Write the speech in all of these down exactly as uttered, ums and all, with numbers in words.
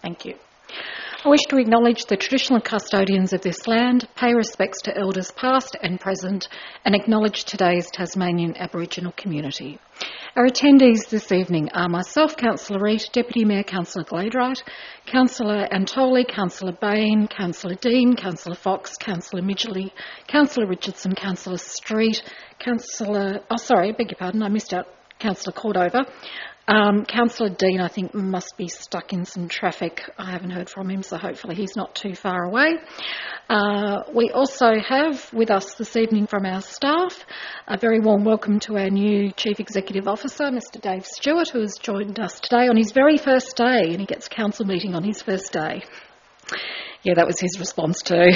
Thank you. I wish to acknowledge the traditional custodians of this land, pay respects to elders past and present, and acknowledge today's Tasmanian Aboriginal community. Our attendees this evening are myself, Councillor Reid, Deputy Mayor Councillor Gladright, Councillor Antoli, Councillor Bain, Councillor Dean, Councillor Fox, Councillor Midgley, Councillor Richardson, Councillor Street, Councillor... Oh, sorry, I beg your pardon, I missed out Councillor Cordova. Um, Councillor Dean, I think, must be stuck in some traffic. I haven't heard from him, so hopefully he's not too far away. Uh, we also have with us this evening from our staff a very warm welcome to our new Chief Executive Officer, Mister Dave Stewart, who has joined us today on his very first day, and he gets a council meeting on his first day. Yeah, that was his response too.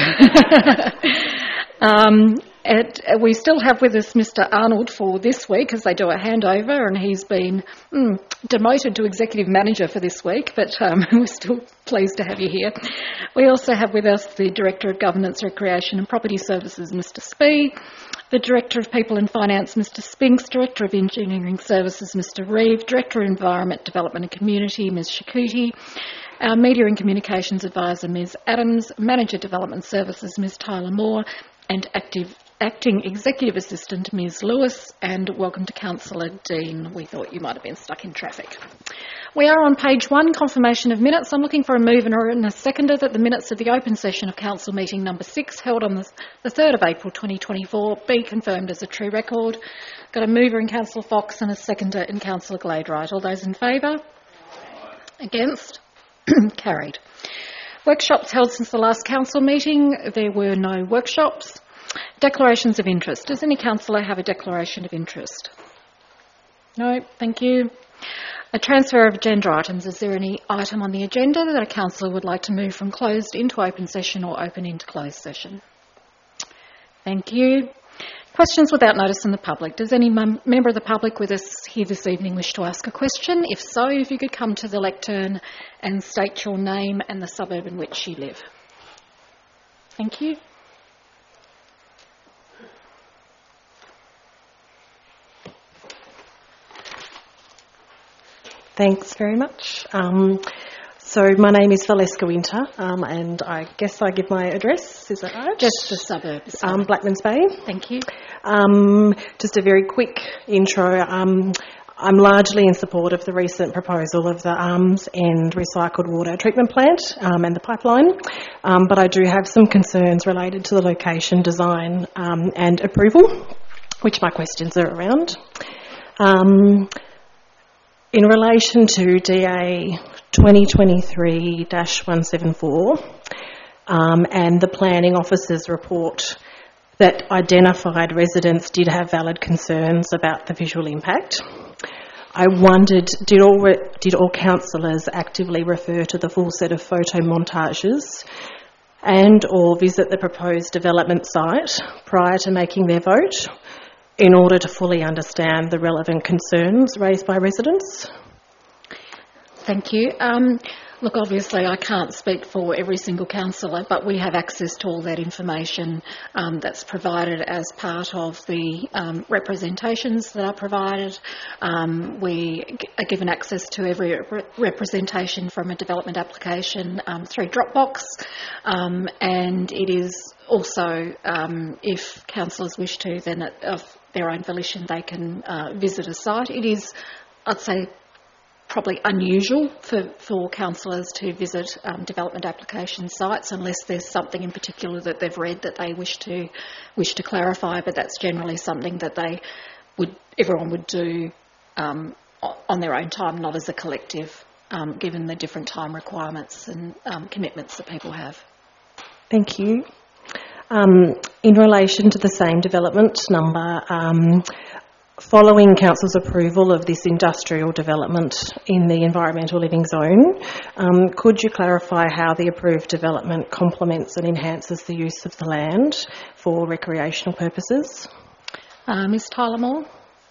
um, and we still have with us Mister Arnold for this week as they do a handover, and he's been mm, demoted to Executive Manager for this week, but um, we're still pleased to have you here. We also have with us the Director of Governance, Recreation and Property Services, Mister Spee, the Director of People and Finance, Mister Spinks, Director of Engineering Services, Mister Reeve, Director of Environment, Development and Community, Miz Shakuti, our Media and Communications Advisor, Miz Adams, Manager Development Services, Miz Tyler Moore, and active, Acting Executive Assistant, Miz Lewis, and welcome to Councillor Dean. We thought you might have been stuck in traffic. We are on page one, confirmation of minutes. I'm looking for a mover and a seconder that the minutes of the open session of Council meeting number six, held on the, the third of April twenty twenty-four, be confirmed as a true record. Got a mover in Councillor Fox and a seconder in Councillor Gladright. All those in favour? Against? Carried. Workshops held since the last council meeting. There were no workshops. Declarations of interest. Does any councillor have a declaration of interest? No, thank you. A transfer of agenda items. Is there any item on the agenda that a councillor would like to move from closed into open session or open into closed session? Thank you. Questions without notice in the public. Does any mem- member of the public with us here this evening wish to ask a question? If so, if you could come to the lectern and state your name and the suburb in which you live. Thank you. Thanks very much. Um, so my name is Valeska Winter, um, and I guess I give my address, is that right? Just the suburb. Um, Blackmans Bay. Thank you. Um, just a very quick intro. Um, I'm largely in support of the recent proposal of the Arms End recycled water treatment plant um, and the pipeline, um, but I do have some concerns related to the location, design um, and approval, which my questions are around. Um, In relation to D A twenty twenty-three dash one seventy-four um, and the planning officer's report that identified residents did have valid concerns about the visual impact, I wondered, did all, re- did all councillors actively refer to the full set of photo montages and or visit the proposed development site prior to making their vote, in order to fully understand the relevant concerns raised by residents? Thank you. Um, look, obviously I can't speak for every single councillor, but we have access to all that information um, that's provided as part of the um, representations that are provided. Um, we g- are given access to every re- representation from a development application um, through Dropbox, um, and it is also, um, if councillors wish to, then at, of their own volition they can uh, visit a site. It is, I'd say, probably unusual for, for councillors to visit um, development application sites unless there's something in particular that they've read that they wish to wish to clarify, but that's generally something that they would everyone would do um, on their own time, not as a collective, um, given the different time requirements and um, commitments that people have. Thank you. Um, in relation to the same development number, um, following Council's approval of this industrial development in the environmental living zone, um, could you clarify how the approved development complements and enhances the use of the land for recreational purposes? Uh, Miz Tyler Moore.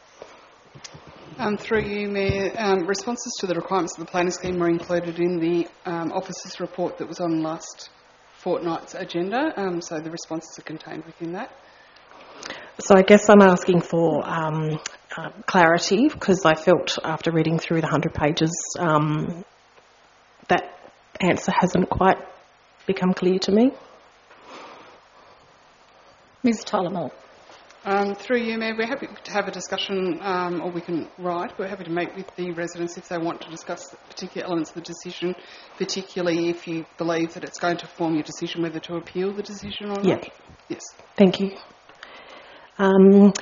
Um, through you, Mayor, um, responses to the requirements of the planning scheme were included in the um, officer's report that was on last fortnight's agenda, um, so the responses are contained within that. So I guess I'm asking for um, uh, clarity, because I felt after reading through the one hundred pages um, that answer hasn't quite become clear to me. Ms Tullamore. Um, through you, Mayor, we're happy to have a discussion, um, or we can write. We're happy to meet with the residents if they want to discuss particular elements of the decision, particularly if you believe that it's going to form your decision whether to appeal the decision or not. Yeah. Yes. Thank you. Um,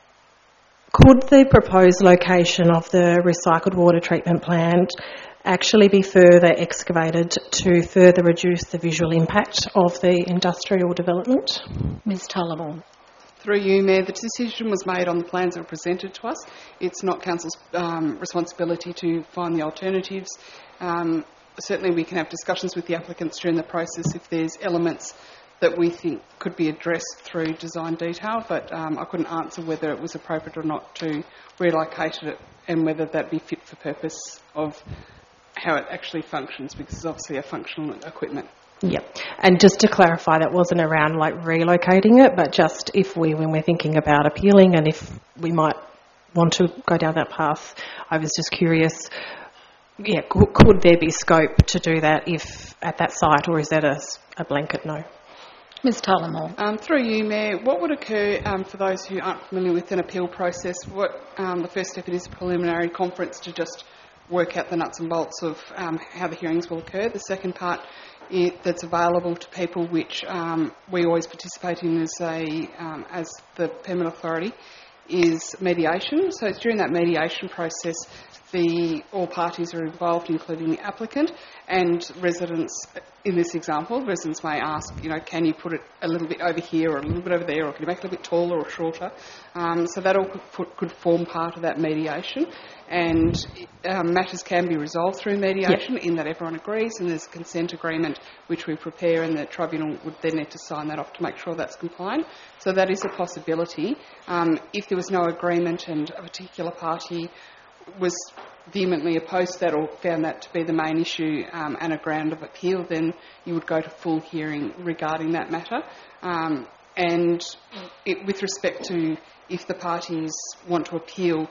could the proposed location of the recycled water treatment plant actually be further excavated to further reduce the visual impact of the industrial development? Ms Tullamore. Through you, Mayor, the decision was made on the plans that were presented to us. It's not Council's um, responsibility to find the alternatives. Um, certainly we can have discussions with the applicants during the process if there's elements that we think could be addressed through design detail, but um, I couldn't answer whether it was appropriate or not to relocate it and whether that be fit for purpose of how it actually functions, because it's obviously a functional equipment. Yep. And just to clarify, that wasn't around like relocating it, but just if we, when we're thinking about appealing and if we might want to go down that path, I was just curious, yeah, could, could there be scope to do that if at that site, or is that a, a blanket no? Ms Tullamore. Um, through you, Mayor, what would occur um, for those who aren't familiar with an appeal process? What um, the first step is a preliminary conference to just work out the nuts and bolts of um, how the hearings will occur. The second part it, that's available to people, which um, we always participate in as a um, as the permit authority, is mediation. So it's during that mediation process, the all parties are involved, including the applicant and residents. In this example, residents may ask, you know, can you put it a little bit over here or a little bit over there, or can you make it a little bit taller or shorter? Um, so that all could, put, could form part of that mediation. And um, matters can be resolved through mediation, yep, in that everyone agrees, and there's a consent agreement which we prepare, and the tribunal would then need to sign that off to make sure that's compliant. So that is a possibility. Um, if there was no agreement and a particular party was vehemently opposed to that or found that to be the main issue um, and a ground of appeal, then you would go to full hearing regarding that matter. Um, and it, with respect to if the parties want to appeal,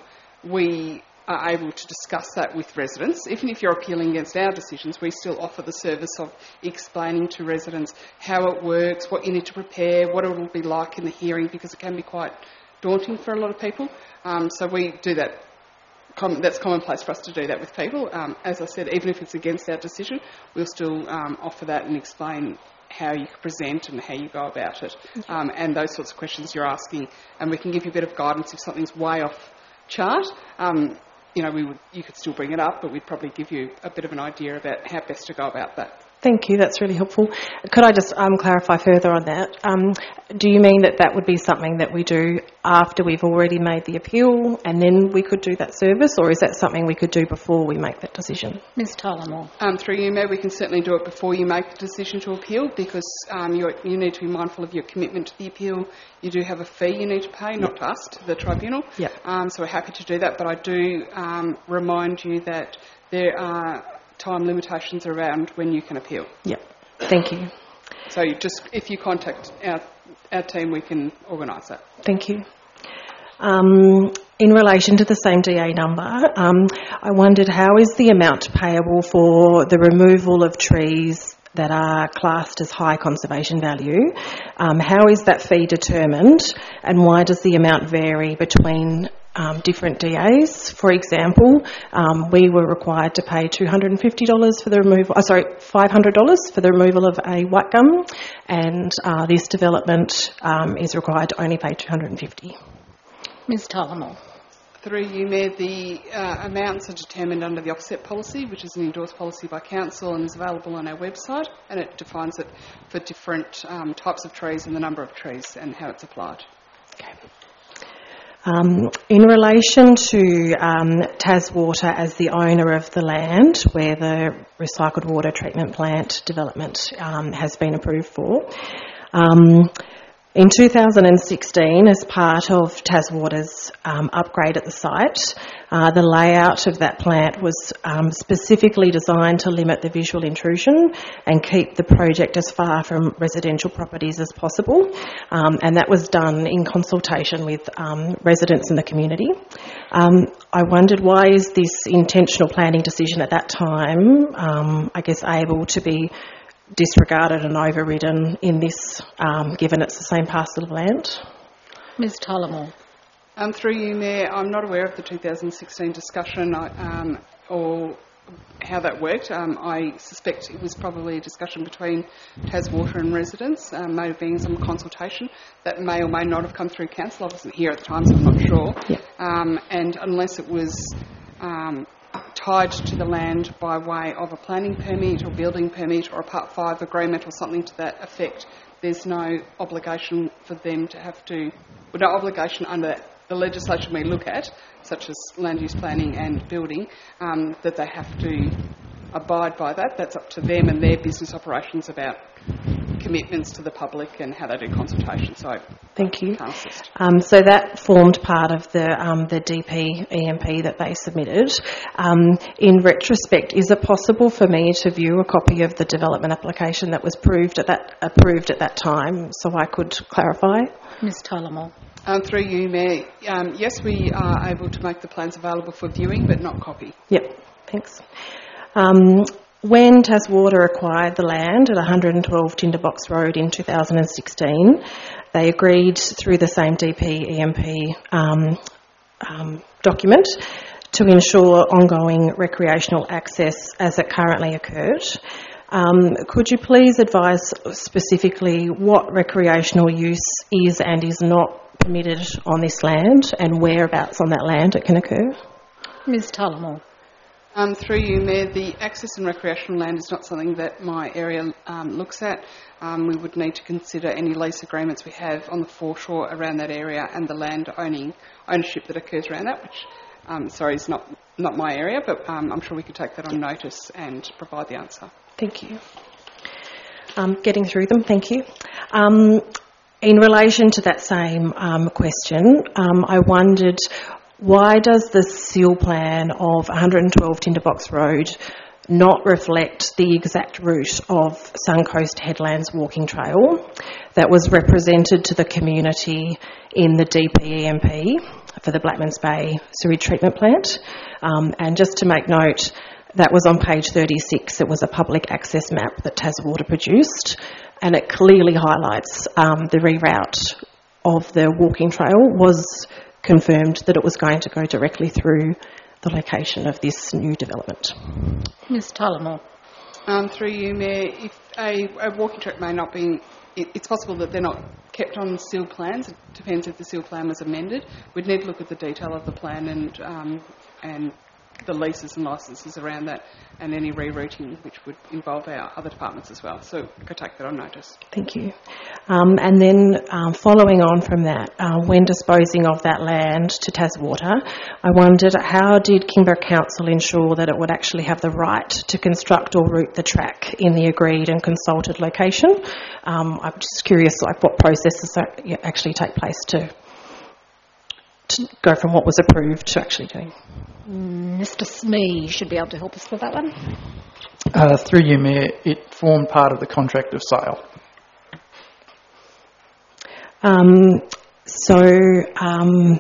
we are able to discuss that with residents. Even if you're appealing against our decisions, we still offer the service of explaining to residents how it works, what you need to prepare, what it will be like in the hearing, because it can be quite daunting for a lot of people. Um, so we do that. Com- that's commonplace for us to do that with people. Um, as I said, even if it's against our decision, we'll still um, offer that and explain how you present and how you go about it, um, and those sorts of questions you're asking. And we can give you a bit of guidance if something's way off chart. Um, you know, we would, you could still bring it up, but we'd probably give you a bit of an idea about how best to go about that. Thank you, that's really helpful. Could I just um, clarify further on that? Um, do you mean that that would be something that we do after we've already made the appeal and then we could do that service, or is that something we could do before we make that decision? Ms Tullamore. Um, through you, Mayor, we can certainly do it before you make the decision to appeal, because um, you you need to be mindful of your commitment to the appeal. You do have a fee you need to pay, not to us, to the tribunal. Yep. Um, so we're happy to do that, but I do um, remind you that there are time limitations around when you can appeal. Yep. Thank you. So you just if you contact our our team, we can organise that. Thank you. Um, in relation to the same D A number, um, I wondered how is the amount payable for the removal of trees that are classed as high conservation value? Um, how is that fee determined, and why does the amount vary between Um, different D As? For example, um, we were required to pay two hundred fifty dollars for the removal, oh, sorry, five hundred dollars for the removal of a white gum, and uh, this development um, is required to only pay two hundred fifty dollars. Ms Tullamore. Through you, Mayor, the uh, amounts are determined under the offset policy, which is an endorsed policy by Council and is available on our website, and it defines it for different um, types of trees and the number of trees and how it's applied. Okay. Um, in relation to um, Taswater as the owner of the land where the recycled water treatment plant development um, has been approved for, um, In two thousand sixteen, as part of Taswater's um, upgrade at the site, uh, the layout of that plant was um, specifically designed to limit the visual intrusion and keep the project as far from residential properties as possible, um, and that was done in consultation with um, residents in the community. Um, I wondered, why is this intentional planning decision at that time, um, I guess, able to be disregarded and overridden in this, um, given it's the same parcel of land? Ms Tullamore. Um, through you, Mayor, I'm not aware of the two thousand sixteen discussion um, or how that worked. Um, I suspect it was probably a discussion between Taswater and residents, um, may have been some consultation. That may or may not have come through council. I wasn't here at the time, so I'm not sure. Yeah. Um, and unless it was um, tied to the land by way of a planning permit or building permit or a Part five agreement or something to that effect, there's no obligation for them to have to, well, no obligation under the legislation we look at, such as land use planning and building, um, that they have to abide by that. That's up to them and their business operations about commitments to the public and how they do consultation. So thank you. Can't assist. Um, so that formed part of the um, the D P E M P that they submitted. Um, in retrospect, is it possible for me to view a copy of the development application that was approved at that approved at that time, so I could clarify? Ms Tullamore. Um, through you, Mayor, um, yes, we are able to make the plans available for viewing, but not copy. Yep, thanks. Um, when Taswater acquired the land at one hundred twelve Tinderbox Road in two thousand sixteen, they agreed through the same D P E M P um, um, document to ensure ongoing recreational access as it currently occurred. Um, could you please advise specifically what recreational use is and is not permitted on this land and whereabouts on that land it can occur? Ms Tullamore. Um, through you, Mayor, the access and recreational land is not something that my area um, looks at. Um, we would need to consider any lease agreements we have on the foreshore around that area and the land owning ownership that occurs around that, which, um, sorry, is not, not my area, but um, I'm sure we could take that on notice and provide the answer. Thank you. Um, getting through them, thank you. Um, in relation to that same um, question, um, I wondered, why does the seal plan of one hundred twelve Tinderbox Road not reflect the exact route of Suncoast Headlands walking trail that was represented to the community in the D P E M P for the Blackmans Bay sewage treatment plant? Um, and just to make note, that was on page thirty-six. It was a public access map that Taswater produced, and it clearly highlights um, the reroute of the walking trail was confirmed that it was going to go directly through the location of this new development. Ms Tullamore. Um, through you, Mayor, if a, a walking track may not be, it, it's possible that they're not kept on seal plans. It depends if the seal plan was amended. We'd need to look at the detail of the plan and um, and the leases and licences around that and any rerouting which would involve our other departments as well. So I could take that on notice. Thank you. Um, and then um, following on from that, uh, when disposing of that land to Taswater, I wondered, how did Kingborough Council ensure that it would actually have the right to construct or route the track in the agreed and consulted location? Um, I'm just curious, like, what processes actually take place to, to go from what was approved to actually doing? Mister Smee should be able to help us with that one. Uh, through you, Mayor, it formed part of the contract of sale. Um, so, um,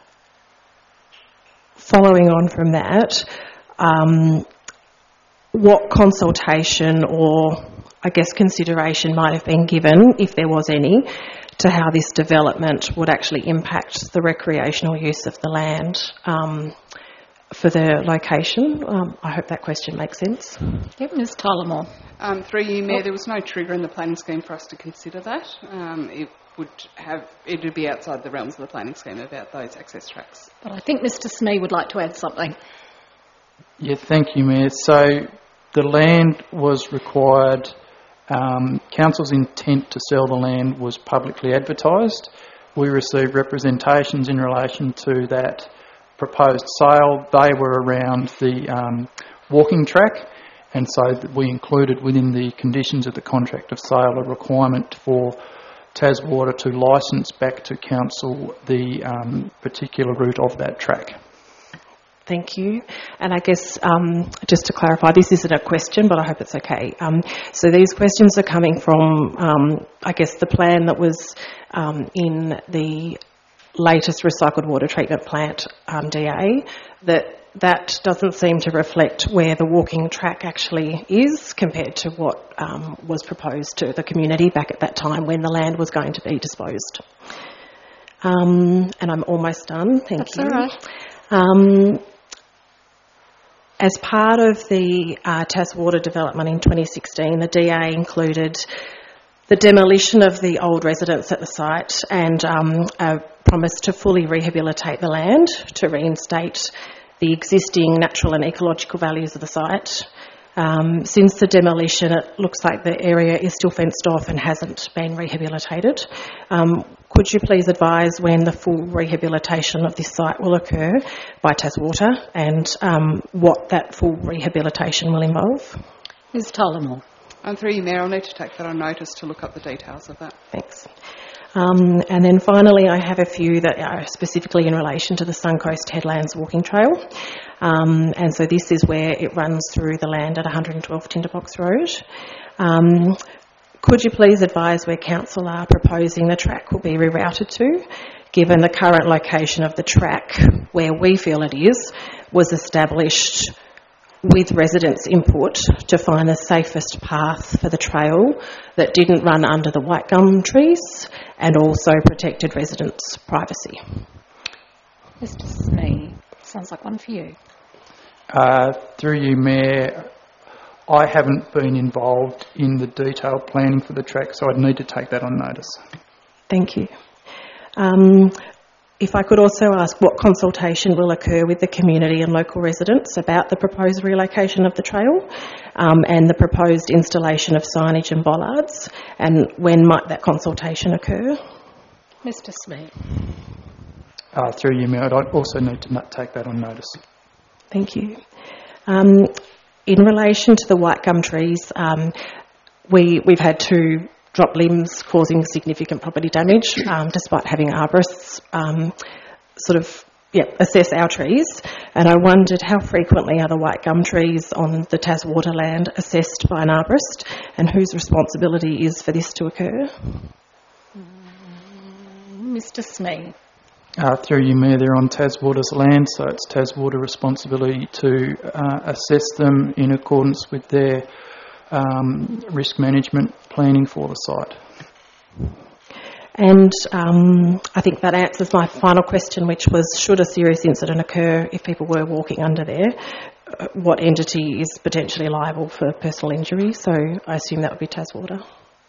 following on from that, um, what consultation or, I guess, consideration might have been given, if there was any, to how this development would actually impact the recreational use of the land um, for the location? Um, I hope that question makes sense. Yep, Ms Tullamore. Um, through you, Mayor, there was no trigger in the planning scheme for us to consider that. Um, it would have, it would be outside the realms of the planning scheme about those access tracks. But I think Mister Smee would like to add something. Yeah, thank you, Mayor. So the land was required, um, Council's intent to sell the land was publicly advertised. We received representations in relation to that proposed sale. They were around the um, walking track, and so we included within the conditions of the contract of sale a requirement for Taswater to licence back to council the um, particular route of that track. Thank you. And I guess, um, just to clarify, this isn't a question, but I hope it's okay. Um, so these questions are coming from, um, I guess, the plan that was um, in the latest recycled water treatment plant um, D A, that that doesn't seem to reflect where the walking track actually is compared to what um, was proposed to the community back at that time when the land was going to be disposed. Um, and I'm almost done. Thank That's you. all right. Um, As part of the uh, Taswater development in twenty sixteen, the D A included the demolition of the old residence at the site and um, a promise to fully rehabilitate the land to reinstate the existing natural and ecological values of the site. Um, since the demolition, it looks like the area is still fenced off and hasn't been rehabilitated. Um, could you please advise when the full rehabilitation of this site will occur by Taswater and um, what that full rehabilitation will involve? Miz Tullamore. Um, through you, Mayor, I'll need to take that on notice to look up the details of that. Thanks. Um, and then finally, I have a few that are specifically in relation to the Suncoast Headlands Walking Trail. Um, and so this is where it runs through the land at one hundred twelve Tinderbox Road. Um, could you please advise where council are proposing the track will be rerouted to, given the current location of the track, where we feel it is, was established with residents' input to find the safest path for the trail that didn't run under the white gum trees and also protected residents' privacy? Mister Smee, sounds like one for you. Uh, through you, Mayor, I haven't been involved in the detailed planning for the track, so I'd need to take that on notice. Thank you. Um, if I could also ask what consultation will occur with the community and local residents about the proposed relocation of the trail um, and the proposed installation of signage and bollards, and when might that consultation occur? Mister Smee. Uh, through you, Mayor, I'd also need to not take that on notice. Thank you. Um, in relation to the white gum trees, um, we, we've had two drop limbs causing significant property damage, um, despite having arborists um, sort of yeah, assess our trees. And I wondered how frequently are the white gum trees on the Taswater land assessed by an arborist, and whose responsibility is for this to occur? Mister Smee. Uh, through you, Mayor, they're on Taswater's land, so it's Taswater responsibility to uh, assess them in accordance with their um, risk management planning for the site. And um, I think that answers my final question, which was, should a serious incident occur if people were walking under there, uh, what entity is potentially liable for personal injury? So I assume that would be Taswater.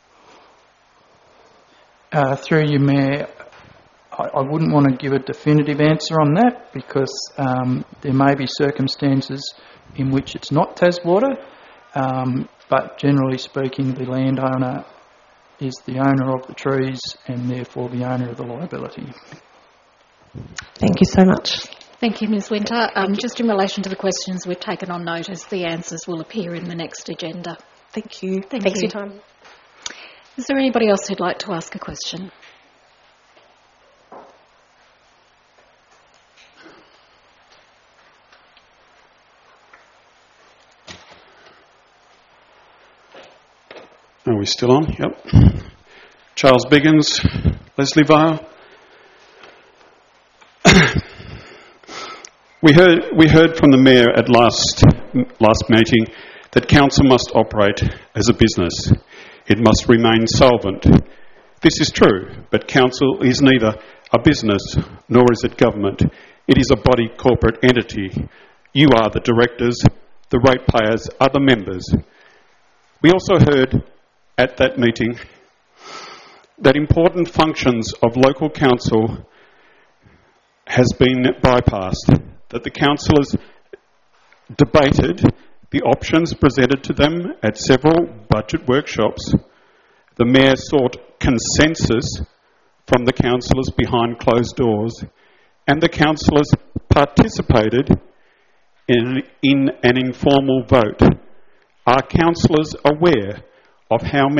Uh, through you, Mayor, I, I wouldn't want to give a definitive answer on that because um, there may be circumstances in which it's not Taswater, um, but generally speaking, the landowner is the owner of the trees and therefore the owner of the liability. Thank you so much. Thank you, Miz Winter. Um, just in relation to the questions we've taken on notice, the answers will appear in the next agenda. Thank you. Thank Thanks you. for your time. Is there anybody else who'd like to ask a question? Are we still on? Yep. Charles Biggins, Leslie Vale. we heard we heard from the Mayor at last last meeting that council must operate as a business. It must remain solvent. This is true, but council is neither a business nor is it government. It is a body corporate entity. You are the directors, the ratepayers are the members. We also heard at that meeting that important functions of local council has been bypassed, that the councillors debated the options presented to them at several budget workshops. The Mayor sought consensus from the councillors behind closed doors, and the councillors participated in, in an informal vote. Are councillors aware of how many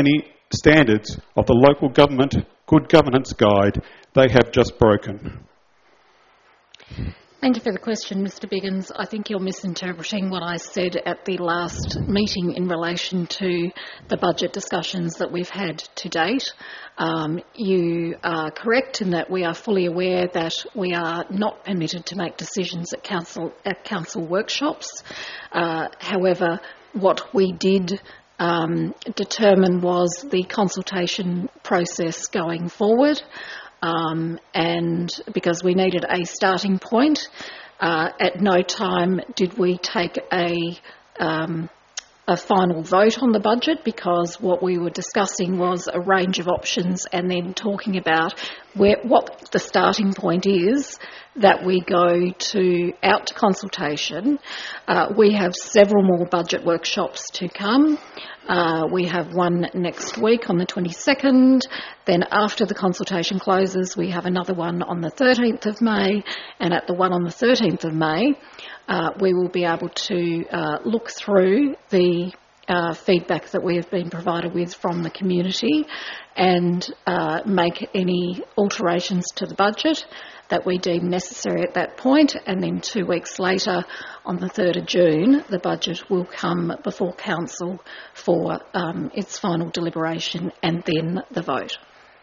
standards of the Local Government Good Governance Guide they have just broken? Thank you for the question, Mr Biggins. I think you're misinterpreting what I said at the last meeting in relation to the budget discussions that we've had to date. Um, you are correct in that we are fully aware that we are not permitted to make decisions at council, at council workshops. Uh, however, what we did um, determine was the consultation process going forward. Um, and because we needed a starting point, uh, at no time did we take a, um, a final vote on the budget, because what we were discussing was a range of options and then talking about where, what the starting point is that we go to out to consultation. Uh, we have several more budget workshops to come. Uh, we have one next week on the twenty-second. Then after the consultation closes, we have another one on the thirteenth of May. And at the one on the thirteenth of May, uh, we will be able to uh, look through the uh, feedback that we have been provided with from the community and uh, make any alterations to the budget that we deem necessary at that point. And then two weeks later, on the third of June, the budget will come before Council for um, its final deliberation and then the vote.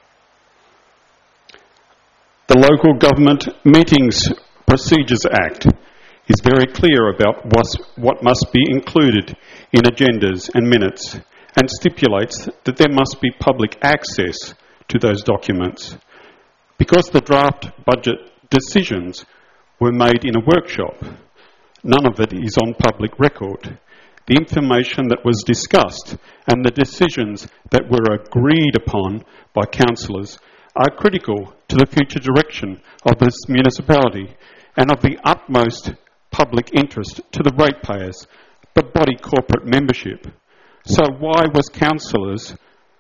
The Local Government Meetings Procedures Act is very clear about what's, what must be included in agendas and minutes, and stipulates that there must be public access to those documents. Because the draft budget decisions were made in a workshop, none of it is on public record. The information that was discussed and the decisions that were agreed upon by councillors are critical to the future direction of this municipality and of the utmost public interest to the ratepayers, the body corporate membership. So why was councillors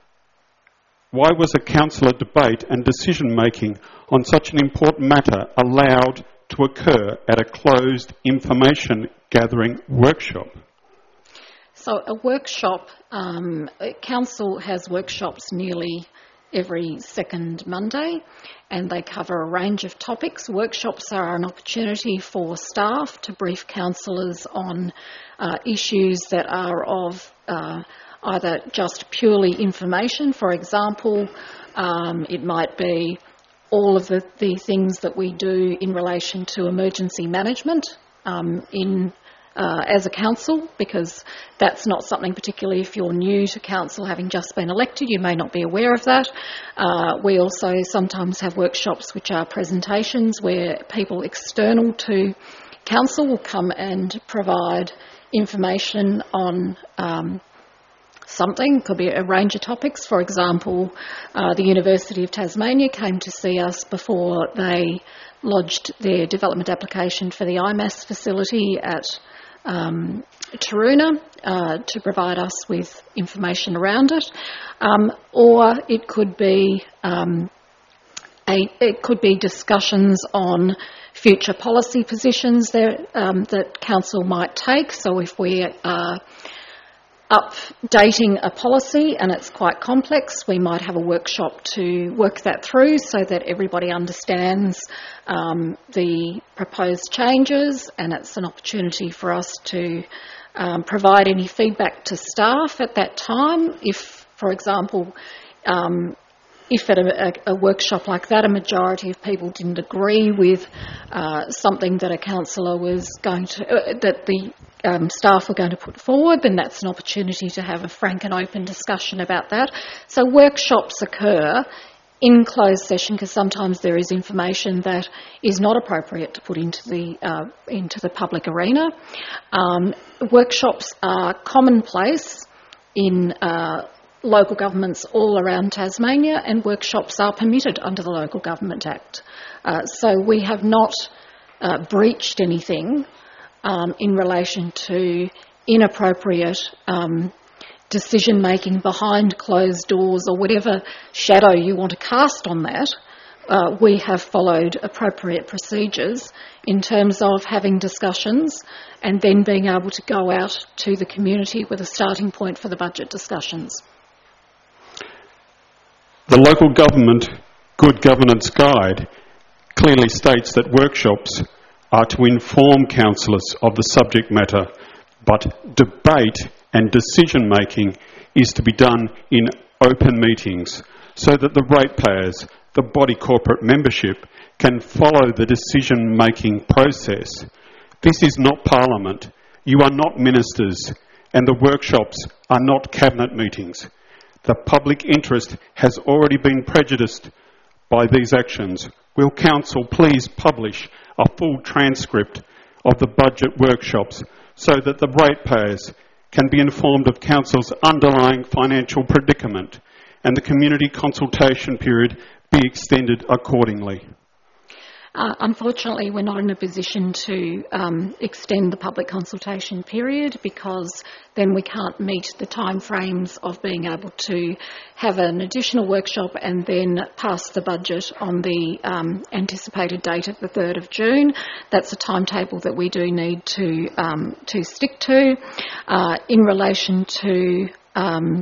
Why was a councillor debate and decision-making on such an important matter allowed to occur at a closed information-gathering workshop? So a workshop, um, council has workshops nearly every second Monday, and they cover a range of topics. Workshops are an opportunity for staff to brief councillors on uh, issues that are of uh, either just purely information. For example, um, it might be all of the, the things that we do in relation to emergency management um, in uh, as a council, because that's not something, particularly if you're new to council, having just been elected, you may not be aware of that. Uh, we also sometimes have workshops which are presentations where people external to council will come and provide information on um, something. Could be a range of topics. For example, uh, the University of Tasmania came to see us before they lodged their development application for the I M A S facility at um, Taroona uh, to provide us with information around it. Um, or it could be um, a, it could be discussions on future policy positions there, um, that council might take. So if we are updating a policy and it's quite complex, we might have a workshop to work that through so that everybody understands um, the proposed changes, and it's an opportunity for us to um, provide any feedback to staff at that time. If, for example, um, if at a, a, a workshop like that a majority of people didn't agree with uh, something that a councillor was going to, uh, that the um, staff were going to put forward, then that's an opportunity to have a frank and open discussion about that. So workshops occur in closed session because sometimes there is information that is not appropriate to put into the uh, into the public arena. Um, workshops are commonplace in uh, local governments all around Tasmania, and workshops are permitted under the Local Government Act. Uh, so we have not uh, breached anything um, in relation to inappropriate um, decision-making behind closed doors or whatever shadow you want to cast on that. Uh, we have followed appropriate procedures in terms of having discussions and then being able to go out to the community with a starting point for the budget discussions. The Local Government Good Governance Guide clearly states that workshops are to inform councillors of the subject matter, but debate and decision making is to be done in open meetings so that the ratepayers, the body corporate membership, can follow the decision making process. This is not Parliament. You are not ministers, and the workshops are not cabinet meetings. The public interest has already been prejudiced by these actions. Will Council please publish a full transcript of the budget workshops so that the ratepayers can be informed of Council's underlying financial predicament and the community consultation period be extended accordingly? Uh, unfortunately, we're not in a position to um, extend the public consultation period because then we can't meet the timeframes of being able to have an additional workshop and then pass the budget on the um, anticipated date of the third of June. That's a timetable that we do need to um, to stick to. Uh, in relation to um,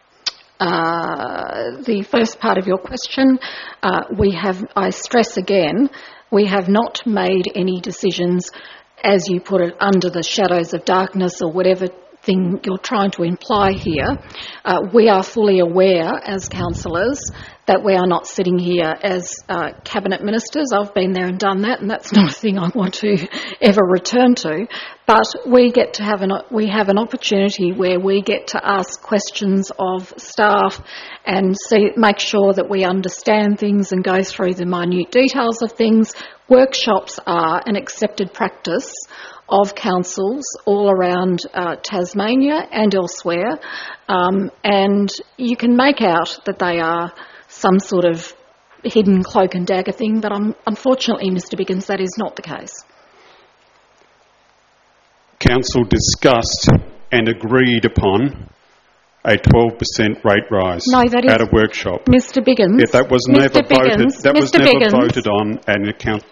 uh, the first part of your question, uh, we have, I stress again, we have not made any decisions, as you put it, under the shadows of darkness or whatever thing you're trying to imply here. Uh, we are fully aware as councillors that we are not sitting here as uh, cabinet ministers. I've been there and done that, and that's not a thing I want to ever return to. But we get to have an we have an opportunity where we get to ask questions of staff and see, make sure that we understand things and go through the minute details of things. Workshops are an accepted practice of councils all around uh, Tasmania and elsewhere, um, and you can make out that they are some sort of hidden cloak and dagger thing, but um, unfortunately, Mr Biggins, that is not the case. Council discussed and agreed upon a twelve percent rate rise no, that is, at a workshop. Mr Biggins. If that was Mister never Biggins, voted, that Mister was never Biggins, voted on an account.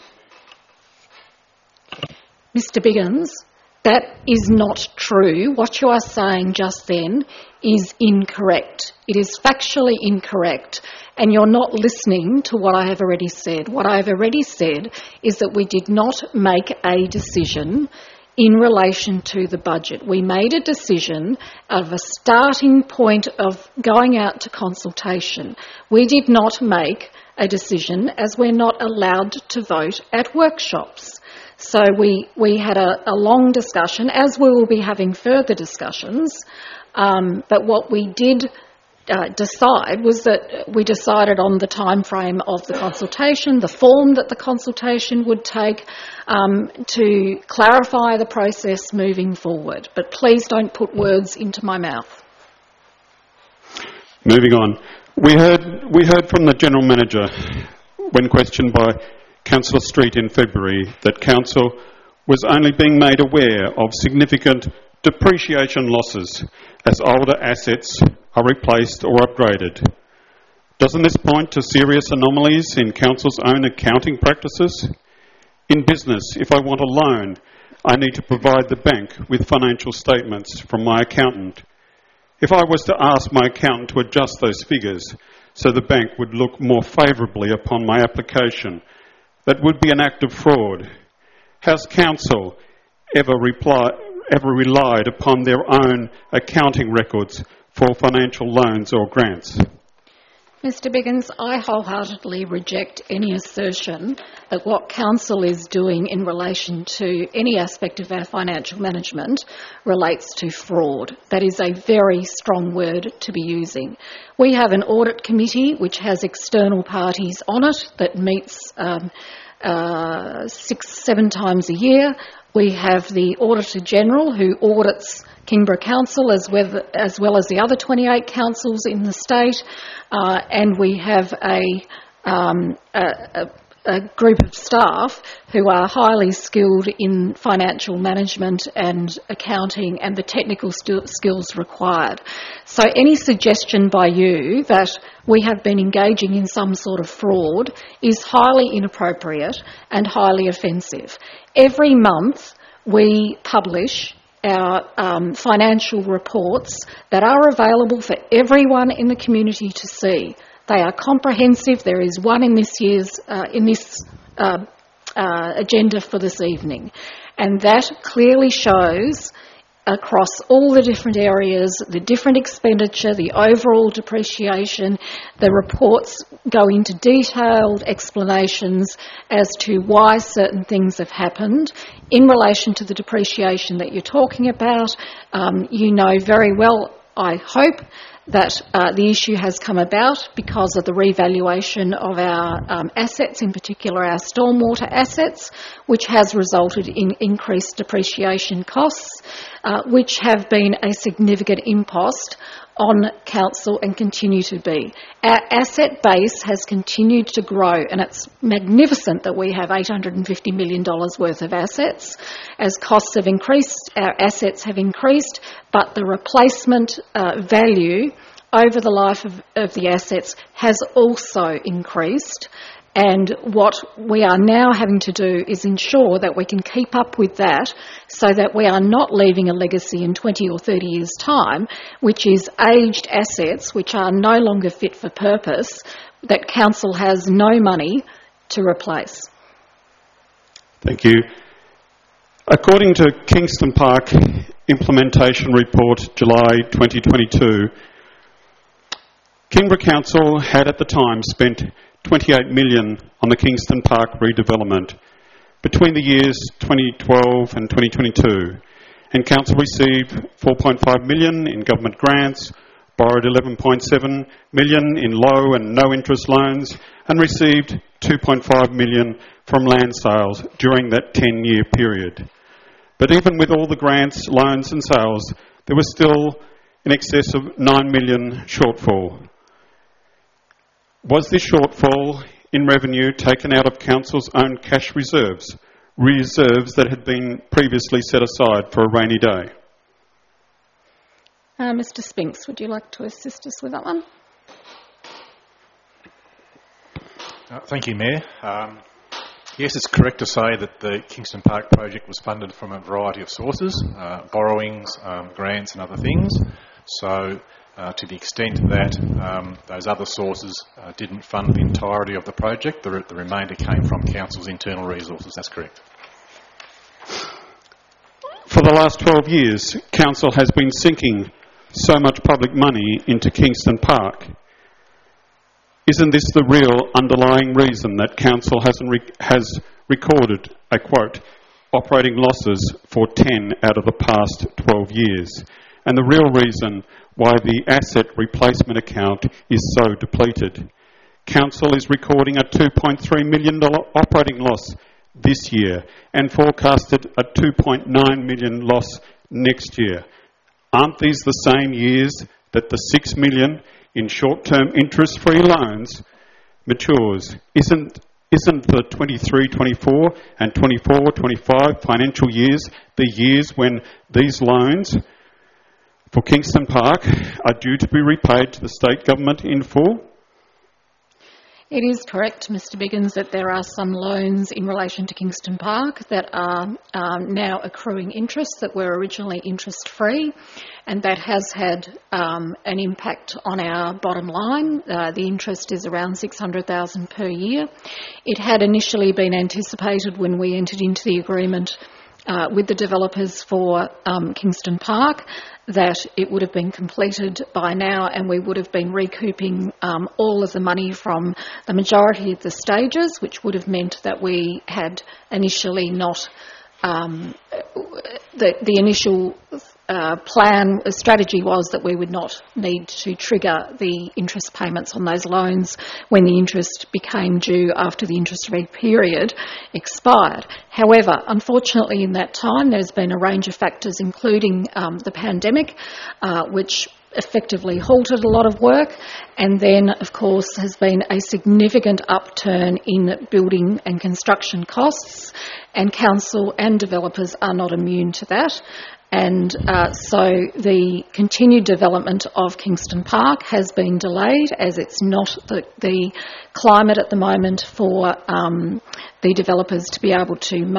Mister Biggins, that is not true. What you are saying just then is incorrect. It is factually incorrect, and you're not listening to what I have already said. What I have already said is that we did not make a decision in relation to the budget. We made a decision of a starting point of going out to consultation. We did not make a decision as we're not allowed to vote at workshops. So we, we had a, a long discussion, as we will be having further discussions, um, but what we did uh, decide was that we decided on the time frame of the consultation, the form that the consultation would take, um, to clarify the process moving forward. But please don't put words into my mouth. Moving on. We heard, we heard from the General Manager when questioned by Councillor Street in February that Council was only being made aware of significant depreciation losses as older assets are replaced or upgraded. Doesn't this point to serious anomalies in Council's own accounting practices? In business, if I want a loan, I need to provide the bank with financial statements from my accountant. If I was to ask my accountant to adjust those figures so the bank would look more favourably upon my application, that would be an act of fraud. Has Council ever, reply, ever relied upon their own accounting records for financial loans or grants? Mister Biggins, I wholeheartedly reject any assertion that what Council is doing in relation to any aspect of our financial management relates to fraud. That is a very strong word to be using. We have an audit committee which has external parties on it that meets um, uh, six, seven times a year. We have the Auditor General who audits Kingborough Council as well, as well as the other twenty-eight councils in the state, uh, and we have a, um, a, a, a group of staff who are highly skilled in financial management and accounting and the technical st- skills required. So any suggestion by you that we have been engaging in some sort of fraud is highly inappropriate and highly offensive. Every month we publish our um, financial reports that are available for everyone in the community to see. They are comprehensive. There is one in this year's uh, in this uh, uh, agenda for this evening, and that clearly shows across all the different areas, the different expenditure, the overall depreciation. The reports go into detailed explanations as to why certain things have happened. In relation to the depreciation that you're talking about, um, you know very well, I hope, that uh, the issue has come about because of the revaluation of our um, assets, in particular our stormwater assets, which has resulted in increased depreciation costs, uh, which have been a significant impost on council and continue to be. Our asset base has continued to grow, and it's magnificent that we have eight hundred fifty million dollars worth of assets. As costs have increased, our assets have increased, but the replacement uh, value over the life of, of the assets has also increased. And what we are now having to do is ensure that we can keep up with that so that we are not leaving a legacy in twenty or thirty years' time, which is aged assets which are no longer fit for purpose, that council has no money to replace. Thank you. According to Kingston Park Implementation Report, July twenty twenty-two, Kingborough Council had at the time spent twenty-eight million dollars on the Kingston Park redevelopment between the years twenty twelve and twenty twenty-two, and Council received four point five million dollars in government grants, borrowed eleven point seven million dollars in low and no interest loans, and received two point five million dollars from land sales during that ten-year period. But even with all the grants, loans and sales, there was still in excess of nine million dollars shortfall. Was this shortfall in revenue taken out of Council's own cash reserves, reserves that had been previously set aside for a rainy day? Uh, Mr Spinks, would you like to assist us with that one? Uh, thank you, Mayor. Um, yes, it's correct to say that the Kingston Park project was funded from a variety of sources, uh, borrowings, um, grants and other things. So uh, to the extent that um, those other sources uh, didn't fund the entirety of the project, the, re- the remainder came from Council's internal resources. That's correct. For the last twelve years, Council has been sinking so much public money into Kingston Park. Isn't this the real underlying reason that Council hasn't re- has recorded a, quote, operating losses for ten out of the past twelve years? And the real reason why the asset replacement account is so depleted. Council is recording a two point three million dollars operating loss this year and forecasted a two point nine million dollars loss next year. Aren't these the same years that the six million dollars in short-term interest-free loans matures? Isn't isn't the twenty-three twenty-four and twenty-four twenty-five financial years the years when these loans for Kingston Park are due to be repaid to the state government in full? It is correct, Mr Biggins, that there are some loans in relation to Kingston Park that are um, now accruing interest that were originally interest-free, and that has had um, an impact on our bottom line. Uh, the interest is around six hundred thousand dollars per year. It had initially been anticipated when we entered into the agreement uh, with the developers for um, Kingston Park that it would have been completed by now and we would have been recouping um, all of the money from the majority of the stages, which would have meant that we had initially not, um, the, the initial uh, plan, uh, strategy was that we would not need to trigger the interest payments on those loans when the interest became due after the interest-free period expired. However, unfortunately in that time there's been a range of factors, including um, the pandemic, uh, which effectively halted a lot of work, and then of course has been a significant upturn in building and construction costs, and council and developers are not immune to that. And uh, so the continued development of Kingston Park has been delayed, as it's not the, the climate at the moment for um, the developers to be able to make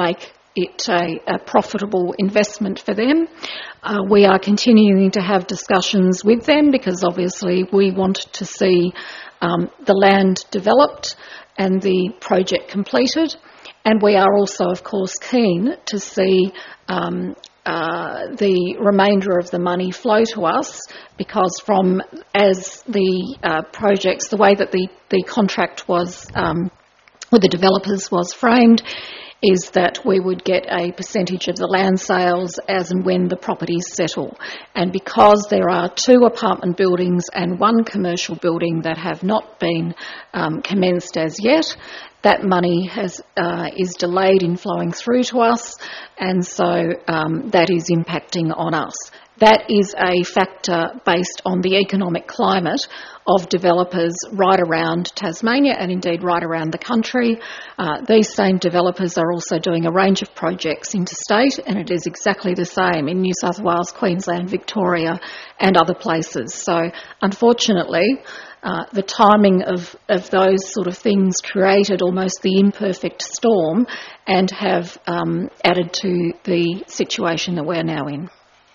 it a, a profitable investment for them. Uh, we are continuing to have discussions with them because obviously we want to see um, the land developed and the project completed. And we are also, of course, keen to see um, uh, the remainder of the money flow to us, because from as the uh, projects, the way that the, the contract was um, with the developers was framed, is that we would get a percentage of the land sales as and when the properties settle. And because there are two apartment buildings and one commercial building that have not been um, commenced as yet, that money has uh, is delayed in flowing through to us, and so um, that is impacting on us. That is a factor based on the economic climate of developers right around Tasmania and indeed right around the country. Uh, these same developers are also doing a range of projects interstate, and it is exactly the same in New South Wales, Queensland, Victoria and other places. So unfortunately, uh, the timing of, of those sort of things created almost the imperfect storm and have um, added to the situation that we're now in.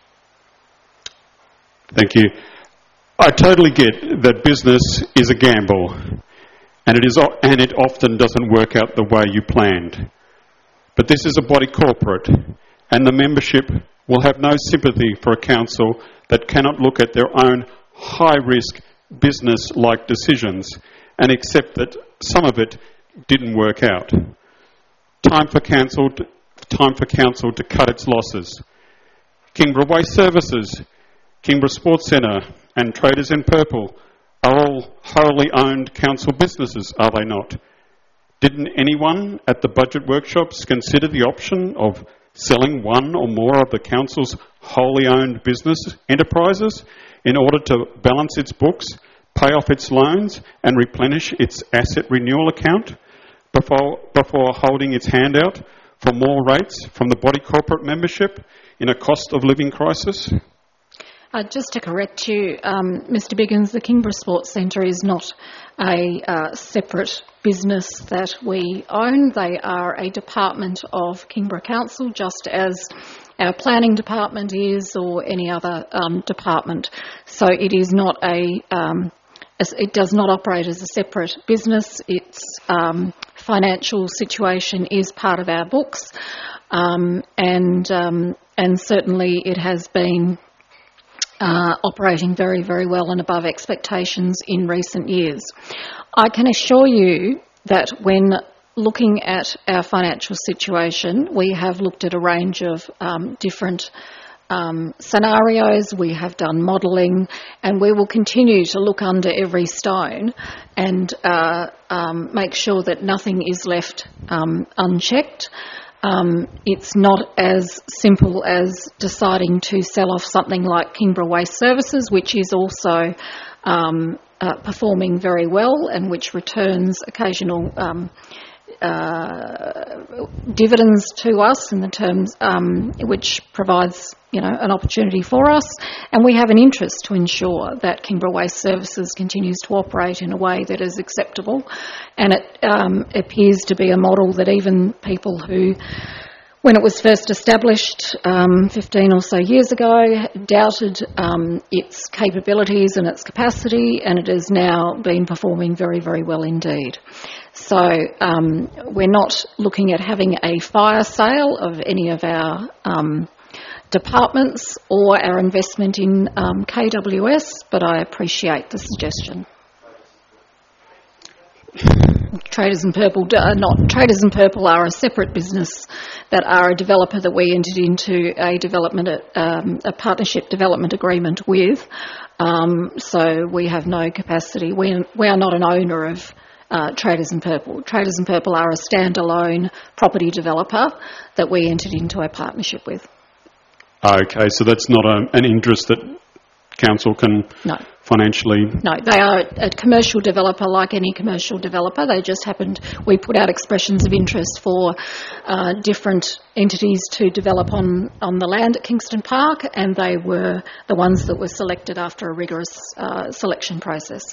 Thank you. I totally get that business is a gamble, and it is, and it often doesn't work out the way you planned. But this is a body corporate, and the membership will have no sympathy for a council that cannot look at their own high-risk business-like decisions and accept that some of it didn't work out. Time for council to, time for council to cut its losses. Kingborough Waste Services, Kingborough Sports Centre and Traders in Purple are all wholly owned council businesses, are they not? Didn't anyone at the budget workshops consider the option of selling one or more of the council's wholly owned business enterprises in order to balance its books, pay off its loans and replenish its asset renewal account before, before holding its hand out for more rates from the body corporate membership in a cost of living crisis? Uh, just to correct you, um, Mister Biggins, the Kingborough Sports Centre is not a uh, separate business that we own. They are a department of Kingborough Council, just as our planning department is or any other um, department. So it is not a, um, as, it does not operate as a separate business. Its um, financial situation is part of our books, um, and um, and certainly it has been Uh, operating very, very well and above expectations in recent years. I can assure you that when looking at our financial situation, we have looked at a range of um, different um, scenarios, we have done modelling, and we will continue to look under every stone and uh, um, make sure that nothing is left um, unchecked. Um, it's not as simple as deciding to sell off something like Kingborough Waste Services, which is also um, uh, performing very well and which returns occasional um, uh, dividends to us in the terms um, which provides, you know, an opportunity for us, and we have an interest to ensure that Kingborough Waste Services continues to operate in a way that is acceptable, and it um, appears to be a model that even people who, when it was first established um, fifteen or so years ago, doubted um, its capabilities and its capacity, and it has now been performing very, very well indeed. So um, we're not looking at having a fire sale of any of our um, departments or our investment in um, K W S, but I appreciate the suggestion. Traders in Purple are not. Traders in Purple are a separate business that are a developer that we entered into a development, um, a partnership development agreement with. Um, so we have no capacity. We we are not an owner of uh, Traders in Purple. Traders in Purple are a standalone property developer that we entered into a partnership with. Okay, so that's not a, an interest that council can no. financially... No, they are a commercial developer like any commercial developer. They just happened, we put out expressions of interest for uh, different entities to develop on, on the land at Kingston Park, and they were the ones that were selected after a rigorous uh, selection process.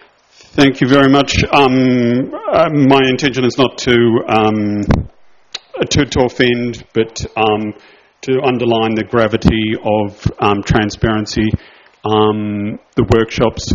Thank you very much. Um, uh, my intention is not to um, to, to offend, but um, to underline the gravity of um, transparency, um, the workshops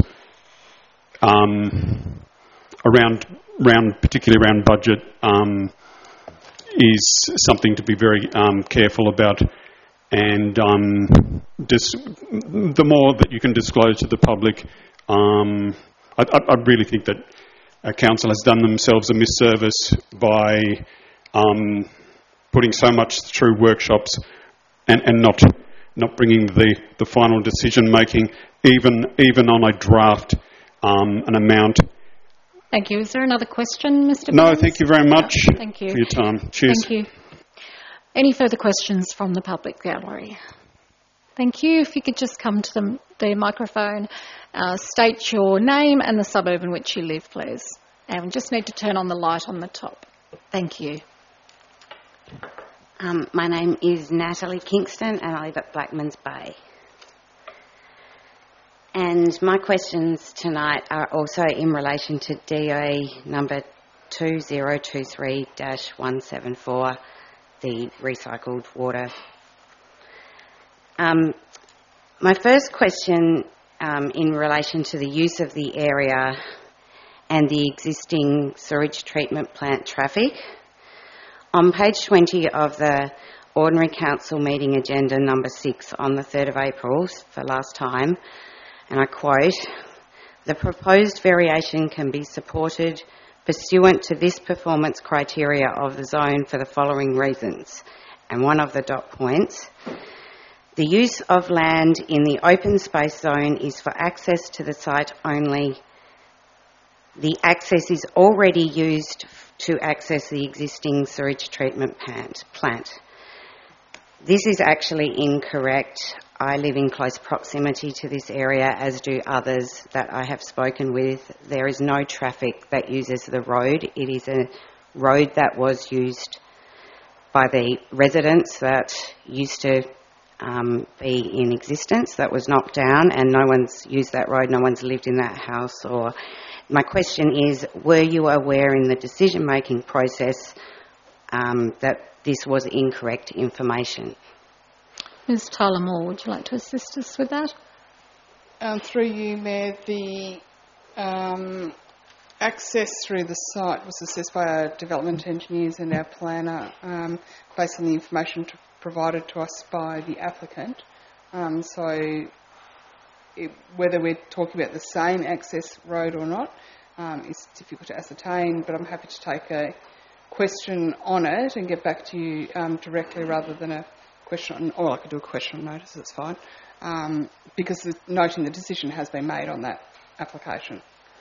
um, around, around, particularly around budget, um, is something to be very um, careful about. And um, dis- the more that you can disclose to the public, um, I, I, I really think that a council has done themselves a misservice by um, putting so much through workshops and, and not not bringing the, the final decision making, even even on a draft, um, an amount. Thank you. Is there another question, Mister No, Burns? thank you very much. No, thank you for your time. Cheers. Thank you. Any further questions from the public gallery? Thank you. If you could just come to the, the microphone, uh, state your name and the suburb in which you live, please. And we just need to turn on the light on the top. Thank you. Um, my name is Natalie Kingston and I live at Blackmans Bay. And my questions tonight are also in relation to D A number two zero two three dash one seven four, the recycled water. Um, my first question um, in relation to the use of the area and the existing sewage treatment plant traffic. On page twenty of the Ordinary Council meeting agenda number six on the third of April, for last time, and I quote, "The proposed variation can be supported pursuant to this performance criteria of the zone for the following reasons." And one of the dot points, "The use of land in the open space zone is for access to the site only. The access is already used to access the existing sewage treatment plant." This is actually incorrect. I live in close proximity to this area, as do others that I have spoken with. There is no traffic that uses the road. It is a road that was used by the residents that used to um, be in existence, that was knocked down, and no one's used that road, no one's lived in that house. Or my question is, were you aware in the decision-making process um, that this was incorrect information? Miz Tyler Moore, would you like to assist us with that? Um, through you, Mayor, the um, access through the site was assessed by our development engineers and our planner um, based on the information to, provided to us by the applicant. Um, so it, whether we're talking about the same access road or not um, is difficult to ascertain, but I'm happy to take a question on it and get back to you um, directly rather than a question on, or I could do a question on notice, that's fine, um, because the, noting the decision has been made on that application.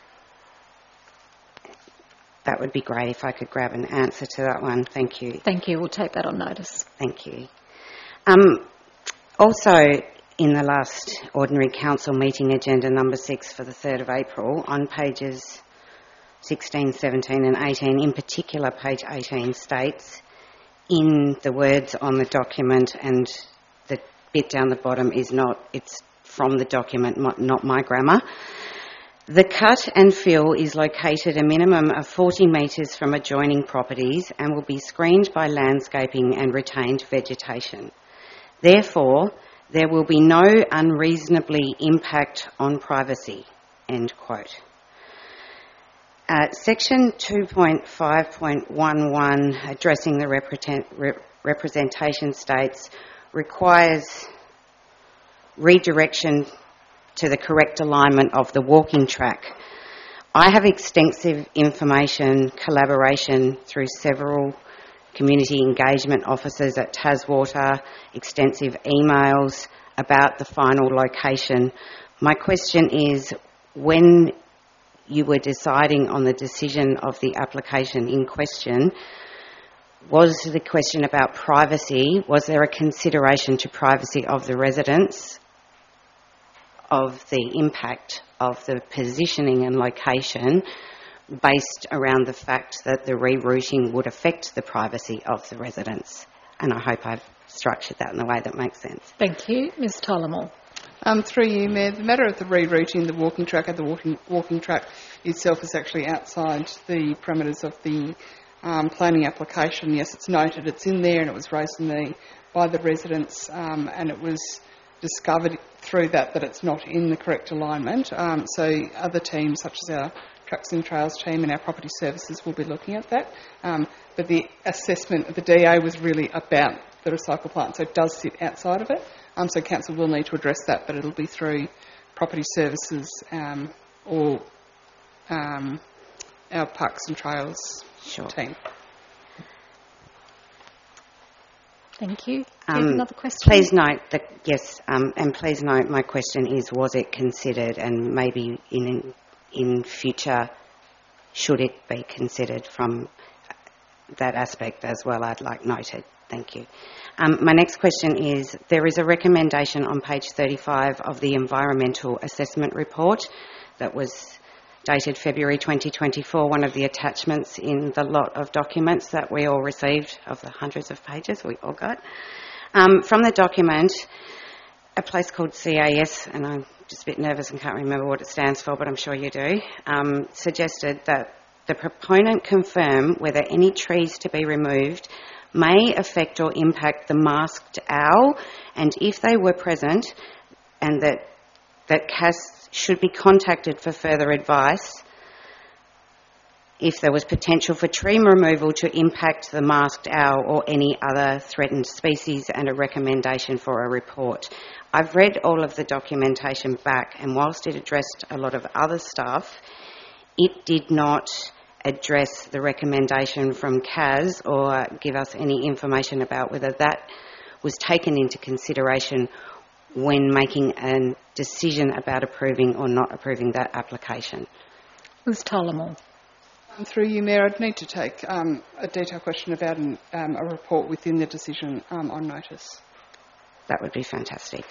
That would be great if I could grab an answer to that one. Thank you. Thank you. We'll take that on notice. Thank you. Um, also, in the last Ordinary Council meeting agenda number six for the third of April, on pages sixteen, seventeen and eighteen, in particular page eighteen states, in the words on the document, and the bit down the bottom is not, it's from the document, not my grammar. "The cut and fill is located a minimum of forty metres from adjoining properties and will be screened by landscaping and retained vegetation. Therefore, there will be no unreasonably impact on privacy." End quote. Uh, section two point five point eleven, addressing the represent, rep, representation states, requires redirection to the correct alignment of the walking track. I have extensive information, collaboration through several community engagement officers at Taswater, extensive emails about the final location. My question is, when you were deciding on the decision of the application in question, was the question about privacy, was there a consideration to privacy of the residents, of the impact of the positioning and location based around the fact that the rerouting would affect the privacy of the residents? And I hope I've structured that in a way that makes sense. Thank you. Miz Tyler Moore. Um, through you, Mayor, the matter of the rerouting the walking track and the walking, walking track itself is actually outside the parameters of the um, planning application, yes, it's noted, it's in there, and it was raised in the, by the residents, um, and it was discovered through that that it's not in the correct alignment. Um, so other teams, such as our Trucks and Trails team and our property services, will be looking at that. Um, but the assessment of the D A was really about the recycle plant, so it does sit outside of it. Um, so council will need to address that, but it'll be through property services um, or um, our Parks and Trails Sure. team. Thank you. Do you have Um, another question? Please note that, yes, um, and please note my question is, was it considered, and maybe in in future, should it be considered from that aspect as well? I'd like noted. Thank you. Um, my next question is, there is a recommendation on page thirty-five of the Environmental Assessment Report that was dated February twenty twenty-four, one of the attachments in the lot of documents that we all received, of the hundreds of pages we all got. Um, from the document, a place called C A S, and I'm just a bit nervous and can't remember what it stands for, but I'm sure you do, um, suggested that the proponent confirm whether any trees to be removed may affect or impact the masked owl, and if they were present, and that that C A S should be contacted for further advice if there was potential for tree removal to impact the masked owl or any other threatened species, and a recommendation for a report. I've read all of the documentation back, and whilst it addressed a lot of other stuff, it did not address the recommendation from C A S or give us any information about whether that was taken into consideration when making a decision about approving or not approving that application. Liz Tullamore. Um, through you, Mayor, I'd need to take um, a detailed question about an, um, a report within the decision um, on notice. That would be fantastic.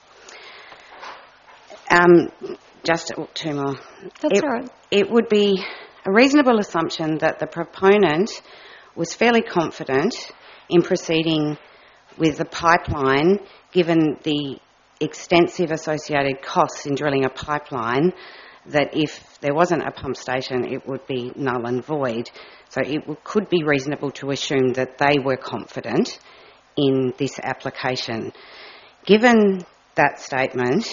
Um, just oh, two more. That's it, all right. It would be a reasonable assumption that the proponent was fairly confident in proceeding with the pipeline, given the extensive associated costs in drilling a pipeline, that if there wasn't a pump station, it would be null and void. So it w- could be reasonable to assume that they were confident in this application. Given that statement,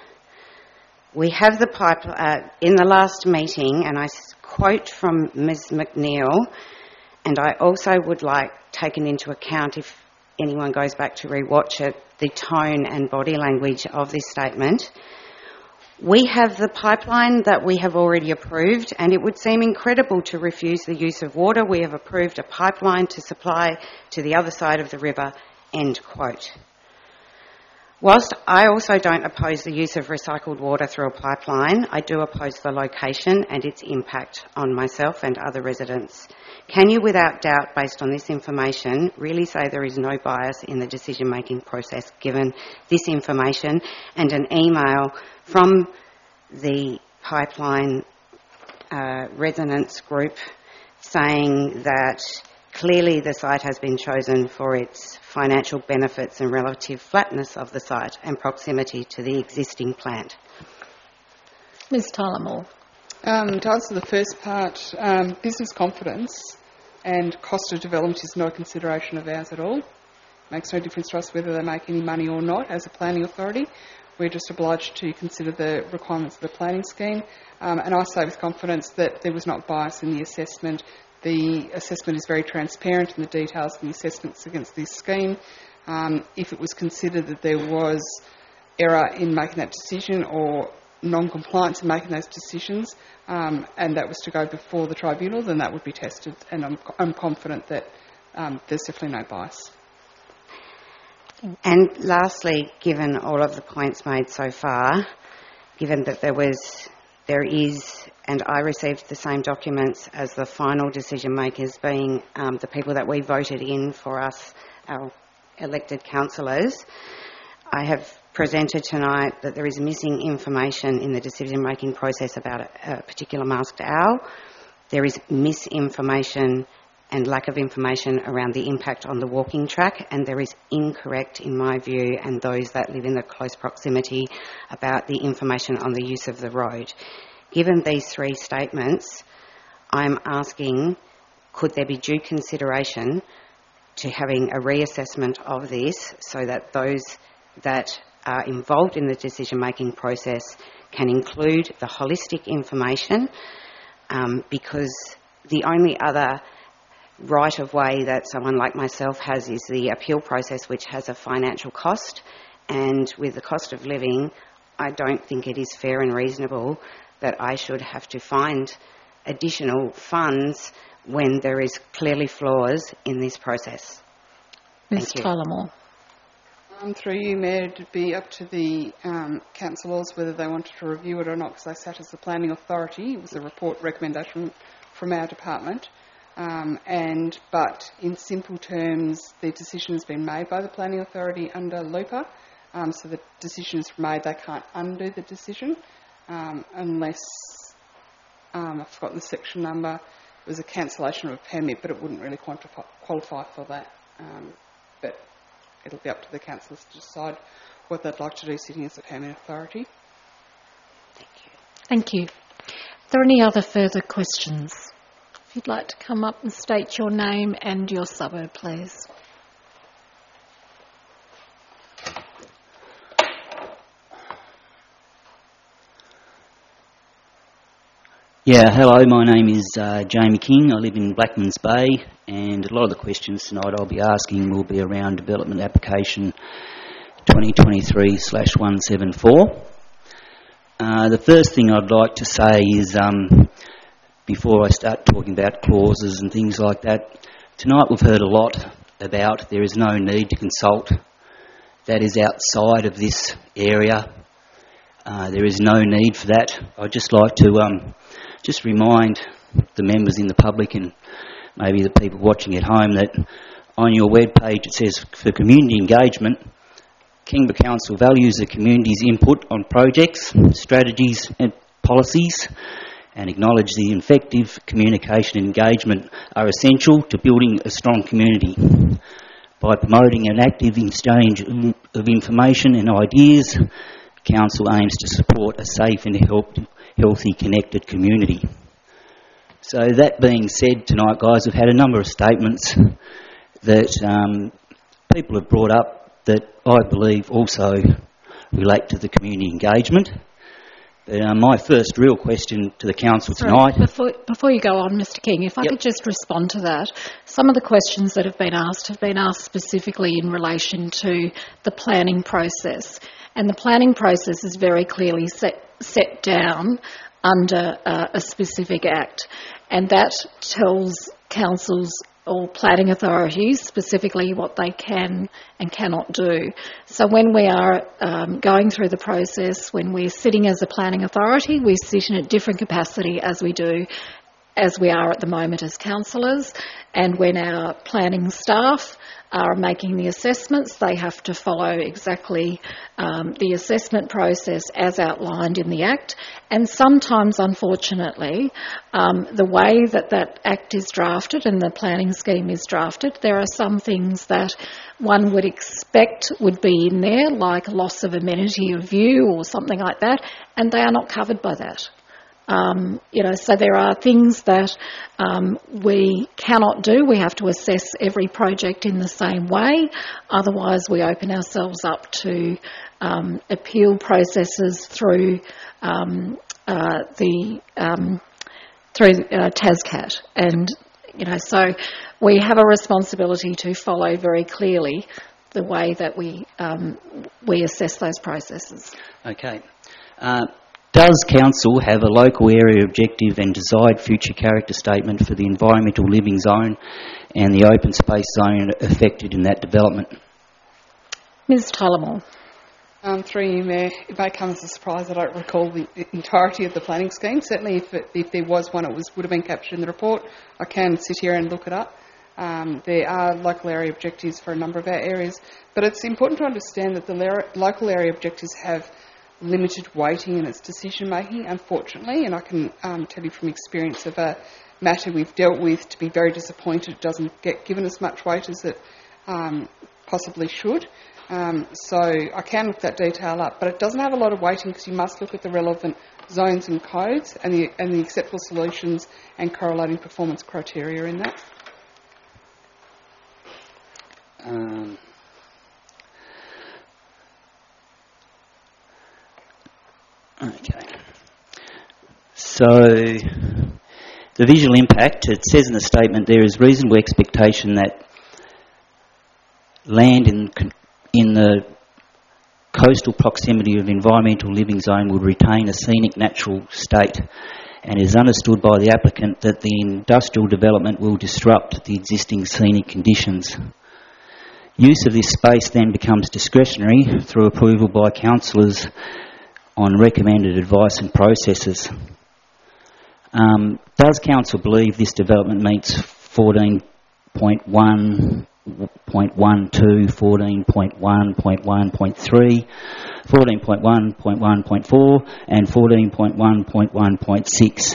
we have the pipe uh, in the last meeting, and I quote from Miz McNeil, and I also would like taken into account, if anyone goes back to rewatch it, the tone and body language of this statement. We have the pipeline that we have already approved, and it would seem incredible to refuse the use of water. We have approved a pipeline to supply to the other side of the river, end quote. Whilst I also don't oppose the use of recycled water through a pipeline, I do oppose the location and its impact on myself and other residents. Can you, without doubt, based on this information, really say there is no bias in the decision-making process given this information and an email from the pipeline uh, resonance group saying that clearly the site has been chosen for its financial benefits and relative flatness of the site and proximity to the existing plant? Miz Tullamore. Um, to answer the first part, um, business confidence and cost of development is no consideration of ours at all. Makes no difference to us whether they make any money or not as a planning authority. We're just obliged to consider the requirements of the planning scheme. Um, and I say with confidence that there was not bias in the assessment. The assessment is very transparent in the details of the assessments against this scheme. Um, if it was considered that there was error in making that decision or non-compliance in making those decisions, um, and that was to go before the tribunal, then that would be tested, and I'm, I'm confident that um, there's definitely no bias. And lastly, given all of the points made so far, given that there was, there is, and I received the same documents as the final decision makers, being um, the people that we voted in for us, our elected councillors, I have presented tonight that there is missing information in the decision-making process about a, a particular masked owl. There is misinformation and lack of information around the impact on the walking track, and there is incorrect, in my view, and those that live in the close proximity, about the information on the use of the road. Given these three statements, I'm asking could there be due consideration to having a reassessment of this so that those that are involved in the decision-making process can include the holistic information, um, because the only other right of way that someone like myself has is the appeal process, which has a financial cost, and with the cost of living, I don't think it is fair and reasonable that I should have to find additional funds when there is clearly flaws in this process. Miz Tyler Moore. Um, through you, Mayor, it'd be up to the um, councillors whether they wanted to review it or not, because I sat as the planning authority. It was a report recommendation from our department. Um, and but in simple terms, the decision has been made by the planning authority under LUPA. Um, so the decision is made; they can't undo the decision um, unless um, I've forgotten the section number. It was a cancellation of a permit, but it wouldn't really quantify, qualify for that. Um, but it'll be up to the councillors to decide what they'd like to do sitting as a permanent authority. Thank you. Thank you. Are there any other further questions? If you'd like to come up and state your name and your suburb, please. Yeah, hello, my name is uh, Jamie King. I live in Blackmans Bay, and a lot of the questions tonight I'll be asking will be around development application twenty twenty-three slash one seventy-four. Uh, the first thing I'd like to say is, um, before I start talking about clauses and things like that, tonight we've heard a lot about there is no need to consult. That is outside of this area. Uh, there is no need for that. I'd just like to um, just remind the members in the public and maybe the people watching at home that on your webpage it says for community engagement, Kingba Council values the community's input on projects, strategies and policies, and acknowledge the effective communication and engagement are essential to building a strong community. By promoting an active exchange of information and ideas, Council aims to support a safe and healthy, connected community. So that being said tonight, guys, we've had a number of statements that um, people have brought up that I believe also relate to the community engagement. But uh, my first real question to the Council Sorry, tonight... Before, before you go on, Mister King, if I Yep. could just respond to that. Some of the questions that have been asked have been asked specifically in relation to the planning process. And the planning process is very clearly set, set down under uh, a specific act. And that tells councils or planning authorities specifically what they can and cannot do. So when we are um, going through the process, when we're sitting as a planning authority, we sit in a different capacity as we do as we are at the moment as councillors, and when our planning staff are making the assessments, they have to follow exactly um, the assessment process as outlined in the Act. And sometimes, unfortunately, um, the way that that Act is drafted and the planning scheme is drafted, there are some things that one would expect would be in there, like loss of amenity of view or something like that, and they are not covered by that. Um, you know, so there are things that um, we cannot do. We have to assess every project in the same way. Otherwise, we open ourselves up to um, appeal processes through um, uh, the um, through uh, TASCAT, and you know, so we have a responsibility to follow very clearly the way that we um, we assess those processes. Okay. Uh, Does Council have a local area objective and desired future character statement for the environmental living zone and the open space zone affected in that development? Miz Tullamore. Um, through you, Mayor, it may come as a surprise I don't recall the entirety of the planning scheme. Certainly if, it, if there was one, it was, would have been captured in the report. I can sit here and look it up. Um, there are local area objectives for a number of our areas, but it's important to understand that the la- local area objectives have limited weighting in its decision making, unfortunately, and I can um, tell you from experience of a matter we've dealt with to be very disappointed it doesn't get given as much weight as it um, possibly should. Um, so I can look that detail up, but it doesn't have a lot of weighting because you must look at the relevant zones and codes and the, and the acceptable solutions and correlating performance criteria in that. Um, okay. So, the visual impact, it says in the statement there is reasonable expectation that land in in the coastal proximity of environmental living zone would retain a scenic natural state, and it is understood by the applicant that the industrial development will disrupt the existing scenic conditions. Use of this space then becomes discretionary through approval by councillors on recommended advice and processes. Um, does council believe this development meets fourteen point one point one two, fourteen point one point one point three, fourteen point one point one point four and fourteen point one point one point six?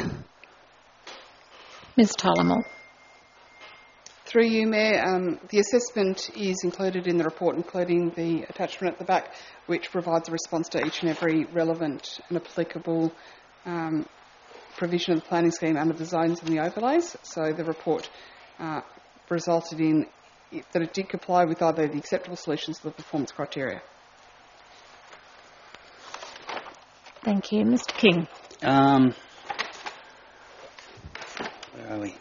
Ms Tullamore. Through you, Mayor, um, the assessment is included in the report, including the attachment at the back, which provides a response to each and every relevant and applicable um, provision of the planning scheme under the zones and the overlays. So the report uh, resulted in it, that it did comply with either the acceptable solutions or the performance criteria. Thank you. Mister King. Um, where are we?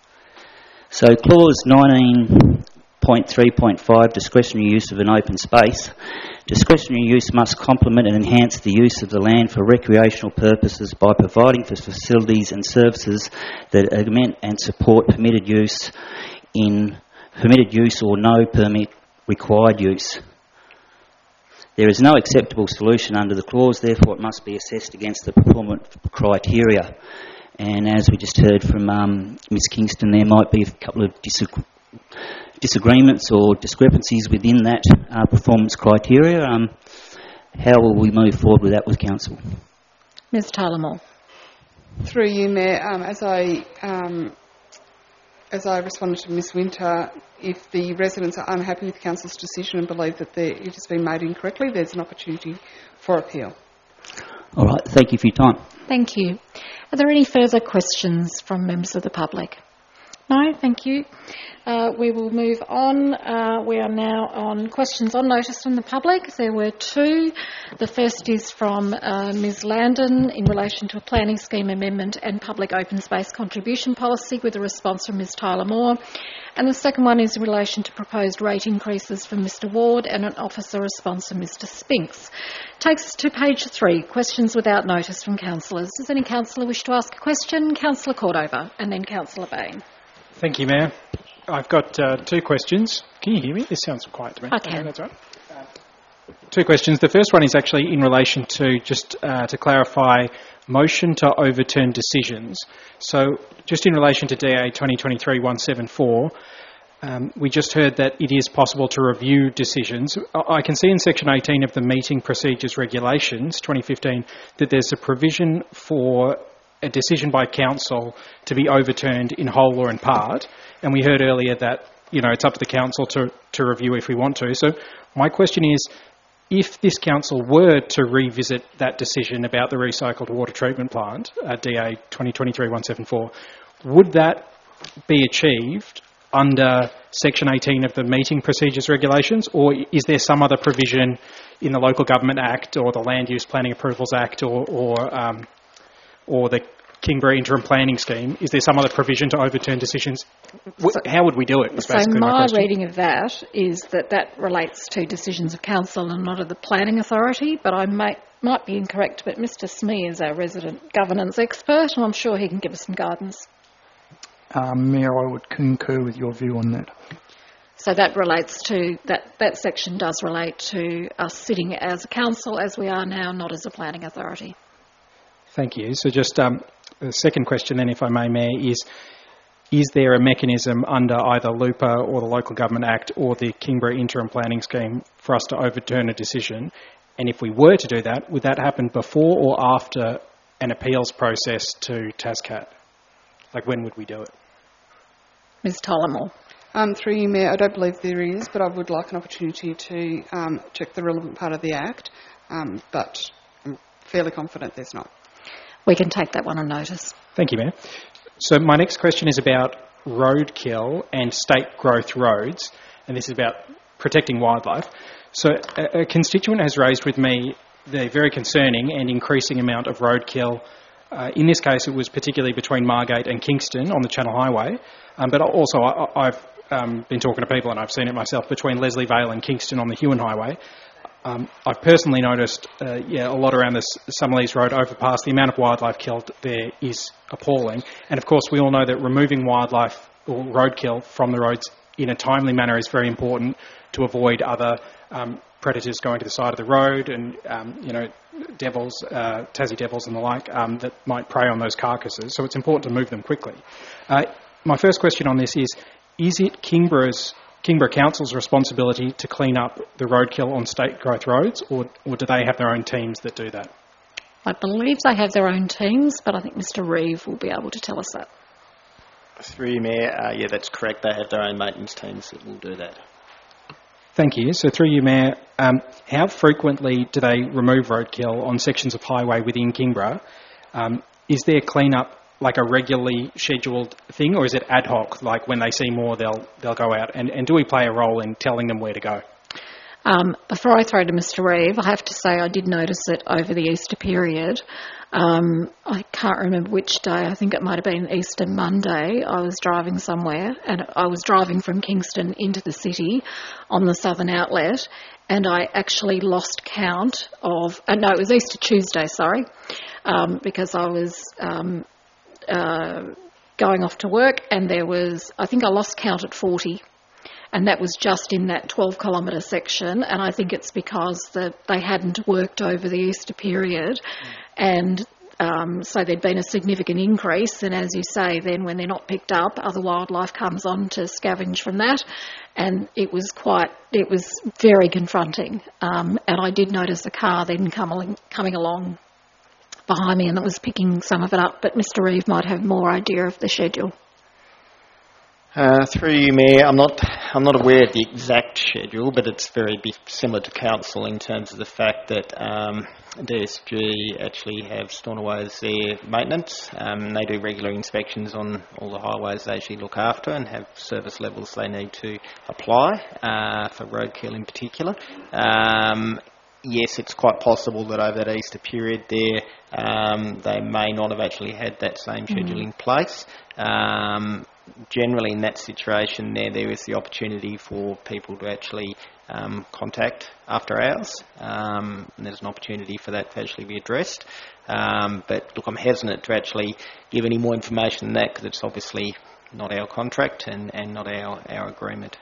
So clause nineteen point three point five, discretionary use of an open space. Discretionary use must complement and enhance the use of the land for recreational purposes by providing for facilities and services that augment and support permitted use in permitted use or no permit required use. There is no acceptable solution under the clause, therefore it must be assessed against the performance criteria. And as we just heard from um, Miz Kingston, there might be a couple of disagree- disagreements or discrepancies within that uh, performance criteria. Um, how will we move forward with that with council? Ms Tullamore. Through you, Mayor, um, as I um, as I responded to Miz Winter, if the residents are unhappy with council's decision and believe that it has been made incorrectly, there's an opportunity for appeal. All right, thank you for your time. Thank you. Are there any further questions from members of the public? No, thank you. Uh, we will move on. Uh, we are now on questions on notice from the public. There were two. The first is from uh, Miz Landon in relation to a planning scheme amendment and public open space contribution policy, with a response from Miz Tyler Moore. And the second one is in relation to proposed rate increases from Mister Ward and an officer response from Mister Spinks. Takes us to page three, questions without notice from councillors. Does any councillor wish to ask a question? Councillor Cordova and then Councillor Bain. Thank you, Mayor. I've got uh, two questions. Can you hear me? This sounds quiet to me. I can. Okay, that's right. Uh, two questions. The first one is actually in relation to, just uh, to clarify, motion to overturn decisions. So just in relation to D A twenty twenty-three one seventy-four, um, we just heard that it is possible to review decisions. I can see in section eighteen of the Meeting Procedures Regulations twenty fifteen that there's a provision for a decision by council to be overturned in whole or in part, and we heard earlier that, you know, it's up to the council to, to review if we want to. So my question is, if this council were to revisit that decision about the recycled water treatment plant at D A twenty twenty-three one seventy-four, would that be achieved under section eighteen of the Meeting Procedures Regulations, or is there some other provision in the Local Government Act or the Land Use Planning Approvals Act or, or um, or the Kingborough Interim Planning Scheme? Is there some other provision to overturn decisions? So, how would we do it? So my, my reading of that is that that relates to decisions of council and not of the planning authority, but I might, might be incorrect, but Mister Smee is our resident governance expert and I'm sure he can give us some guidance. Um, Mayor, I would concur with your view on that. So that relates to, that, that section does relate to us sitting as a council as we are now, not as a planning authority. Thank you. So just um, the second question then, if I may, Mayor, is is there a mechanism under either L U P A or the Local Government Act or the Kingborough Interim Planning Scheme for us to overturn a decision? And if we were to do that, would that happen before or after an appeals process to TASCAT? Like, when would we do it? Miz Tullamore. Um, through you, Mayor, I don't believe there is, but I would like an opportunity to um, check the relevant part of the Act, um, but I'm fairly confident there's not. We can take that one on notice. Thank you, Mayor. So my next question is about roadkill and state growth roads, and this is about protecting wildlife. So a, a constituent has raised with me the very concerning and increasing amount of roadkill. Uh, in this case, it was particularly between Margate and Kingston on the Channel Highway, um, but also I, I've um, been talking to people, and I've seen it myself, between Leslie Vale and Kingston on the Huon Highway. Um, I've personally noticed uh, yeah, a lot around this Summerlees Road overpass. The amount of wildlife killed there is appalling. And of course, we all know that removing wildlife or roadkill from the roads in a timely manner is very important to avoid other um, predators going to the side of the road and, um, you know, devils, uh, Tassie devils and the like um, that might prey on those carcasses. So it's important to move them quickly. Uh, my first question on this is, is it Kingborough's Kingborough Council's responsibility to clean up the roadkill on state growth roads, or, or do they have their own teams that do that? I believe they have their own teams, but I think Mister Reeve will be able to tell us that. Through you, Mayor, uh, yeah, that's correct. They have their own maintenance teams that will do that. Thank you. So through you, Mayor, um, how frequently do they remove roadkill on sections of highway within Kingborough? Um, is there clean-up like a regularly scheduled thing, or is it ad hoc, like when they see more they'll they'll go out? And, and do we play a role in telling them where to go? Um, before I throw to Mister Reeve, I have to say I did notice it over the Easter period. Um, I can't remember which day. I think it might have been Easter Monday. I was driving somewhere, and I was driving from Kingston into the city on the Southern Outlet, and I actually lost count of... Uh, no, it was Easter Tuesday, sorry, um, because I was... Um, Uh, going off to work, and there was, I think I lost count at forty, and that was just in that twelve kilometre section, and I think it's because the, they hadn't worked over the Easter period, and um, so there'd been a significant increase, and as you say, then when they're not picked up, other wildlife comes on to scavenge from that, and it was quite, it was very confronting, um, and I did notice a car then come, coming along behind me, and it was picking some of it up, but Mister Reeve might have more idea of the schedule. Uh, through you, Mayor, I'm not, I'm not aware of the exact schedule, but it's very similar to Council in terms of the fact that um, D S G actually have Stornoway as their maintenance. Um, they do regular inspections on all the highways they actually look after and have service levels they need to apply uh, for roadkill in particular. Um, Yes, it's quite possible that over that Easter period there, um, they may not have actually had that same schedule mm. in place. Um, generally in that situation there, there is the opportunity for people to actually um, contact after hours, um, and there's an opportunity for that to actually be addressed. Um, but look, I'm hesitant to actually give any more information than that because it's obviously not our contract and, and not our, our agreement.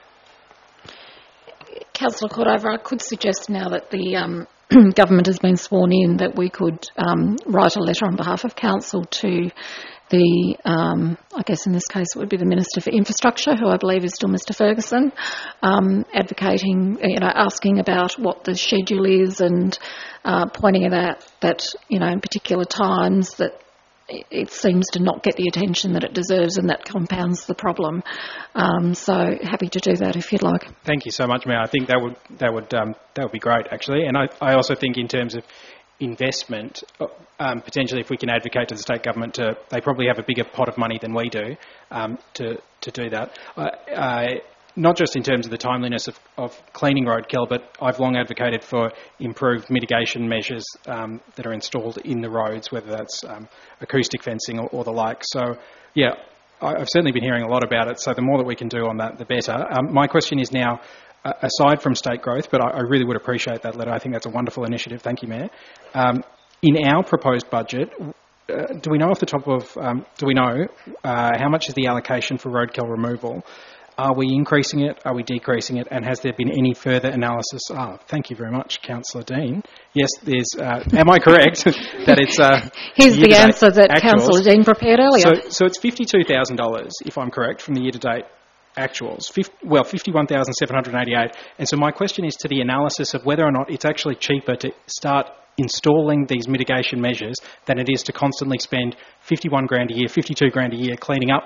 Councillor Cordover, I could suggest now that the um, government has been sworn in that we could um, write a letter on behalf of council to the, um, I guess in this case it would be the Minister for Infrastructure, who I believe is still Mister Ferguson, um, advocating, you know, asking about what the schedule is and uh, pointing it out that, you know, in particular times that it seems to not get the attention that it deserves, and that compounds the problem. Um, so happy to do that if you'd like. Thank you so much, Mayor. I think that would that would um, that would be great, actually. And I, I also think in terms of investment, um, potentially if we can advocate to the state government to, they probably have a bigger pot of money than we do um, to to do that. Uh, uh, Not just in terms of the timeliness of, of cleaning roadkill, but I've long advocated for improved mitigation measures um, that are installed in the roads, whether that's um, acoustic fencing or, or the like. So, yeah, I, I've certainly been hearing a lot about it, so the more that we can do on that, the better. Um, my question is now, uh, aside from state growth, but I, I really would appreciate that letter. I think that's a wonderful initiative. Thank you, Mayor. Um, in our proposed budget, uh, do we know off the top of, um, do we know uh, how much is the allocation for roadkill removal? Are we increasing it? Are we decreasing it? And has there been any further analysis? Oh, thank you very much, Councillor Dean. Yes, there's... Uh, am I correct that it's... Uh, Here's the answer that actuals. Councillor Dean prepared earlier. So, so it's fifty-two thousand dollars, if I'm correct, from the year-to-date actuals. fifty, well, fifty-one thousand seven hundred eighty-eight. And so my question is to the analysis of whether or not it's actually cheaper to start installing these mitigation measures than it is to constantly spend fifty-one grand a year, fifty-two grand a year cleaning up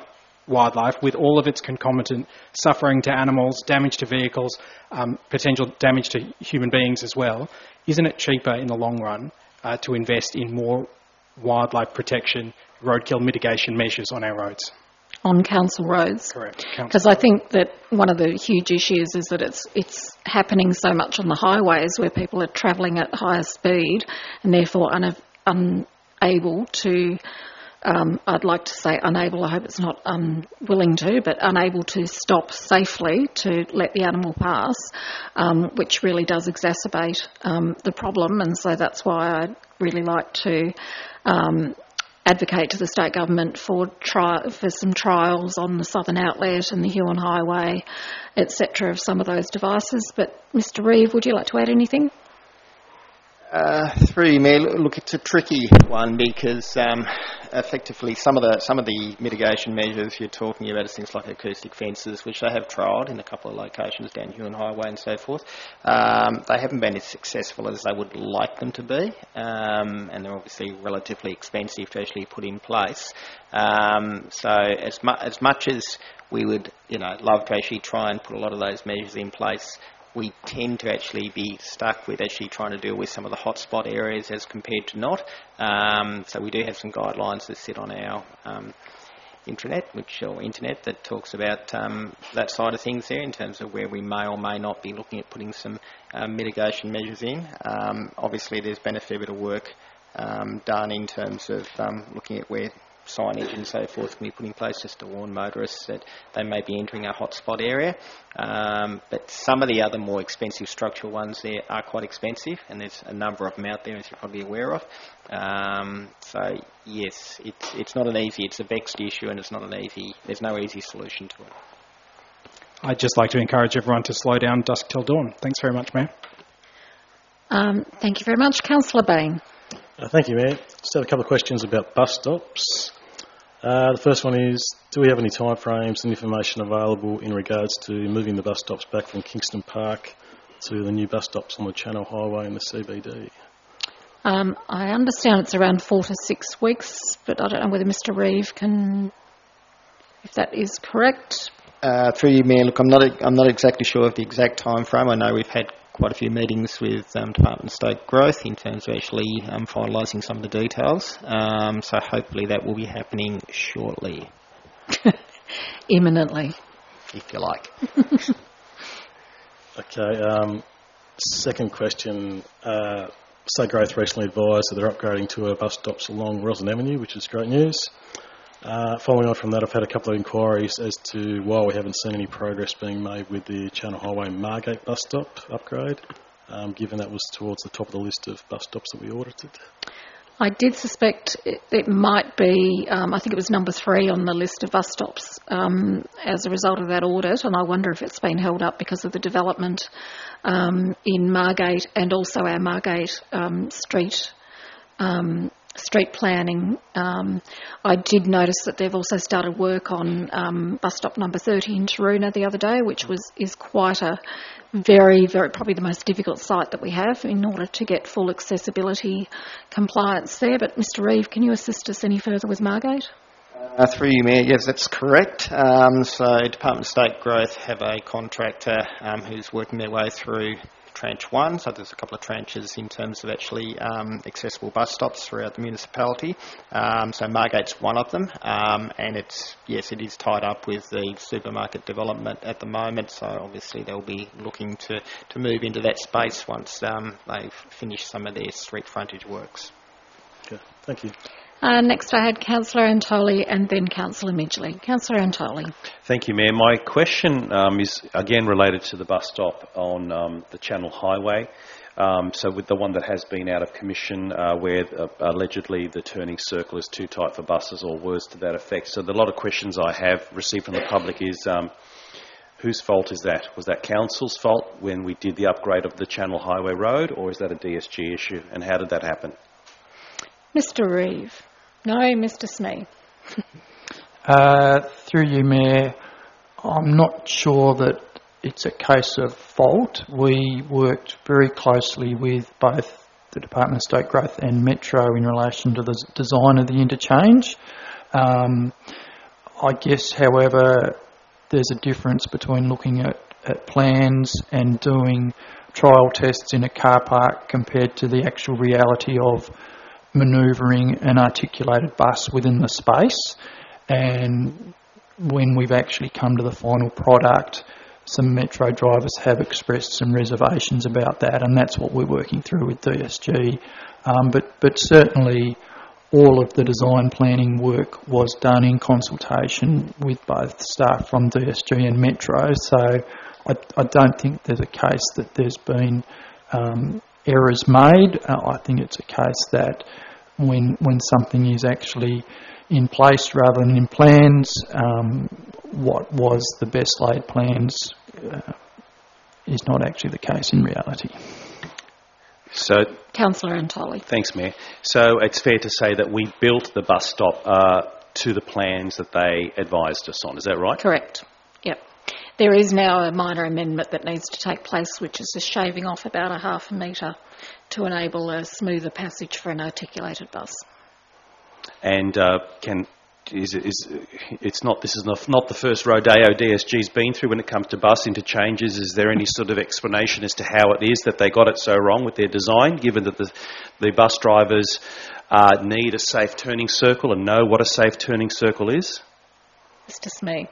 wildlife with all of its concomitant suffering to animals, damage to vehicles, um, potential damage to human beings as well, isn't it cheaper in the long run uh, to invest in more wildlife protection, roadkill mitigation measures on our roads? On council roads. Correct. Because I think that one of the huge issues is that it's it's happening so much on the highways where people are travelling at higher speed and therefore una- unable to, um, I'd like to say unable, I hope it's not unwilling to, but unable to stop safely to let the animal pass, um, which really does exacerbate um, the problem. And so that's why I'd really like to Um, advocate to the state government for tri- for some trials on the Southern Outlet and the Huon Highway, et cetera, of some of those devices. But Mister Reeve, would you like to add anything? Uh, through you, Mayor, look, it's a tricky one because um, effectively some of the some of the mitigation measures you're talking about is things like acoustic fences, which they have trialled in a couple of locations down Huon Highway and so forth. Um, they haven't been as successful as they would like them to be, um, and they're obviously relatively expensive to actually put in place. Um, so as, mu- as much as we would, you know, love to actually try and put a lot of those measures in place, we tend to actually be stuck with actually trying to deal with some of the hotspot areas as compared to not. Um, so we do have some guidelines that sit on our um, intranet, which or internet, that talks about um, that side of things there in terms of where we may or may not be looking at putting some um, mitigation measures in. Um, obviously, there's been a fair bit of work um, done in terms of um, looking at where signage and so forth can be put in place just to warn motorists that they may be entering a hotspot area. Um, but some of the other more expensive structural ones there are quite expensive, and there's a number of them out there, as you're probably aware of. Um, so yes, it's it's not an easy, it's a vexed issue, and it's not an easy, there's no easy solution to it. I'd just like to encourage everyone to slow down dusk till dawn. Thanks very much, Mayor. Um, thank you very much. Councillor Bain. Uh, thank you, Mayor. Just had a couple of questions about bus stops. Uh, the first one is, do we have any timeframes and information available in regards to moving the bus stops back from Kingston Park to the new bus stops on the Channel Highway in the C B D? Um, I understand it's around four to six weeks, but I don't know whether Mister Reeve can, if that is correct. Uh, through you, Mayor, look, I'm not I'm not exactly sure of the exact time frame. I know we've had quite a few meetings with um, Department of State Growth in terms of actually um, finalising some of the details. Um, so hopefully that will be happening shortly. Imminently. If you like. Okay, um, second question. Uh, State Growth recently advised that they're upgrading to our bus stops along Roslyn Avenue, which is great news. Uh, following on from that, I've had a couple of inquiries as to why we haven't seen any progress being made with the Channel Highway Margate bus stop upgrade, um, given that was towards the top of the list of bus stops that we audited. I did suspect it, it might be, um, I think it was number three on the list of bus stops um, as a result of that audit, and I wonder if it's been held up because of the development um, in Margate and also our Margate um, street um street planning. Um, I did notice that they've also started work on um, bus stop number thirty in Taroona the other day, which was is quite a very, very, probably the most difficult site that we have in order to get full accessibility compliance there. But Mister Reeve, can you assist us any further with Margate? Uh, through you, Mayor, yes, that's correct. Um, so Department of State Growth have a contractor um, who's working their way through tranche one, so there's a couple of tranches in terms of actually um, accessible bus stops throughout the municipality. Um, so Margate's one of them, um, and it's, yes, it is tied up with the supermarket development at the moment, so obviously they'll be looking to, to move into that space once um, they've finished some of their street frontage works. Okay, thank you. Uh, next I had Councillor Antoli and then Councillor Midgley. Councillor Antoli. Thank you, Mayor. My question um, is again related to the bus stop on um, the Channel Highway. Um, so with the one that has been out of commission uh, where uh, allegedly the turning circle is too tight for buses or words to that effect. So the lot of questions I have received from the public is um, whose fault is that? Was that council's fault when we did the upgrade of the Channel Highway Road, or is that a D S G issue, and how did that happen? Mister Reeve. No, Mister Smee. uh, through you, Mayor, I'm not sure that it's a case of fault. We worked very closely with both the Department of State Growth and Metro in relation to the design of the interchange. Um, I guess, however, there's a difference between looking at, at plans and doing trial tests in a car park compared to the actual reality of manoeuvring an articulated bus within the space. And when we've actually come to the final product, some Metro drivers have expressed some reservations about that, and that's what we're working through with D S G. Um, but, but certainly all of the design planning work was done in consultation with both staff from D S G and Metro, so I, I don't think there's a case that there's been um, errors made. Uh, I think it's a case that when when something is actually in place rather than in plans, um, what was the best laid plans uh, is not actually the case in reality. So, Councillor Antoli. Thanks, Mayor. So it's fair to say that we built the bus stop uh, to the plans that they advised us on. Is that right? Correct. Yep. There is now a minor amendment that needs to take place, which is just shaving off about a half a metre to enable a smoother passage for an articulated bus. And uh, can is, is it's not this is not, not the first rodeo D S G's been through when it comes to bus interchanges. Is there any sort of explanation as to how it is that they got it so wrong with their design, given that the the bus drivers uh, need a safe turning circle and know what a safe turning circle is? Mister Smee.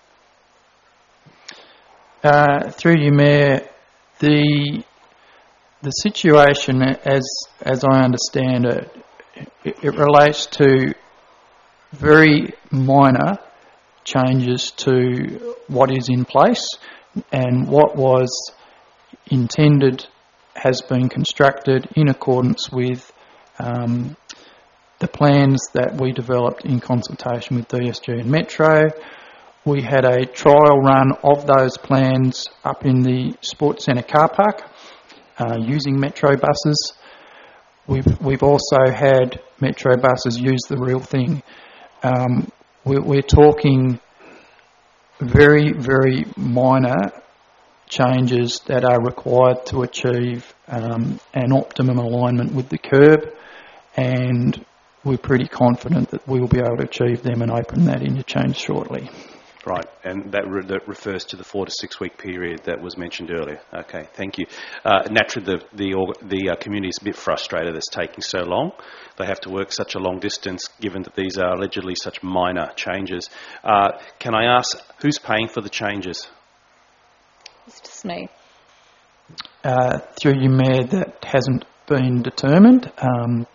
Uh, through you, Mayor, the the situation, as as I understand it, it, it relates to very minor changes to what is in place, and what was intended has been constructed in accordance with um, the plans that we developed in consultation with D S G and Metro. We had a trial run of those plans up in the Sports Centre car park uh, using Metro buses. We've, we've also had Metro buses use the real thing. Um, we're, we're talking very, very minor changes that are required to achieve um, an optimum alignment with the curb, and we're pretty confident that we will be able to achieve them and open that interchange shortly. Right, and that, re- that refers to the four to six week period that was mentioned earlier. Okay, thank you. Uh, naturally, the the, org- the uh, community is a bit frustrated it's taking so long. They have to work such a long distance, given that these are allegedly such minor changes. Uh, can I ask, who's paying for the changes? Mister Smee. Uh, through you, Mayor, that hasn't been determined, um,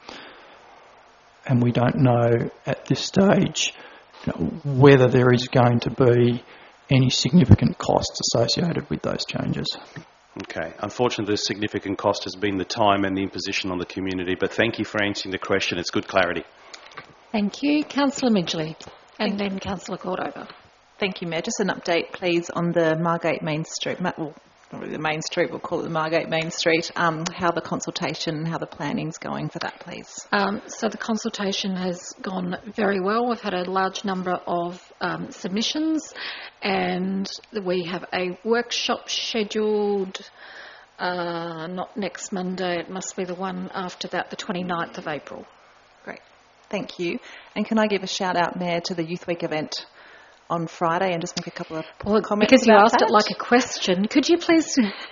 and we don't know at this stage whether there is going to be any significant costs associated with those changes. Okay. Unfortunately, the significant cost has been the time and the imposition on the community, but thank you for answering the question. It's good clarity. Thank you. Councillor Midgley, and then Councillor Cordova. Thank you, Mayor. Just an update, please, on the Margate Main Street, well, not really the Main Street, we'll call it the Margate Main Street, um, how the consultation, how the planning's going for that, please. Um, so the consultation has gone very well. We've had a large number of um, submissions, and we have a workshop scheduled, uh, not next Monday, it must be the one after that, the twenty-ninth of April. Great. Thank you. And can I give a shout out, Mayor, to the Youth Week event on Friday and just make a couple of well, comments because you about asked that? it like a question. Could you please...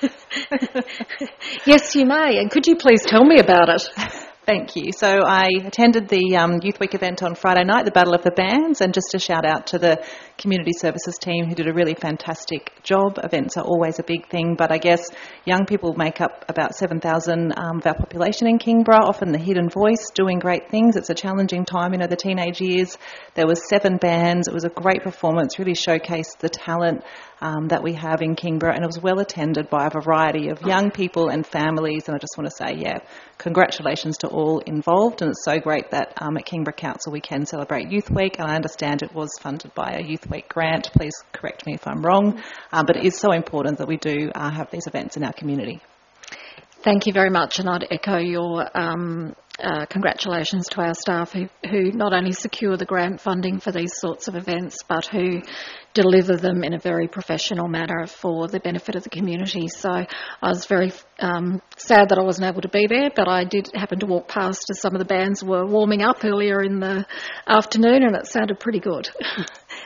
Yes, you may. And could you please tell me about it? Thank you. So I attended the um, Youth Week event on Friday night, the Battle of the Bands, and just a shout out to the Community Services team who did a really fantastic job. Events are always a big thing, but I guess young people make up about seven thousand um, of our population in Kingborough, often the hidden voice, doing great things. It's a challenging time, you know, the teenage years. There was seven bands. It was a great performance, really showcased the talent um, that we have in Kingborough, and it was well attended by a variety of young people and families. And I just want to say, yeah, congratulations to all involved, and it's so great that um, at Kingborough Council we can celebrate Youth Week, and I understand it was funded by a Youth Week grant. Please correct me if I'm wrong, um, but it is so important that we do uh, have these events in our community. Thank you very much, and I'd echo your um, uh, congratulations to our staff who, who not only secure the grant funding for these sorts of events, but who deliver them in a very professional manner for the benefit of the community. So I was very um, sad that I wasn't able to be there, but I did happen to walk past as some of the bands were warming up earlier in the afternoon, and it sounded pretty good.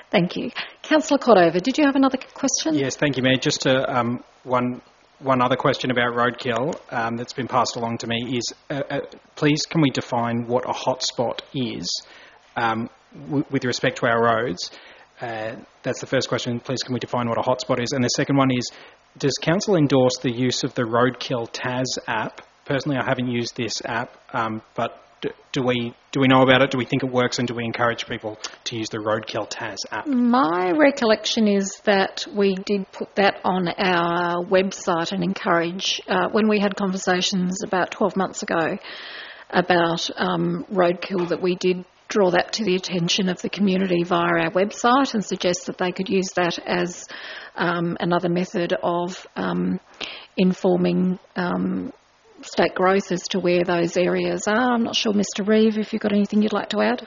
Thank you. Councillor Cordova, did you have another question? Yes, thank you, Mayor. Just to, um, one one other question about roadkill um, that's been passed along to me is, uh, uh, please can we define what a hotspot is um, w- with respect to our roads? Uh, that's the first question. Please can we define what a hotspot is? And the second one is, does Council endorse the use of the Roadkill Taz app? Personally, I haven't used this app, um, but do, do we do we know about it? Do we think it works, and do we encourage people to use the Roadkill Taz app? My recollection is that we did put that on our website and encourage, uh, when we had conversations about twelve months ago about um, roadkill, that we did draw that to the attention of the community via our website and suggest that they could use that as um, another method of um, informing um, state growth as to where those areas are. I'm not sure, Mr Reeve, if you've got anything you'd like to add?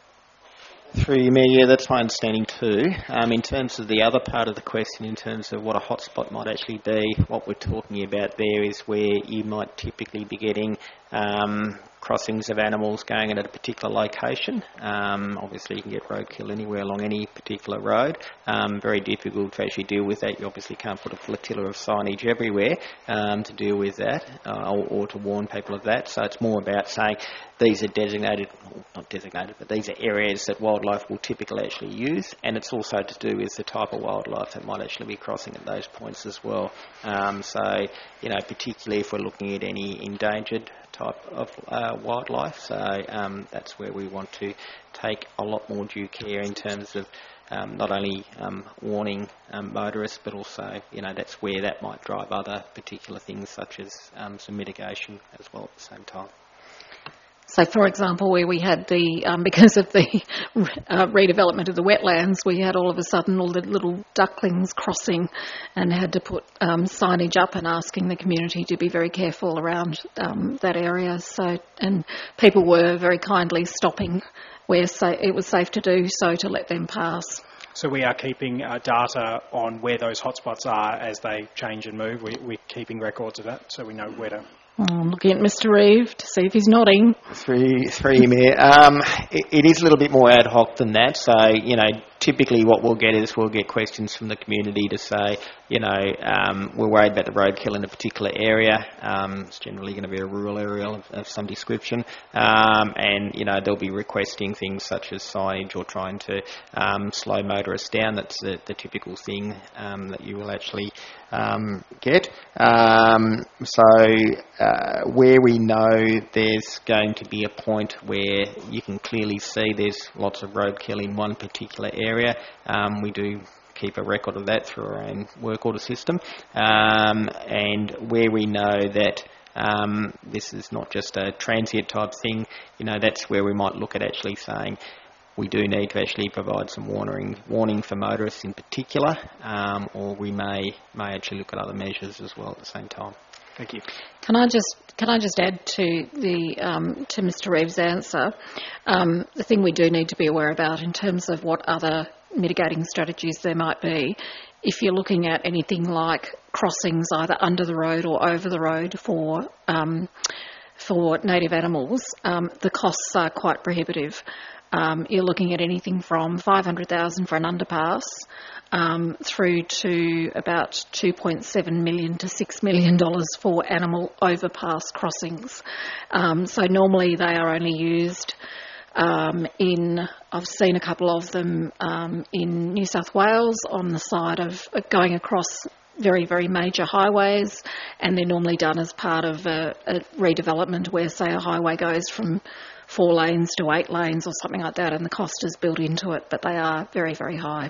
Through you, Mayor, yeah, that's my understanding too. Um, in terms of the other part of the question, in terms of what a hotspot might actually be, what we're talking about there is where you might typically be getting um, crossings of animals going in at a particular location. Um, obviously, you can get roadkill anywhere along any particular road. Um, very difficult to actually deal with that. You obviously can't put a flotilla of signage everywhere um, to deal with that uh, or, or to warn people of that. So it's more about saying these are designated, well, not designated, but these are areas that wildlife will typically actually use, and it's also to do with the type of wildlife that might actually be crossing at those points as well. Um, so, you know, particularly if we're looking at any endangered type of uh, wildlife, so um, that's where we want to take a lot more due care in terms of um, not only um, warning um, motorists, but also, you know, that's where that might drive other particular things such as um, some mitigation as well at the same time. So, for example, where we had the, um, because of the uh, redevelopment of the wetlands, we had all of a sudden all the little ducklings crossing and had to put um, signage up and asking the community to be very careful around um, that area. So, and people were very kindly stopping where sa- it was safe to do so to let them pass. So we are keeping uh, data on where those hotspots are as they change and move. We, we're keeping records of that so we know where to... I'm looking at Mr Reeve to see if he's nodding. Three, three, Mayor. Um, it, it is a little bit more ad hoc than that. So, you know, typically what we'll get is we'll get questions from the community to say, you know, um, we're worried about the roadkill in a particular area. Um, it's generally going to be a rural area of, of some description. Um, and, you know, they'll be requesting things such as signage or trying to um, slow motorists down. That's the, the typical thing um, that you will actually um, get. Um, so... Uh, where we know there's going to be a point where you can clearly see there's lots of roadkill in one particular area, um, we do keep a record of that through our own work order system. Um, and where we know that um, this is not just a transient type thing, you know, that's where we might look at actually saying we do need to actually provide some warning warning for motorists in particular, um, or we may may actually look at other measures as well at the same time. Thank you. Can I just can I just add to the um, to Mr Reeve's answer? Um, the thing we do need to be aware about in terms of what other mitigating strategies there might be, if you're looking at anything like crossings either under the road or over the road for um, for native animals, um, the costs are quite prohibitive. Um, you're looking at anything from five hundred thousand dollars for an underpass um, through to about two point seven million dollars to six million dollars for animal overpass crossings. Um, so normally they are only used um, in, I've seen a couple of them um, in New South Wales on the side of going across very, very major highways, and they're normally done as part of a, a redevelopment where, say, a highway goes from four lanes to eight lanes or something like that, and the cost is built into it, but they are very, very high.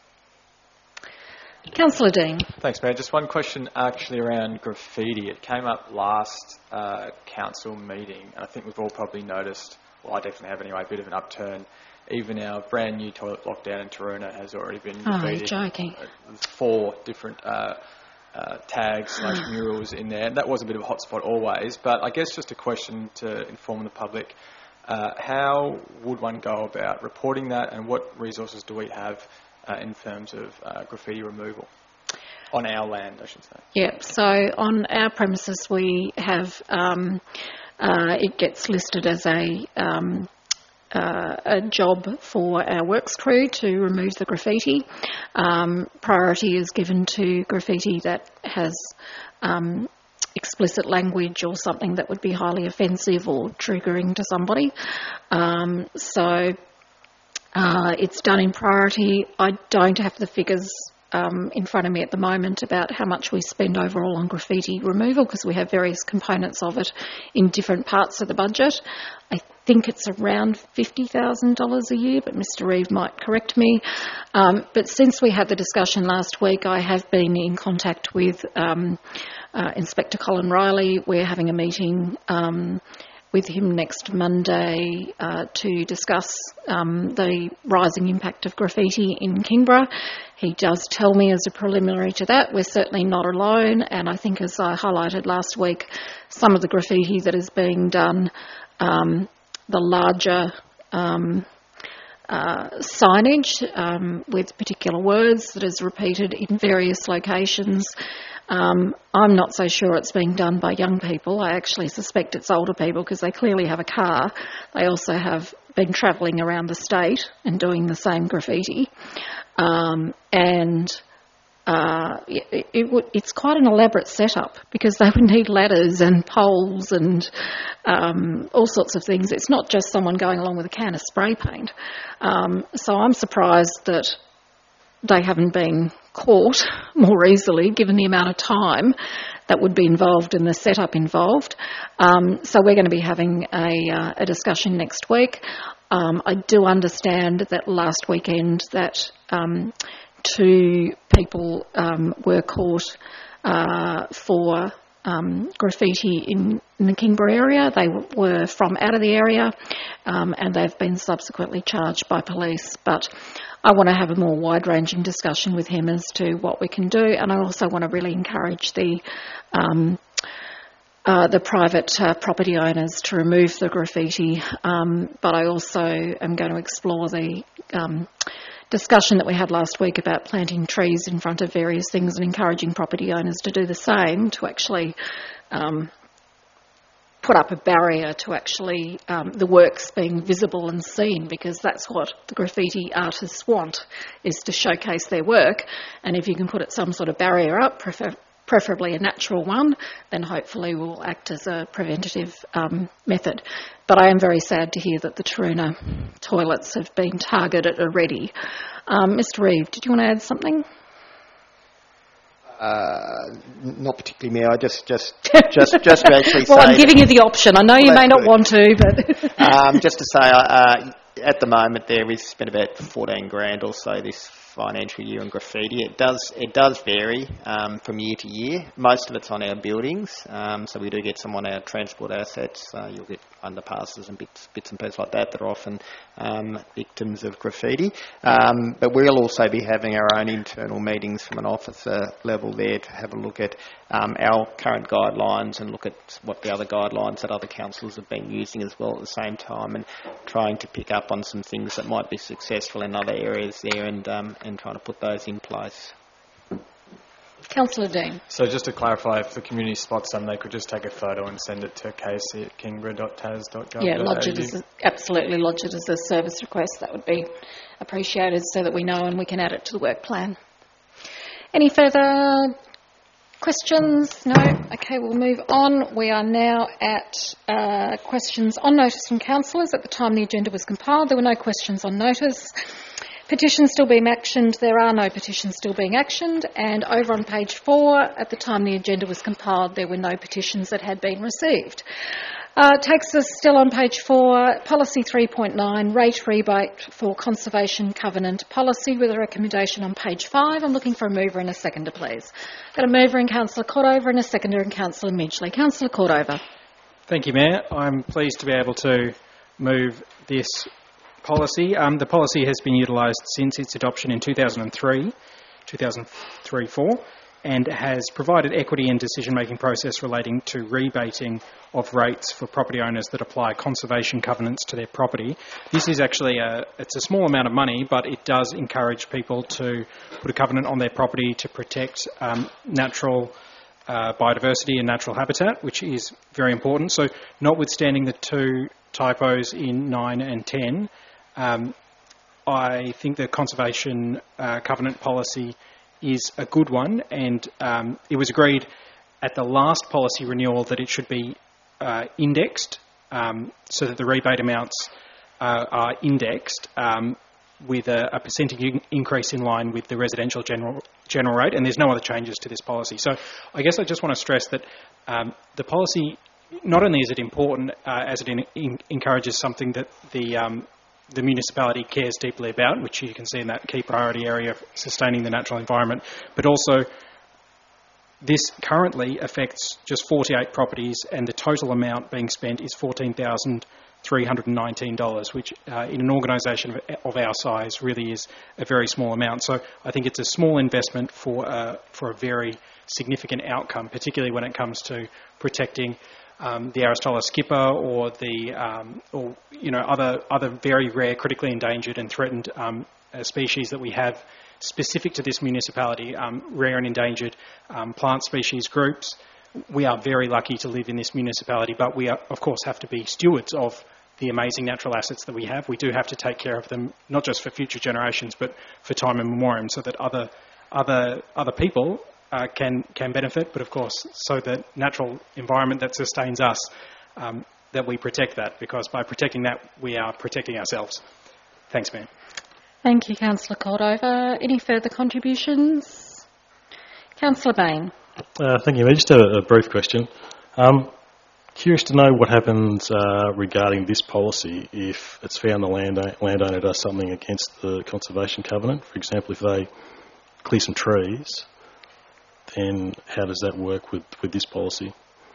Councillor Dean. Thanks, Mayor. Just one question actually around graffiti. It came up last uh, council meeting, and I think we've all probably noticed, well, I definitely have anyway, a bit of an upturn. Even our brand new toilet block down in Taroona has already been graffitied. Oh, you're joking. There's four different uh, uh, tags slash murals in there. And that was a bit of a hotspot always, but I guess just a question to inform the public. Uh, how would one go about reporting that, and what resources do we have uh, in terms of uh, graffiti removal? On our land, I should say. Yeah, so on our premises we have, um, uh, it gets listed as a... Um, uh, a job for our works crew to remove the graffiti. Um, priority is given to graffiti that has um, explicit language or something that would be highly offensive or triggering to somebody. Um, so uh, it's done in priority. I don't have the figures Um, in front of me at the moment about how much we spend overall on graffiti removal, because we have various components of it in different parts of the budget. I think it's around fifty thousand dollars a year, but Mister Reeve might correct me. Um, but since we had the discussion last week, I have been in contact with um, uh, Inspector Colin Riley. We're having a meeting um, with him next Monday uh, to discuss um, the rising impact of graffiti in Kingborough. He does tell me as a preliminary to that, we're certainly not alone, and I think, as I highlighted last week, some of the graffiti that is being done, um, the larger um, uh, signage um, with particular words that is repeated in various locations, Um, I'm not so sure it's being done by young people. I actually suspect it's older people, because they clearly have a car. They also have been travelling around the state and doing the same graffiti. Um, and uh, it, it would, it's quite an elaborate setup, because they would need ladders and poles and um, all sorts of things. It's not just someone going along with a can of spray paint. Um, so I'm surprised that they haven't been caught more easily, given the amount of time that would be involved in the setup involved. Um, so we're going to be having a, uh, a discussion next week. Um, I do understand that last weekend that um, two people um, were caught uh, for um, graffiti in, in the Kingborough area. They w- were from out of the area, um, and they've been subsequently charged by police. But I want to have a more wide-ranging discussion with him as to what we can do, and I also want to really encourage the um, uh, the private uh, property owners to remove the graffiti. Um, but I also am going to explore the um, discussion that we had last week about planting trees in front of various things and encouraging property owners to do the same, to actually um, put up a barrier to actually um, the works being visible and seen, because that's what the graffiti artists want, is to showcase their work. And if you can put it some sort of barrier up, prefer- preferably a natural one, then hopefully will act as a preventative um, method. But I am very sad to hear that the Taroona toilets have been targeted already. Um, Mister Reeve, did you want to add something? Uh, not particularly, Mayor. I just, just, just, just to actually well, say. I'm giving you the option. I know you well, may not good. want to, but um, just to say, uh, at the moment, there we spent about fourteen grand or so this financial year on graffiti. It does, it does vary um, from year to year. Most of it's on our buildings, um, so we do get some on our transport assets. Uh, you'll get underpasses and bits, bits and pieces like that that are often um, victims of graffiti. Um, but we'll also be having our own internal meetings from an officer level there to have a look at um, our current guidelines and look at what the other guidelines that other councils have been using as well at the same time, and trying to pick up on some things that might be successful in other areas there, and um, and trying to put those in place. Councillor Dean. So just to clarify, if the community spots them, they could just take a photo and send it to k c at kingborough dot t a s dot gov dot a u. Yeah, lodge it as a, absolutely lodge it as a service request. That would be appreciated, so that we know and we can add it to the work plan. Any further questions? No? Okay, we'll move on. We are now at uh, questions on notice from councillors. At the time the agenda was compiled, there were no questions on notice. Petitions still being actioned. There are no petitions still being actioned. And over on page four, at the time the agenda was compiled, there were no petitions that had been received. Uh, takes us still on page four, policy three point nine, rate rebate for conservation covenant policy, with a recommendation on page five. I'm looking for a mover and a seconder, please. Got a mover in Councillor Cordover and a seconder in Councillor Midgley. Councillor Cordover. Thank you, Mayor. I'm pleased to be able to move this policy. Um, the policy has been utilised since its adoption in two thousand three, two thousand three four, and has provided equity in decision-making process relating to rebating of rates for property owners that apply conservation covenants to their property. This is actually a, it's a small amount of money, but it does encourage people to put a covenant on their property to protect um, natural uh, biodiversity and natural habitat, which is very important. So notwithstanding the two typos in nine and ten. Um, I think the conservation uh, covenant policy is a good one, and um, it was agreed at the last policy renewal that it should be uh, indexed um, so that the rebate amounts uh, are indexed um, with a, a percentage in- increase in line with the residential general general rate, and there's no other changes to this policy. So I guess I just want to stress that um, the policy, not only is it important uh, as it in, in, encourages something that the um, the municipality cares deeply about, which you can see in that key priority area of sustaining the natural environment, but also this currently affects just forty-eight properties, and the total amount being spent is fourteen thousand three hundred nineteen dollars, which uh, in an organisation of, of our size really is a very small amount. So I think it's a small investment for uh, for a very significant outcome, particularly when it comes to protecting um, the Aristola skipper or the um, or you know other other very rare, critically endangered and threatened um, uh, species that we have specific to this municipality, um, rare and endangered um, plant species groups. We are very lucky to live in this municipality, but we, are, of course, have to be stewards of the amazing natural assets that we have. We do have to take care of them, not just for future generations, but for time immemorial, so that other other other people uh, can can benefit. But of course, so that natural environment that sustains us, um, that we protect that, because by protecting that, we are protecting ourselves. Thanks, Mayor. Thank you, Councillor Cordova. Any further contributions? Councillor Bain. Uh, thank you, Mayor. Just a, a brief question. Um, curious to know what happens uh, regarding this policy if it's found the land, landowner does something against the conservation covenant. For example, if they clear some trees, then how does that work with, with this policy?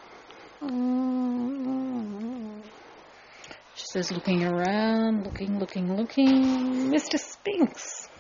Um, she says looking around, looking, looking, looking. Mister Spinks.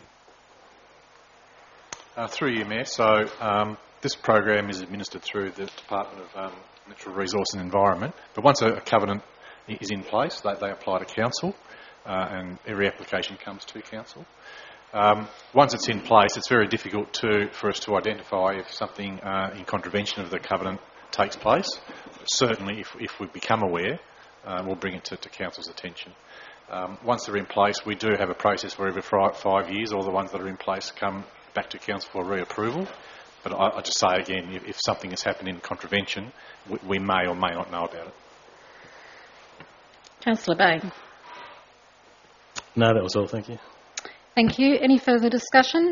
Uh, through you, Mayor. So um, this program is administered through the Department of um, Natural Resource and Environment. But once a, a covenant is in place, they, they apply to council, uh, and every application comes to council. Um, once it's in place, it's very difficult to for us to identify if something uh, in contravention of the covenant takes place. Certainly, if, if we become aware, uh, we'll bring it to, to council's attention. Um, once they're in place, we do have a process where every five years all the ones that are in place come back to council for reapproval. But I, I just say again, if, if something has happened in contravention, we, we may or may not know about it. Councillor Bain. No, that was all. Thank you. Thank you. Any further discussion?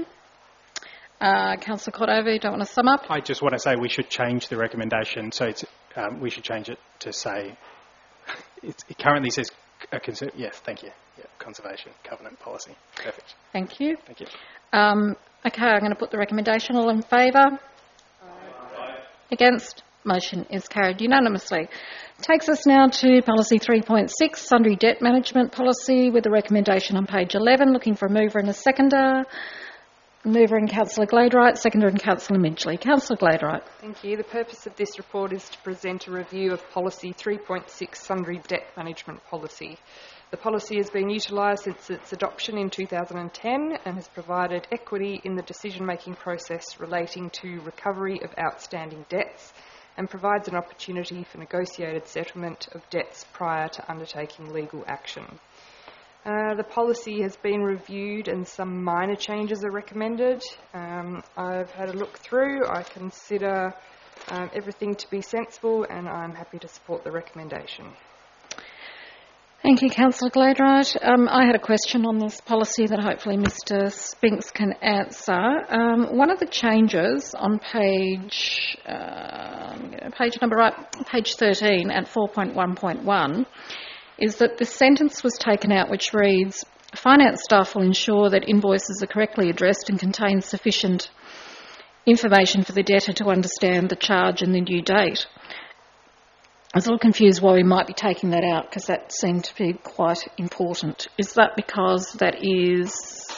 Uh, Councillor Cordova, you don't want to sum up? I just want to say we should change the recommendation. So it's, um, we should change it to say, it's, it currently says, a conser- yes, thank you. Yeah, conservation covenant policy. Perfect. Thank you. Thank you. Um, okay, I'm going to put the recommendation. All in favour? Aye. Against? Motion is carried unanimously. Takes us now to policy three point six, sundry debt management policy, with a recommendation on page eleven, looking for a mover and a seconder. Mover in Councillor Gladeright, seconder in Councillor Midgley. Councillor Gladeright. Thank you. The purpose of this report is to present a review of policy three point six, sundry debt management policy. The policy has been utilised since its adoption in two thousand ten and has provided equity in the decision-making process relating to recovery of outstanding debts, and provides an opportunity for negotiated settlement of debts prior to undertaking legal action. Uh, the policy has been reviewed and some minor changes are recommended. Um, I've had a look through. I consider um, everything to be sensible, and I'm happy to support the recommendation. Thank you, Councillor Gladeright. Um, I had a question on this policy that hopefully Mister Spinks can answer. Um, one of the changes on page, uh, page number right, page thirteen at four point one point one is that the sentence was taken out which reads, finance staff will ensure that invoices are correctly addressed and contain sufficient information for the debtor to understand the charge and the due date. I was a little confused why we might be taking that out, because that seemed to be quite important. Is that because that is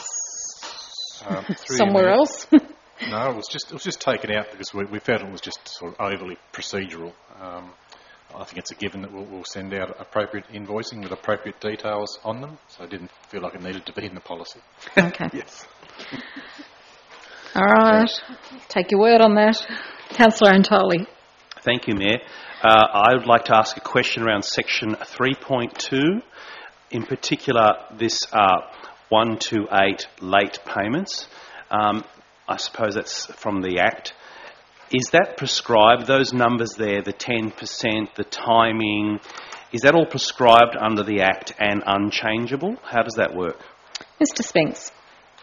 um, somewhere else? No, it was just it was just taken out because we, we felt it was just sort of overly procedural. Um, I think it's a given that we'll, we'll send out appropriate invoicing with appropriate details on them, so I didn't feel like it needed to be in the policy. Okay. Yes. All right. Take your word on that. Councillor Antoli. Thank you, Mayor. Uh, I would like to ask a question around section three point two, in particular this uh, one to eight late payments. Um, I suppose that's from the Act. Is that prescribed, those numbers there, the ten percent, the timing, is that all prescribed under the Act and unchangeable? How does that work? Mister Spence.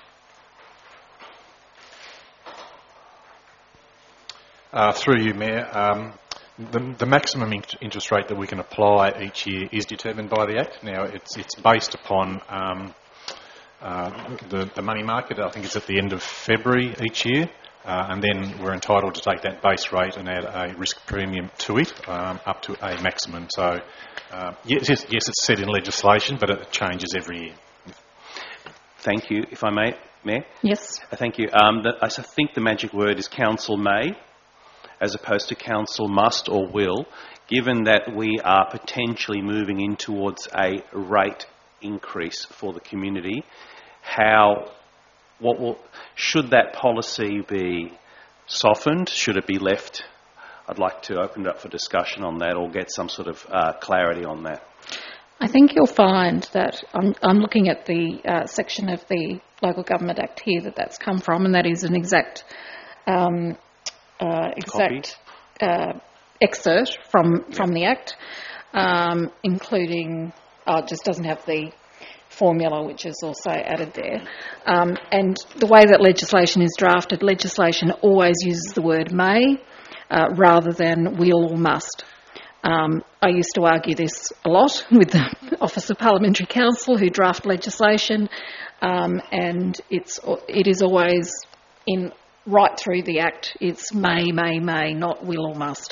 Uh, through you, Mayor. Um, the, the maximum in- interest rate that we can apply each year is determined by the Act. Now, it's it's based upon um, uh, the, the money market. I think it's at the end of February each year, uh, and then we're entitled to take that base rate and add a risk premium to it, um, up to a maximum. So, uh, yes, yes, yes, it's set in legislation, but it changes every year. Thank you. If I may, Mayor? Yes. Uh, thank you. Um, the, I think the magic word is council may, as opposed to council must or will, given that we are potentially moving in towards a rate increase for the community. How, what will, should that policy be softened? Should it be left? I'd like to open it up for discussion on that or get some sort of uh, clarity on that. I think you'll find that I'm, I'm looking at the uh, section of the Local Government Act here that that's come from, and that is an exact um, uh, exact uh, excerpt from from the Act, um, including oh, it just doesn't have the formula, which is also added there. Um, and the way that legislation is drafted, legislation always uses the word may uh, rather than will or must. Um, I used to argue this a lot with the Office of Parliamentary Counsel who draft legislation, um, and it's it is always in right through the Act. It's may, may, may, not will or must.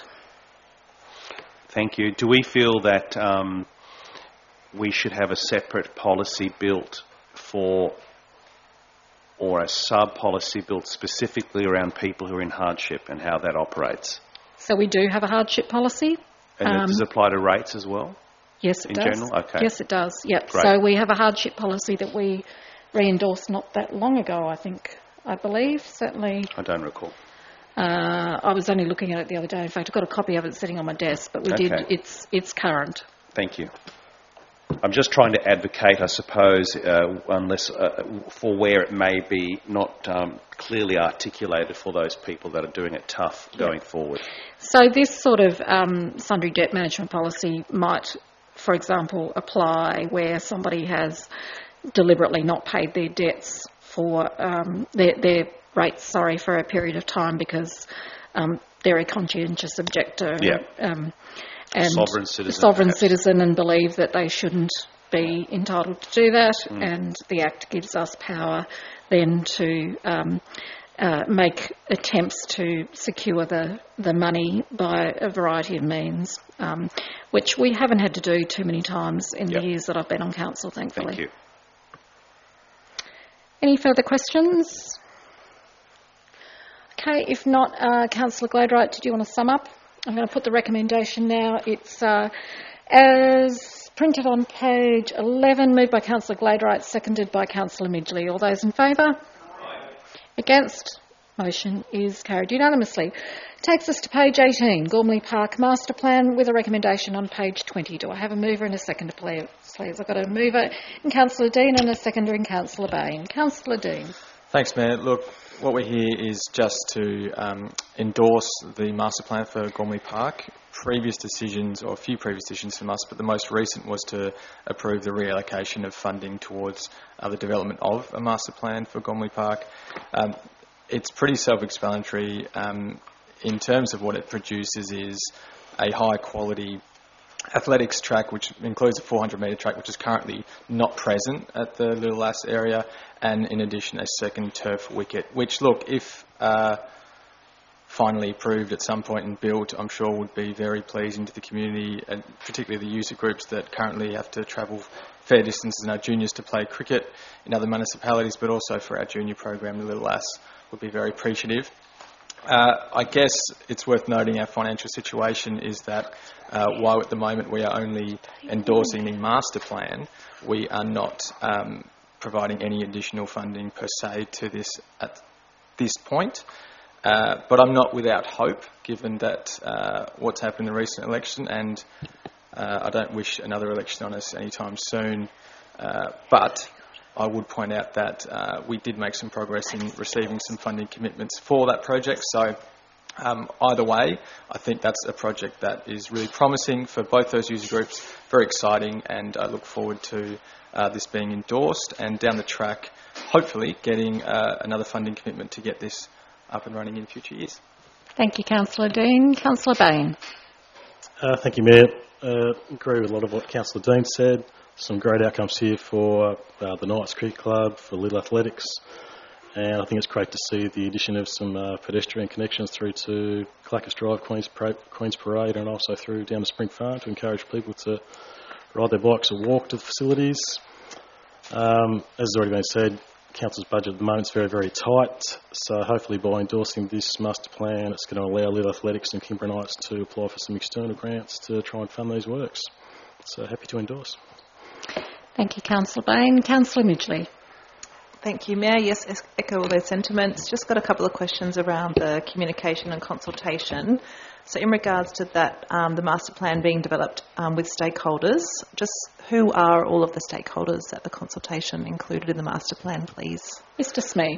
Thank you. Do we feel that um, we should have a separate policy built for, or a sub-policy built specifically around people who are in hardship and how that operates? So we do have a hardship policy. And um, does it apply to rates as well? Yes, it in does. In general? Okay. Yes, it does. Yep. Great. So we have a hardship policy that we re-endorsed not that long ago, I think, I believe, certainly. I don't recall. Uh, I was only looking at it the other day. In fact, I've got a copy of it sitting on my desk, but we Okay. did, it's it's current. Thank you. I'm just trying to advocate, I suppose, uh, unless uh, for where it may be not um, clearly articulated for those people that are doing it tough going Yeah. forward. So this sort of um, sundry debt management policy might, for example, apply where somebody has deliberately not paid their debts for um, their, their rates, sorry, for a period of time because um, they're a conscientious objector. Yeah. Um, and Sovereign citizen, sovereign perhaps. citizen and believe that they shouldn't be entitled to do that, Mm. and the Act gives us power then to um, uh, make attempts to secure the, the money by a variety of means, um, which we haven't had to do too many times in Yep. the years that I've been on council, thankfully. Thank you. Any further questions? Okay, if not, uh, Councillor Gladwright, did you want to sum up? I'm going to put the recommendation now. It's uh, as printed on page eleven, moved by Councillor Gladwright, seconded by Councillor Midgley. All those in favour? Against? Motion is carried unanimously. Takes us to page eighteen, Gormley Park Master Plan, with a recommendation on page twenty. Do I have a mover and a seconder, please? I've got a mover in Councillor Dean and a seconder in Councillor Bain. Councillor Dean. Thanks, Mayor. Look, what we're here is just to um, endorse the master plan for Gormley Park. Previous decisions, or a few previous decisions from us, but the most recent was to approve the reallocation of funding towards uh, the development of a master plan for Gormley Park. Um, it's pretty self-explanatory. Um, in terms of what it produces is a high-quality athletics track, which includes a four hundred metre track, which is currently not present at the Little Lass area, and in addition a second turf wicket, which, look, if uh, finally approved at some point and built, I'm sure would be very pleasing to the community, and particularly the user groups that currently have to travel fair distances in our juniors to play cricket in other municipalities, but also for our junior program, the Little Lass, would be very appreciative. Uh, I guess it's worth noting our financial situation is that uh, while at the moment we are only endorsing the master plan, we are not um, providing any additional funding per se to this at this point. Uh, but I'm not without hope, given that uh, what's happened in the recent election, and uh, I don't wish another election on us anytime soon. Uh, but I would point out that uh, we did make some progress in receiving some funding commitments for that project. So um, either way, I think that's a project that is really promising for both those user groups, very exciting, and I look forward to uh, this being endorsed and down the track, hopefully getting uh, another funding commitment to get this up and running in future years. Thank you, Councillor Dean. Councillor Bain. Uh, thank you, Mayor. Uh, agree with a lot of what Councillor Dean said. Some great outcomes here for uh, the Knights Cricket Club, for Little Athletics, and I think it's great to see the addition of some uh, pedestrian connections through to Clackass Drive, Queen's, Parade, Queen's Parade, and also through down to Spring Farm to encourage people to ride their bikes or walk to the facilities. Um, as has already been said, Council's budget at the moment is very, very tight, so hopefully by endorsing this master plan, it's going to allow Little Athletics and Kingborough Knights to apply for some external grants to try and fund these works. So happy to endorse. Thank you, Councillor Bain. Councillor Midgley. Thank you, Mayor. Yes, echo all those sentiments. Just got a couple of questions around the communication and consultation. So in regards to that, um, the master plan being developed um, with stakeholders, just who are all of the stakeholders at the consultation included in the master plan, please? Mister Smee.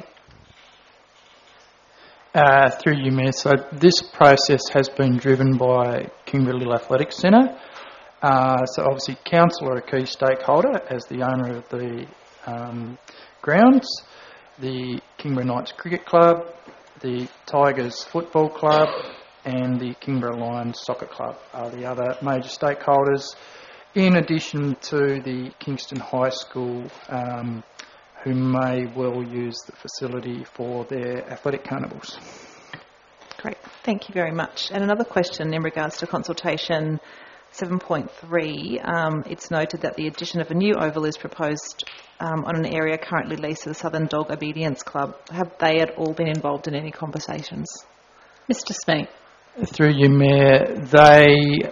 Uh, through you, Mayor. So this process has been driven by Kingborough Little Athletics Centre. Uh, so obviously council are a key stakeholder as the owner of the um, grounds, the Kingborough Knights Cricket Club, the Tigers Football Club and the Kingborough Lions Soccer Club are the other major stakeholders, in addition to the Kingston High School um, who may well use the facility for their athletic carnivals. Great, thank you very much. And another question in regards to consultation seven point three, um, it's noted that the addition of a new oval is proposed um, on an area currently leased to the Southern Dog Obedience Club. Have they at all been involved in any conversations? Mister Smee. Through you, Mayor, they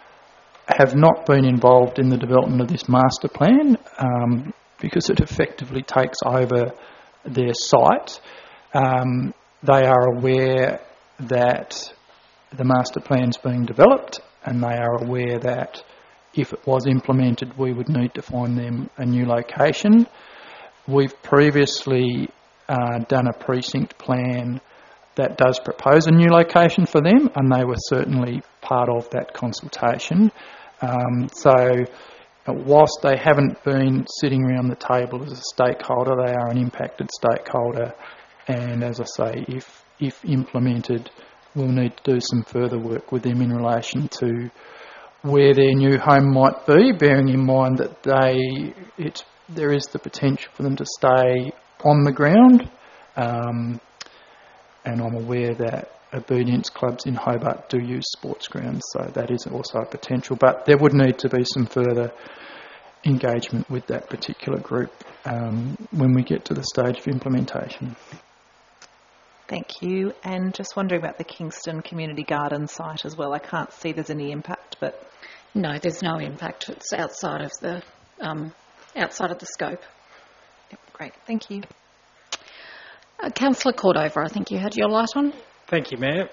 have not been involved in the development of this master plan um, because it effectively takes over their site. Um, they are aware that the master plan is being developed, and they are aware that if it was implemented, we would need to find them a new location. We've previously uh, done a precinct plan that does propose a new location for them, and they were certainly part of that consultation. Um, so uh, whilst they haven't been sitting around the table as a stakeholder, they are an impacted stakeholder, and as I say, if, if implemented, we'll need to do some further work with them in relation to where their new home might be, bearing in mind that they it's, there is the potential for them to stay on the ground. Um, and I'm aware that obedience clubs in Hobart do use sports grounds, so that is also a potential. But there would need to be some further engagement with that particular group um, when we get to the stage of implementation. Thank you. And just wondering about the Kingston Community Garden site as well. I can't see there's any impact, but... No, there's no impact. It's outside of the um, outside of the scope. Yep, great. Thank you. Uh, Councillor Cordover, I think you had your light on. Thank you, Mayor.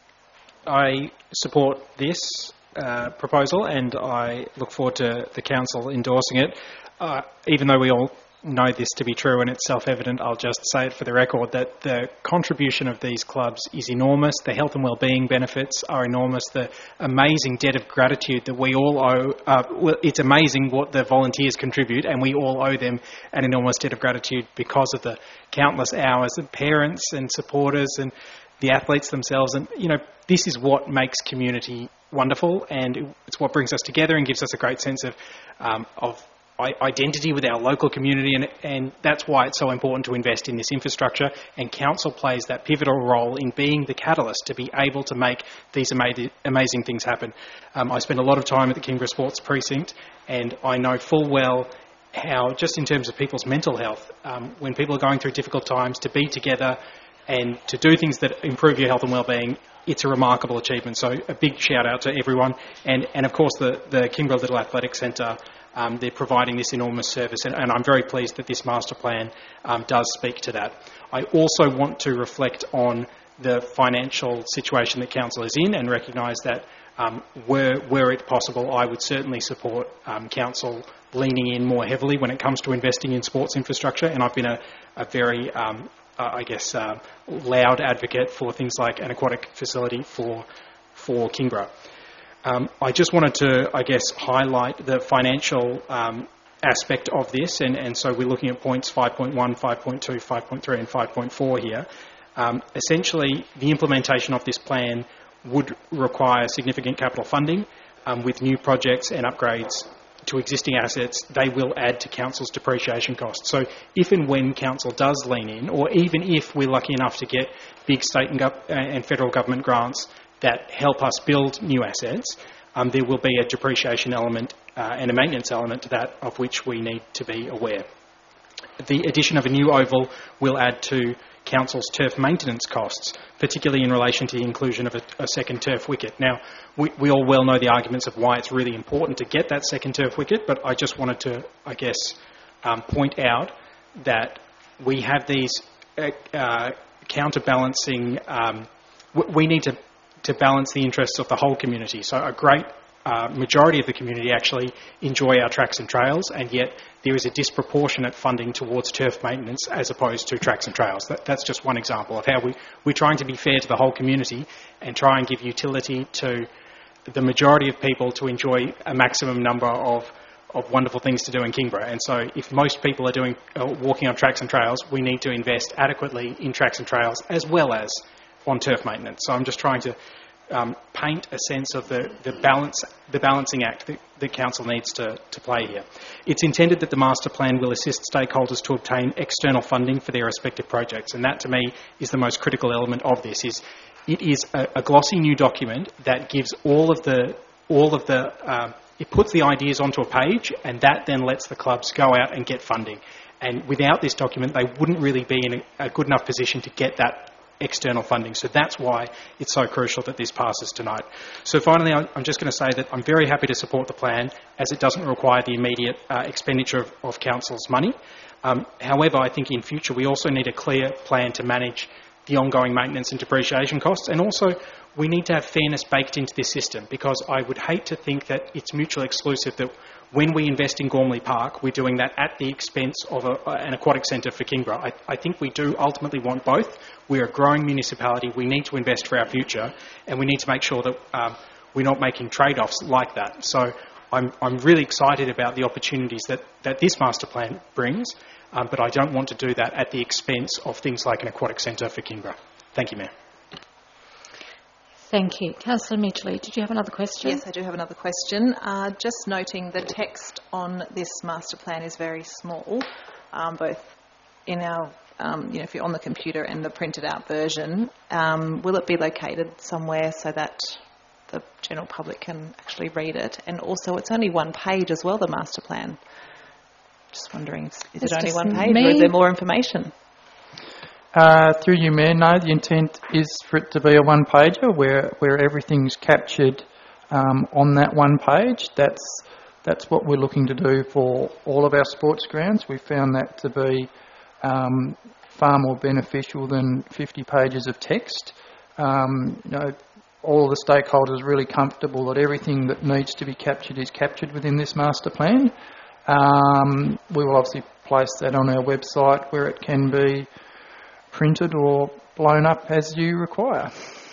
I support this uh, proposal and I look forward to the Council endorsing it. Uh, even though we all know this to be true and it's self-evident, I'll just say it for the record that the contribution of these clubs is enormous. The health and wellbeing benefits are enormous. The amazing debt of gratitude that we all owe, uh, well, it's amazing what the volunteers contribute, and we all owe them an enormous debt of gratitude because of the countless hours of parents and supporters and the athletes themselves. And, you know, this is what makes community wonderful, and it's what brings us together and gives us a great sense of um, of identity with our local community, and, and that's why it's so important to invest in this infrastructure, and council plays that pivotal role in being the catalyst to be able to make these ama- amazing things happen. Um, I spend a lot of time at the Kingborough Sports Precinct, and I know full well how, just in terms of people's mental health, um, when people are going through difficult times, to be together and to do things that improve your health and wellbeing, it's a remarkable achievement. So a big shout out to everyone, and, and of course the, the Kingborough Little Athletic Centre. Um, they're providing this enormous service, and, and I'm very pleased that this master plan um, does speak to that. I also want to reflect on the financial situation that council is in and recognise that um, were, were it possible, I would certainly support um, council leaning in more heavily when it comes to investing in sports infrastructure, and I've been a, a very, um, uh, I guess, uh, loud advocate for things like an aquatic facility for, for Kingborough. Um, I just wanted to, I guess, highlight the financial um, aspect of this, and, and so we're looking at points five point one, five point two, five point three and five point four here. Um, essentially, the implementation of this plan would require significant capital funding um, with new projects and upgrades to existing assets. They will add to council's depreciation costs. So if and when council does lean in, or even if we're lucky enough to get big state and, gov- and federal government grants that help us build new assets, um, there will be a depreciation element uh, and a maintenance element to that of which we need to be aware. The addition of a new oval will add to council's turf maintenance costs, particularly in relation to the inclusion of a, a second turf wicket. Now, we, we all well know the arguments of why it's really important to get that second turf wicket, but I just wanted to, I guess, um, point out that we have these uh, uh, counterbalancing, um, we need to, to balance the interests of the whole community. So a great uh, majority of the community actually enjoy our tracks and trails, and yet there is a disproportionate funding towards turf maintenance as opposed to tracks and trails. That, that's just one example of how we, we're trying to be fair to the whole community and try and give utility to the majority of people to enjoy a maximum number of, of wonderful things to do in Kingborough. And so if most people are doing uh, walking on tracks and trails, we need to invest adequately in tracks and trails as well as on turf maintenance. So I'm just trying to Um, paint a sense of the, the balance, the balancing act that the council needs to, to play here. It's intended that the master plan will assist stakeholders to obtain external funding for their respective projects, and that to me is the most critical element of this. Is it is a, a glossy new document that gives all of the all of the uh, it puts the ideas onto a page, and that then lets the clubs go out and get funding. And without this document, they wouldn't really be in a, a good enough position to get that external funding. So that's why it's so crucial that this passes tonight. So finally, I'm just going to say that I'm very happy to support the plan as it doesn't require the immediate uh, expenditure of, of council's money. Um, however, I think in future we also need a clear plan to manage the ongoing maintenance and depreciation costs, and also we need to have fairness baked into this system, because I would hate to think that it's mutually exclusive, that when we invest in Gormley Park, we're doing that at the expense of a, an aquatic centre for Kingborough. I, I think we do ultimately want both. We're a growing municipality. We need to invest for our future, and we need to make sure that um, we're not making trade-offs like that. So I'm, I'm really excited about the opportunities that, that this master plan brings, um, but I don't want to do that at the expense of things like an aquatic centre for Kingborough. Thank you, Mayor. Thank you. Councillor Midgley, did you have another question? Yes, I do have another question. Uh, just noting the text on this master plan is very small, um, both in our, um, you know, if you're on the computer and the printed out version. Um, will it be located somewhere so that the general public can actually read it? And also, it's only one page as well, the master plan. Just wondering, is It's it only just one page me. or is there more information? Uh, through you, Mayor, no, the intent is for it to be a one-pager where, where everything's captured um, on that one page. That's, that's what we're looking to do for all of our sports grounds. We found that to be um, far more beneficial than fifty pages of text. Um, you know, all of the stakeholders are really comfortable that everything that needs to be captured is captured within this master plan. Um, we will obviously place that on our website where it can be printed or blown up as you require.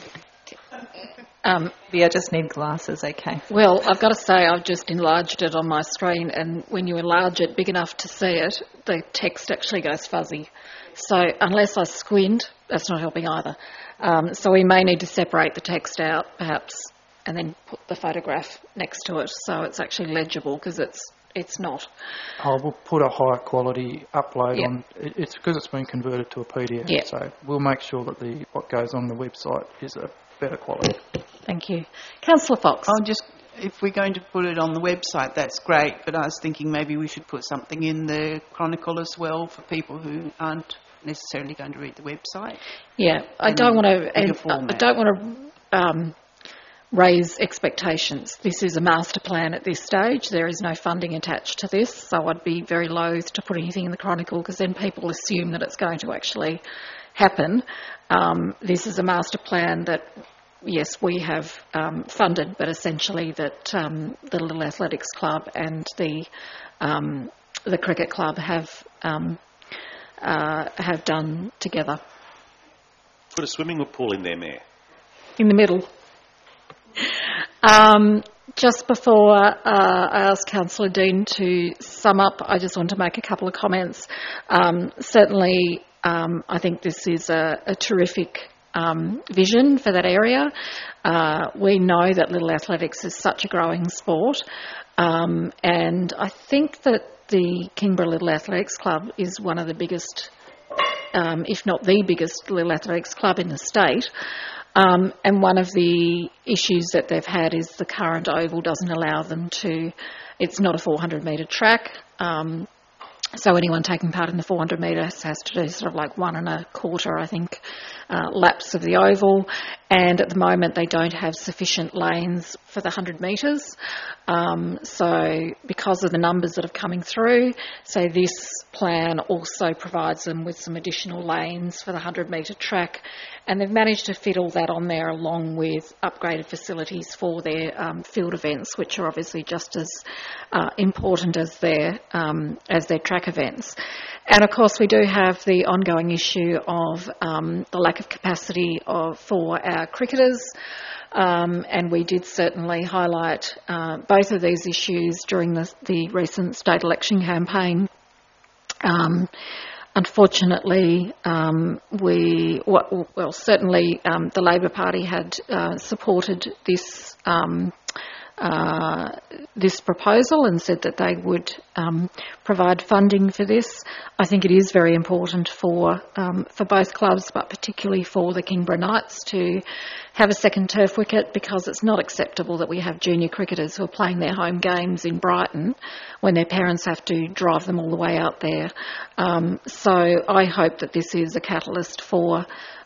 Um, yeah, I just need glasses, okay. Well, I've got to say I've just enlarged it on my screen, and when you enlarge it big enough to see it, the text actually goes fuzzy. So unless I squint, that's not helping either. Um, so we may need to separate the text out, perhaps, and then put the photograph next to it so it's actually legible, because it's it's not. I will put a high quality upload Yep. on. It, it's because it's been converted to a P D F, Yep. so we'll make sure that the what goes on the website is a better quality. Thank you. Councillor Fox. I'll just, if we're going to put it on the website, that's great, but I was thinking maybe we should put something in the Chronicle as well for people who aren't necessarily going to read the website. Yeah, I In don't want bigger to. I format. don't want to um, raise expectations. This is a master plan at this stage. There is no funding attached to this, so I'd be very loath to put anything in the Chronicle, because then people assume that it's going to actually happen. Um, this is a master plan that, yes, we have um, funded, but essentially that um, the Little Athletics Club and the um, the cricket club have um, uh, have done together. Put a swimming pool in there, Mayor. In the middle. Um, just before uh, I ask Councillor Dean to sum up, I just want to make a couple of comments. Um, certainly, um, I think this is a, a terrific um, vision for that area. Uh, we know that Little Athletics is such a growing sport, um, and I think that the Kingborough Little Athletics Club is one of the biggest, um, if not the biggest, Little Athletics Club in the state. Um, and one of the issues that they've had is the current oval doesn't allow them to, it's not a four hundred metre track, um, so anyone taking part in the four hundred metres has to do sort of like one and a quarter, I think, uh, laps of the oval, and at the moment they don't have sufficient lanes for the one hundred metres, um, so because of the numbers that are coming through, so this plan also provides them with some additional lanes for the one hundred metre track, and they've managed to fit all that on there along with upgraded facilities for their um, field events, which are obviously just as uh, important as their um, as their track events. And of course we do have the ongoing issue of um, the lack of capacity of, for our cricketers, um, and we did certainly highlight uh, both of these issues during the, the recent state election campaign. Um, Unfortunately, um, we, well, well certainly um, the Labor Party had uh, supported this um, uh, this proposal and said that they would um, provide funding for this. I think it is very important for um, for both clubs, but particularly for the Kingborough Knights, to have a second turf wicket, because it's not acceptable that we have junior cricketers who are playing their home games in Brighton when their parents have to drive them all the way out there. Um, so I hope that this is a catalyst for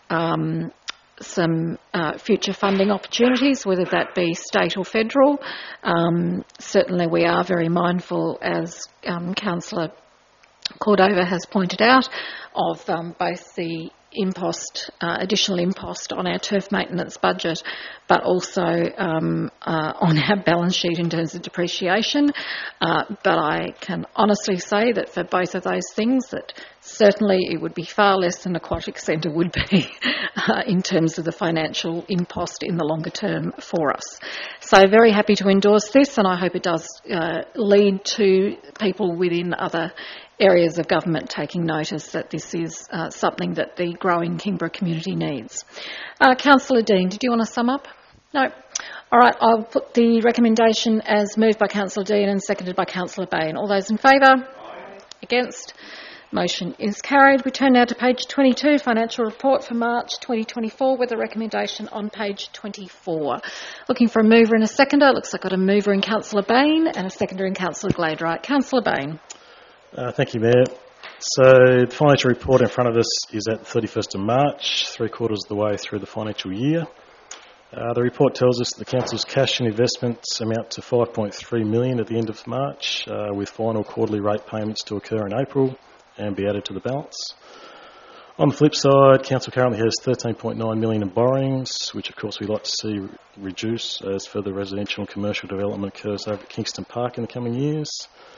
um, some uh, future funding opportunities, whether that be state or federal. Um, certainly we are very mindful, as um, Councillor Cordova has pointed out, of um, both the impost, uh, additional impost on our turf maintenance budget, but also um, uh, on our balance sheet in terms of depreciation. Uh, but I can honestly say that for both of those things, that certainly it would be far less than Aquatic Centre would be uh, in terms of the financial impost in the longer term for us. So very happy to endorse this, and I hope it does uh, lead to people within other areas of government taking notice that this is uh, something that the growing Kingborough community needs. Uh, Councillor Dean, did you want to sum up? No. All right, I'll put the recommendation as moved by Councillor Dean and seconded by Councillor Bain. All those in favour? Aye. Against? Motion is carried. We turn now to page twenty-two, Financial Report for March twenty twenty-four, with a recommendation on page twenty-four. Looking for a mover and a seconder. It looks like I've got a mover in Councillor Bain and a seconder in Councillor Gladwright. Councillor Bain. Uh, thank you, Mayor. So the financial report in front of us is at the thirty-first of March, three quarters of the way through the financial year. Uh, the report tells us that the Council's cash and investments amount to five point three million dollars at the end of March, uh, with final quarterly rate payments to occur in April and be added to the balance. On the flip side, Council currently has thirteen point nine million dollars in borrowings, which of course we'd like to see re- reduce as further residential and commercial development occurs over at Kingston Park in the coming years.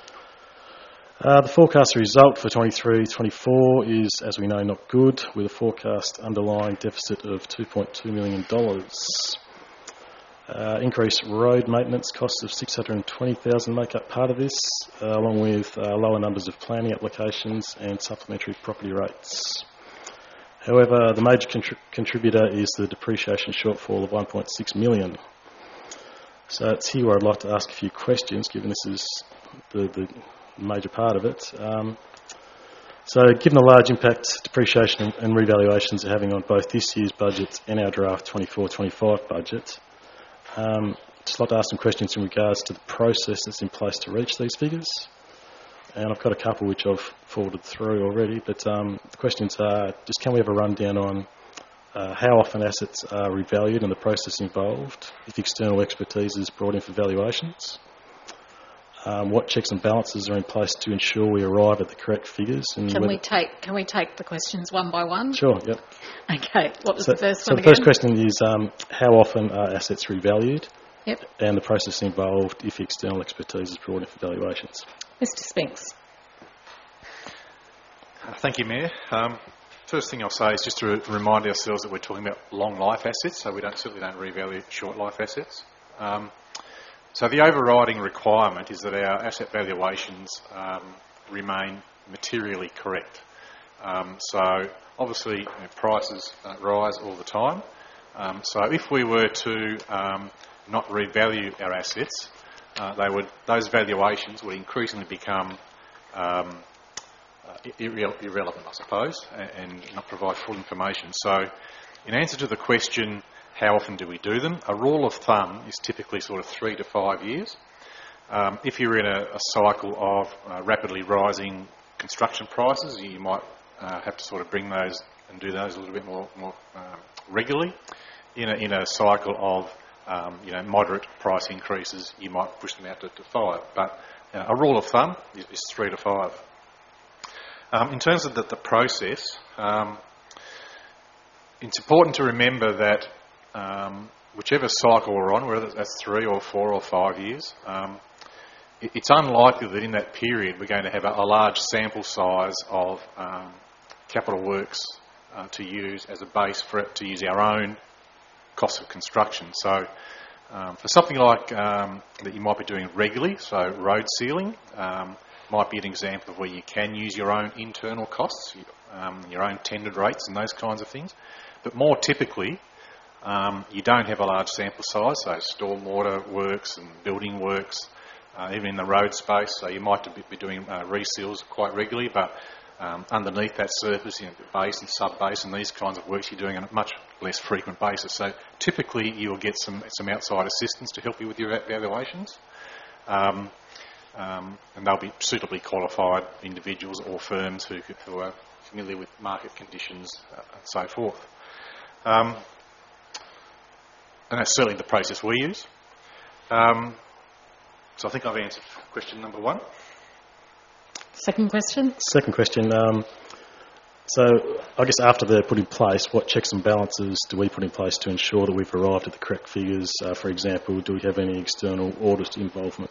Uh, the forecast result for twenty-three twenty-four is, as we know, not good, with a forecast underlying deficit of two point two million dollars. Uh, increased road maintenance costs of six hundred twenty thousand dollars make up part of this, uh, along with uh, lower numbers of planning applications and supplementary property rates. However, the major contri- contributor is the depreciation shortfall of one point six million dollars. So it's here where I'd like to ask a few questions, given this is the, the major part of it. Um, so given the large impact depreciation and, and revaluations are having on both this year's budget and our draft twenty-four twenty-five budget, um, just like to ask some questions in regards to the process that's in place to reach these figures. And I've got a couple which I've forwarded through already, but um, the questions are, just can we have a rundown on uh, how often assets are revalued and the process involved, if external expertise is brought in for valuations? um, what checks and balances are in place to ensure we arrive at the correct figures? And Can whether- we take Can we take the questions one by one? Sure, yep. Okay. What was So, the first so one the again? first question is, um, how often are assets revalued? Yep. And the process involved if external expertise is brought in for valuations. Mister Spinks. Uh, Thank you, Mayor. Um, first thing I'll say is just to re- remind ourselves that we're talking about long life assets, so we don't certainly don't revalue short life assets. Um, so the overriding requirement is that our asset valuations um, remain materially correct. Um, so obviously, you know, prices uh, rise all the time. Um, so if we were to um, not revalue our assets, uh, they would those valuations would increasingly become um, uh, irre- irrelevant, I suppose, and, and not provide full information. So, in answer to the question, how often do we do them? A rule of thumb is typically sort of three to five years. Um, if you're in a, a cycle of uh, rapidly rising construction prices, you might uh, have to sort of bring those and do those a little bit more, more um, regularly. In a, in a cycle of um, you know moderate price increases, you might push them out to, to five. But uh, a rule of thumb is, is three to five. Um, in terms of the, the process, um, it's important to remember that um, whichever cycle we're on, whether that's three or four or five years, um, it, it's unlikely that in that period we're going to have a, a large sample size of um, capital works uh, to use as a base for it to use our own cost of construction. So um, for something like um, that you might be doing regularly, so road sealing um, might be an example of where you can use your own internal costs, um, your own tendered rates and those kinds of things. But more typically, um, you don't have a large sample size, so stormwater works and building works, uh, even in the road space, so you might be doing uh, reseals quite regularly, but Um, underneath that surface, you know, base and sub-base and these kinds of works you're doing on a much less frequent basis. So typically you'll get some, some outside assistance to help you with your valuations. Um, um, and they'll be suitably qualified individuals or firms who, who are familiar with market conditions uh, and so forth. Um, and that's certainly the process we use. Um, so I think I've answered question number one. Second question. Second question. Um, so I guess after they're put in place, what checks and balances do we put in place to ensure that we've arrived at the correct figures? Uh, for example, do we have any external audit involvement?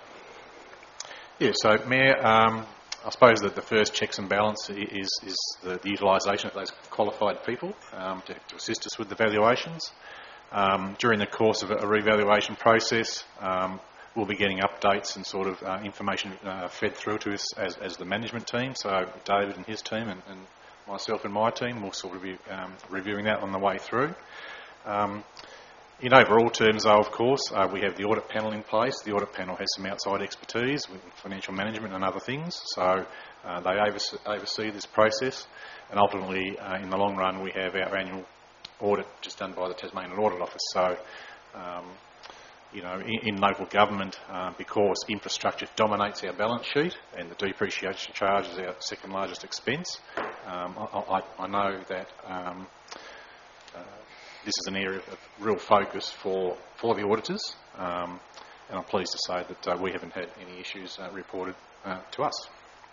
Yeah, so Mayor, um, I suppose that the first checks and balance is, is the, the utilisation of those qualified people um, to, to assist us with the valuations. Um, during the course of a, a revaluation process, um, we'll be getting updates and sort of uh, information uh, fed through to us as, as the management team. So David and his team and, and myself and my team will sort of be um, reviewing that on the way through. Um, in overall terms, though, of course, uh, we have the audit panel in place. The audit panel has some outside expertise with financial management and other things. So uh, they oversee, oversee this process. And ultimately, uh, in the long run, we have our annual audit just done by the Tasmanian Audit Office. So um, You know, in, in local government, uh, because infrastructure dominates our balance sheet and the depreciation charge is our second largest expense, um, I, I, I know that um, uh, this is an area of real focus for, for the auditors, um, and I'm pleased to say that uh, we haven't had any issues uh, reported uh, to us.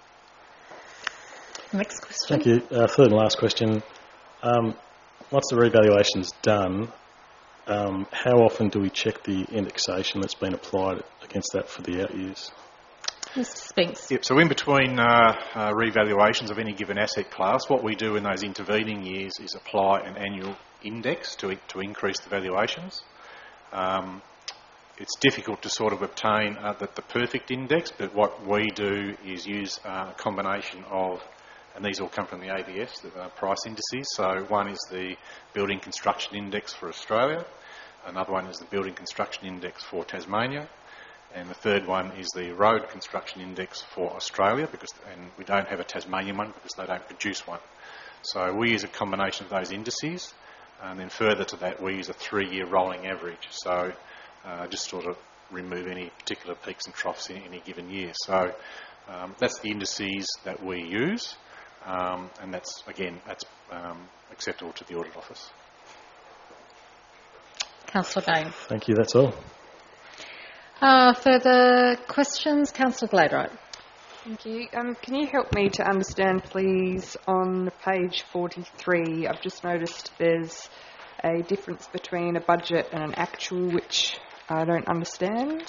Next question. Thank you. Uh, third and last question. Um, once the revaluation's done, Um, how often do we check the indexation that's been applied against that for the out years? Mister Spinks. Yep, so in between uh, uh, revaluations of any given asset class, what we do in those intervening years is apply an annual index to, to increase the valuations. Um, it's difficult to sort of obtain uh, the, the perfect index, but what we do is use uh, a combination of, and these all come from the A B S, the uh, price indices. So one is the Building Construction Index for Australia, another one is the Building Construction Index for Tasmania, and the third one is the Road Construction Index for Australia, because and we don't have a Tasmanian one because they don't produce one. So we use a combination of those indices, and then further to that we use a three-year rolling average. So uh, just sort of remove any particular peaks and troughs in any given year. So um, that's the indices that we use. Um, and that's, again, that's um, acceptable to the Audit Office. Councillor Bain. Thank you, that's all. Uh, further questions? Councillor Gladwright. Thank you. Um, can you help me to understand, please, on page forty-three, I've just noticed there's a difference between a budget and an actual, which I don't understand.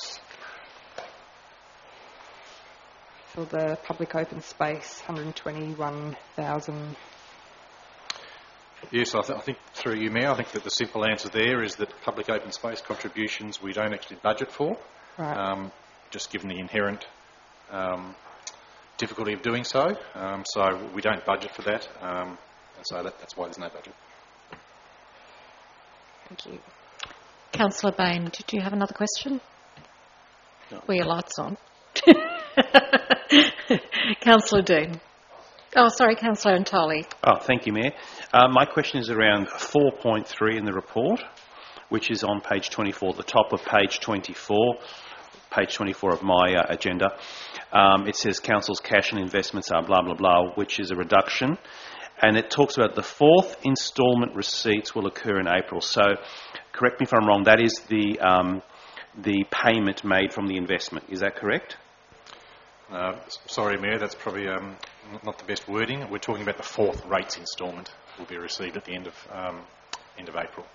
For the public open space, one hundred twenty-one thousand. Yes, I, th- I think through you, Mayor, I think that the simple answer there is that public open space contributions we don't actually budget for, Right. um, just given the inherent um, difficulty of doing so. Um, so we don't budget for that, um, and so that, that's why there's no budget. Thank you. Councillor Bain, did you have another question? No. Were your lights on? Councillor Dean. Oh, sorry, Councillor Antoli. Oh, thank you, Mayor. Uh, my question is around four point three in the report, which is on page twenty-four, the top of page twenty-four, page twenty-four of my uh, agenda. Um, it says council's cash and investments are blah, blah, blah, which is a reduction. And it talks about the fourth instalment receipts will occur in April. So, correct me if I'm wrong, that is the um, the payment made from the investment. Is that correct? Uh, sorry, Mayor, that's probably um, not the best wording. We're talking about the fourth rates instalment will be received at the end of um, end of April.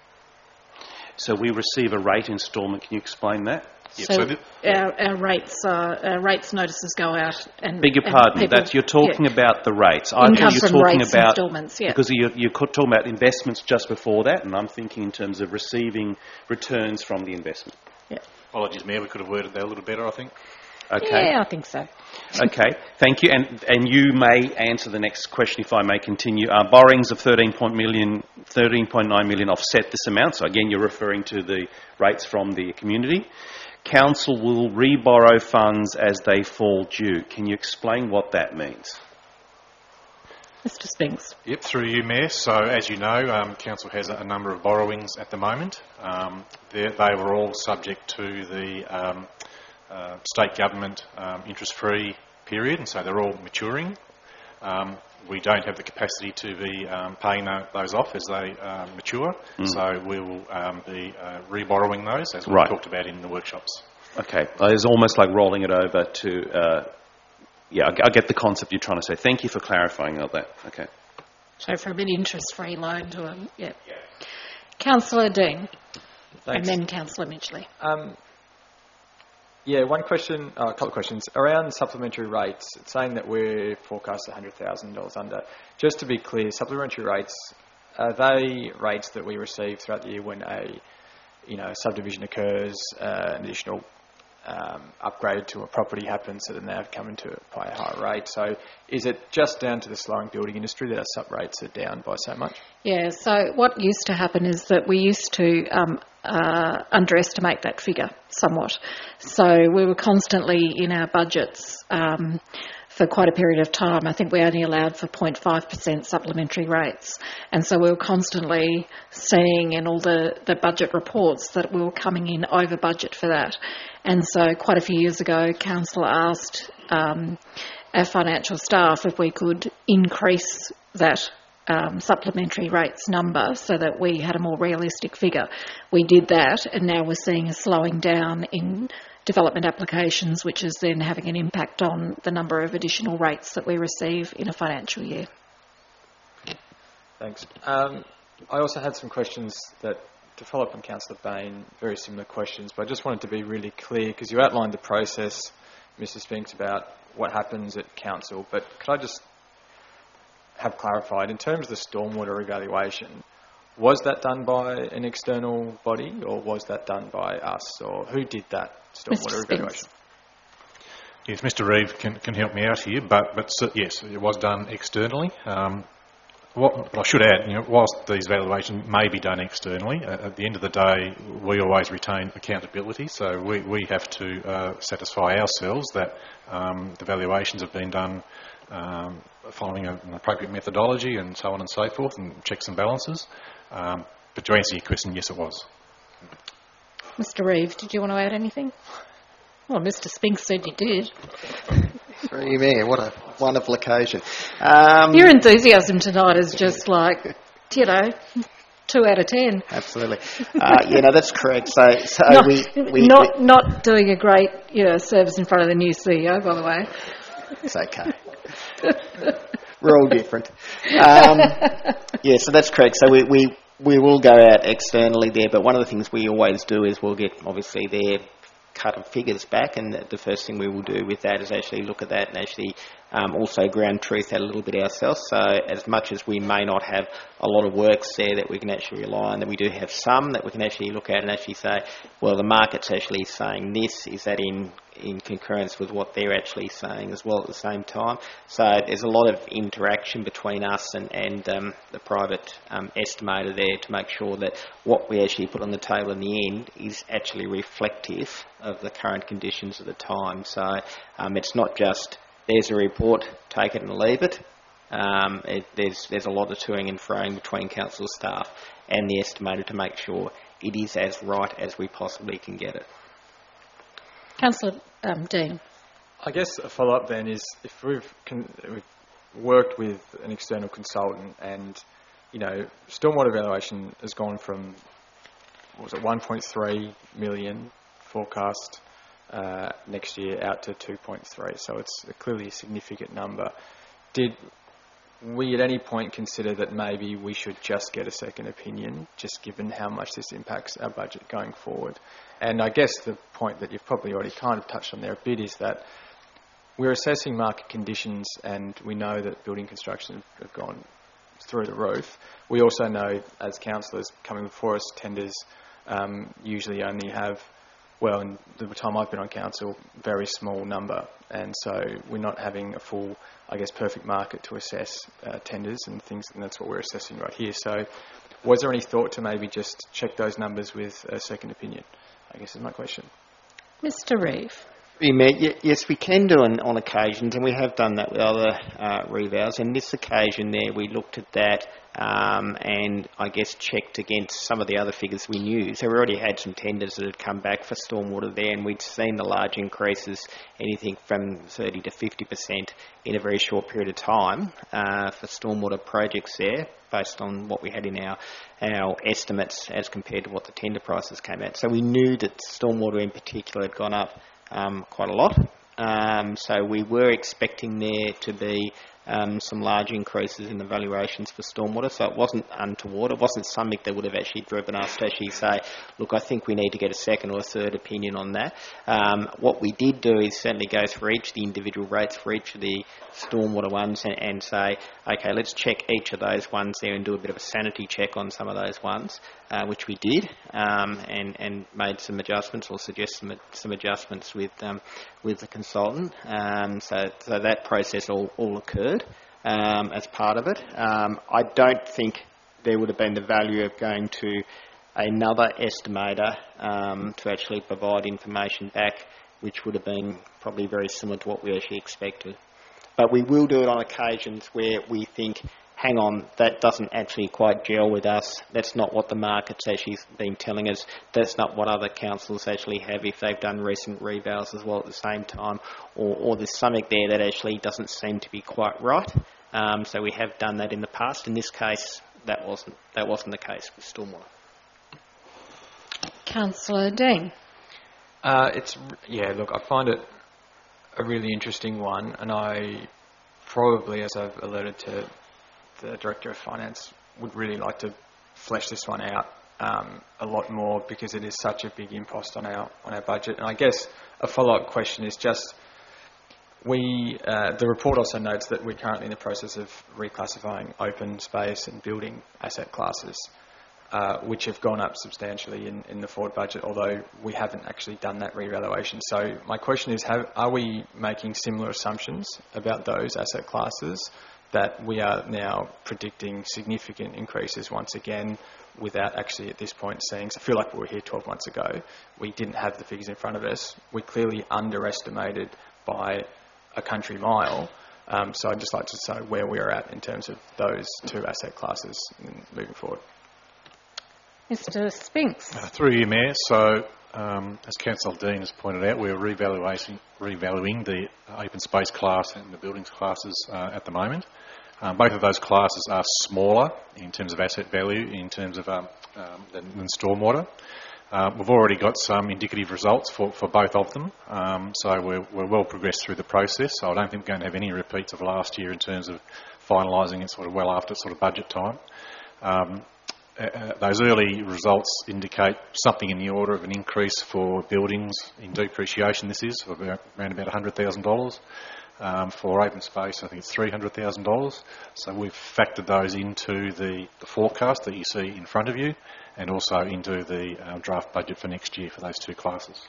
So we receive a rate instalment. Can you explain that? Yep, So, so th- our, our rates are, our rates notices go out and... Beg your and pardon, people- that's, you're talking yeah. about the rates. I Income thought you were from talking rates about... instalments, yeah. Because you're, you're talking about investments just before that, and I'm thinking in terms of receiving returns from the investment. Yeah. Apologies, Mayor, we could have worded that a little better, I think. Okay. Yeah, I think so. Okay, thank you. And and you may answer the next question if I may continue. Uh, borrowings of thirteen point nine million offset this amount. So again, you're referring to the rates from the community. Council will re-borrow funds as they fall due. Can you explain what that means? Mister Spinks. Yep, through you, Mayor. So, as you know, um, Council has a, a number of borrowings at the moment. Um, they were all subject to the um, uh, state government um, interest-free period, and so they're all maturing. Um, we don't have the capacity to be um, paying those off as they uh, mature, Mm. so we will um, be uh, re-borrowing those, as we Right. talked about in the workshops. Okay, uh, it's almost like rolling it over to... Uh, yeah, I, I get the concept you're trying to say. Thank you for clarifying all that. Okay. So from an interest-free loan to a... Yeah. Councillor Dean. Thanks. And then Councillor Midgley. Um, yeah, one question, uh, a couple of questions. Around supplementary rates, it's saying that we're forecast one hundred thousand dollars under. Just to be clear, supplementary rates, are they rates that we receive throughout the year when a you know, subdivision occurs, uh, an additional um, upgrade to a property happens, so then they have come into by a higher rate? So is it just down to the slowing building industry that our sub rates are down by so much? Yeah, so what used to happen is that we used to um, uh, underestimate that figure somewhat. So we were constantly in our budgets um, for quite a period of time. I think we only allowed for zero point five percent supplementary rates. And so we were constantly seeing in all the, the budget reports that we were coming in over budget for that. And so quite a few years ago, Council asked um, our financial staff if we could increase that um, supplementary rates number so that we had a more realistic figure. We did that, and now we're seeing a slowing down in development applications, which is then having an impact on the number of additional rates that we receive in a financial year. Thanks. Um, I also had some questions that, to follow up on Councillor Bain, very similar questions, but I just wanted to be really clear, because you outlined the process, Mister Spinks, about what happens at Council, but could I just have clarified, in terms of the stormwater evaluation, was that done by an external body, or was that done by us, or who did that stormwater evaluation? Yes, Mister Reeve can, can help me out here, but, but so, yes, it was done externally. Um, what, but I should add, you know, whilst these evaluations may be done externally, uh, at the end of the day, we always retain accountability, so we, we have to uh, satisfy ourselves that um, the valuations have been done um, following a, an appropriate methodology and so on and so forth, and checks and balances. Um, but to answer your question, yes, it was. Mister Reeve, did you want to add anything? Well, Mister Spinks said you did. Through you, Mayor. What a wonderful occasion. Um, Your enthusiasm tonight is just like, you know, two out of ten. Absolutely. Uh, yeah, no, that's correct. So, so not, we, we not we, not doing a great you know, service in front of the new C E O, by the way. It's okay. We're all different. Um, yeah, so that's correct. So we, we we will go out externally there, but one of the things we always do is we'll get obviously their cut of figures back, and the first thing we will do with that is actually look at that and actually um, also ground truth that a little bit ourselves. So as much as we may not have a lot of works there that we can actually rely on, that we do have some that we can actually look at and actually say, well, the market's actually saying this, is that in in concurrence with what they're actually saying as well at the same time. So there's a lot of interaction between us and, and um, the private um, estimator there to make sure that what we actually put on the table in the end is actually reflective of the current conditions of the time. So um, it's not just, there's a report, take it and leave it. Um, it there's, there's a lot of toing and froing between council staff and the estimator to make sure it is as right as we possibly can get it. Councillor um, Dean. I guess a follow-up then is if we've, con- we've worked with an external consultant and, you know, stormwater evaluation has gone from, what was it, one point three million forecast uh, next year out to two point three, so it's clearly a significant number. Did we at any point consider that maybe we should just get a second opinion, just given how much this impacts our budget going forward? And I guess the point that you've probably already kind of touched on there a bit is that we're assessing market conditions and we know that building construction have gone through the roof. We also know, as councillors coming before us, tenders um, usually only have, well, in the time I've been on council, very small number. And so we're not having a full, I guess, perfect market to assess uh, tenders and things, and that's what we're assessing right here. So was there any thought to maybe just check those numbers with a second opinion, I guess is my question. Mister Reeve. Yes, we can do on, on occasions, and we have done that with other uh, revals. And this occasion there, we looked at that um, and I guess checked against some of the other figures we knew. So we already had some tenders that had come back for stormwater there, and we'd seen the large increases, anything from thirty to fifty percent in a very short period of time uh, for stormwater projects there, based on what we had in our our estimates as compared to what the tender prices came out. So we knew that stormwater in particular had gone up Um, quite a lot. Um, so we were expecting there to be um, some large increases in the valuations for stormwater, so it wasn't untoward. It wasn't something that would have actually driven us to actually say, look, I think we need to get a second or a third opinion on that. Um, what we did do is certainly go through each of the individual rates for each of the stormwater ones and, and say, okay, let's check each of those ones there and do a bit of a sanity check on some of those ones, uh, which we did, um, and, and made some adjustments or suggest some, some adjustments with um, with the consultant. Um, so, so that process all, all occurred um, as part of it. Um, I don't think there would have been the value of going to another estimator um, to actually provide information back, which would have been probably very similar to what we actually expected. But we will do it on occasions where we think, hang on, that doesn't actually quite gel with us. That's not what the market's actually been telling us. That's not what other councils actually have if they've done recent revals as well at the same time. Or, or there's something there that actually doesn't seem to be quite right. Um, so we have done that in the past. In this case, that wasn't that wasn't the case with stormwater. Councillor Dean. Uh, it's yeah. Look, I find it a really interesting one, and I probably, as I've alerted to the Director of Finance, would really like to flesh this one out um, a lot more, because it is such a big impost on our on our budget. And I guess a follow-up question is just, we uh, the report also notes that we're currently in the process of reclassifying open space and building asset classes, uh, which have gone up substantially in, in the forward budget, although we haven't actually done that revaluation. So my question is, have, are we making similar assumptions about those asset classes, that we are now predicting significant increases once again without actually at this point seeing? So I feel like we were here twelve months ago. We didn't have the figures in front of us. We clearly underestimated by a country mile. Um, so I'd just like to say where we are at in terms of those two asset classes moving forward. Mister Spinks. Uh, through you, Mayor. So, um, as Councillor Dean has pointed out, we're revaluing, revaluing the open space class and the buildings classes uh, at the moment. Um, both of those classes are smaller in terms of asset value, in terms of um, um, than, than stormwater. Uh, we've already got some indicative results for, for both of them, um, so we're, we're well progressed through the process. So I don't think we're going to have any repeats of last year in terms of finalising it sort of well after sort of budget time. Um, uh, those early results indicate something in the order of an increase for buildings in depreciation. This is of about, around about one hundred thousand dollars. Um, for open space, I think it's three hundred thousand dollars. So we've factored those into the, the forecast that you see in front of you, and also into the uh, draft budget for next year for those two classes.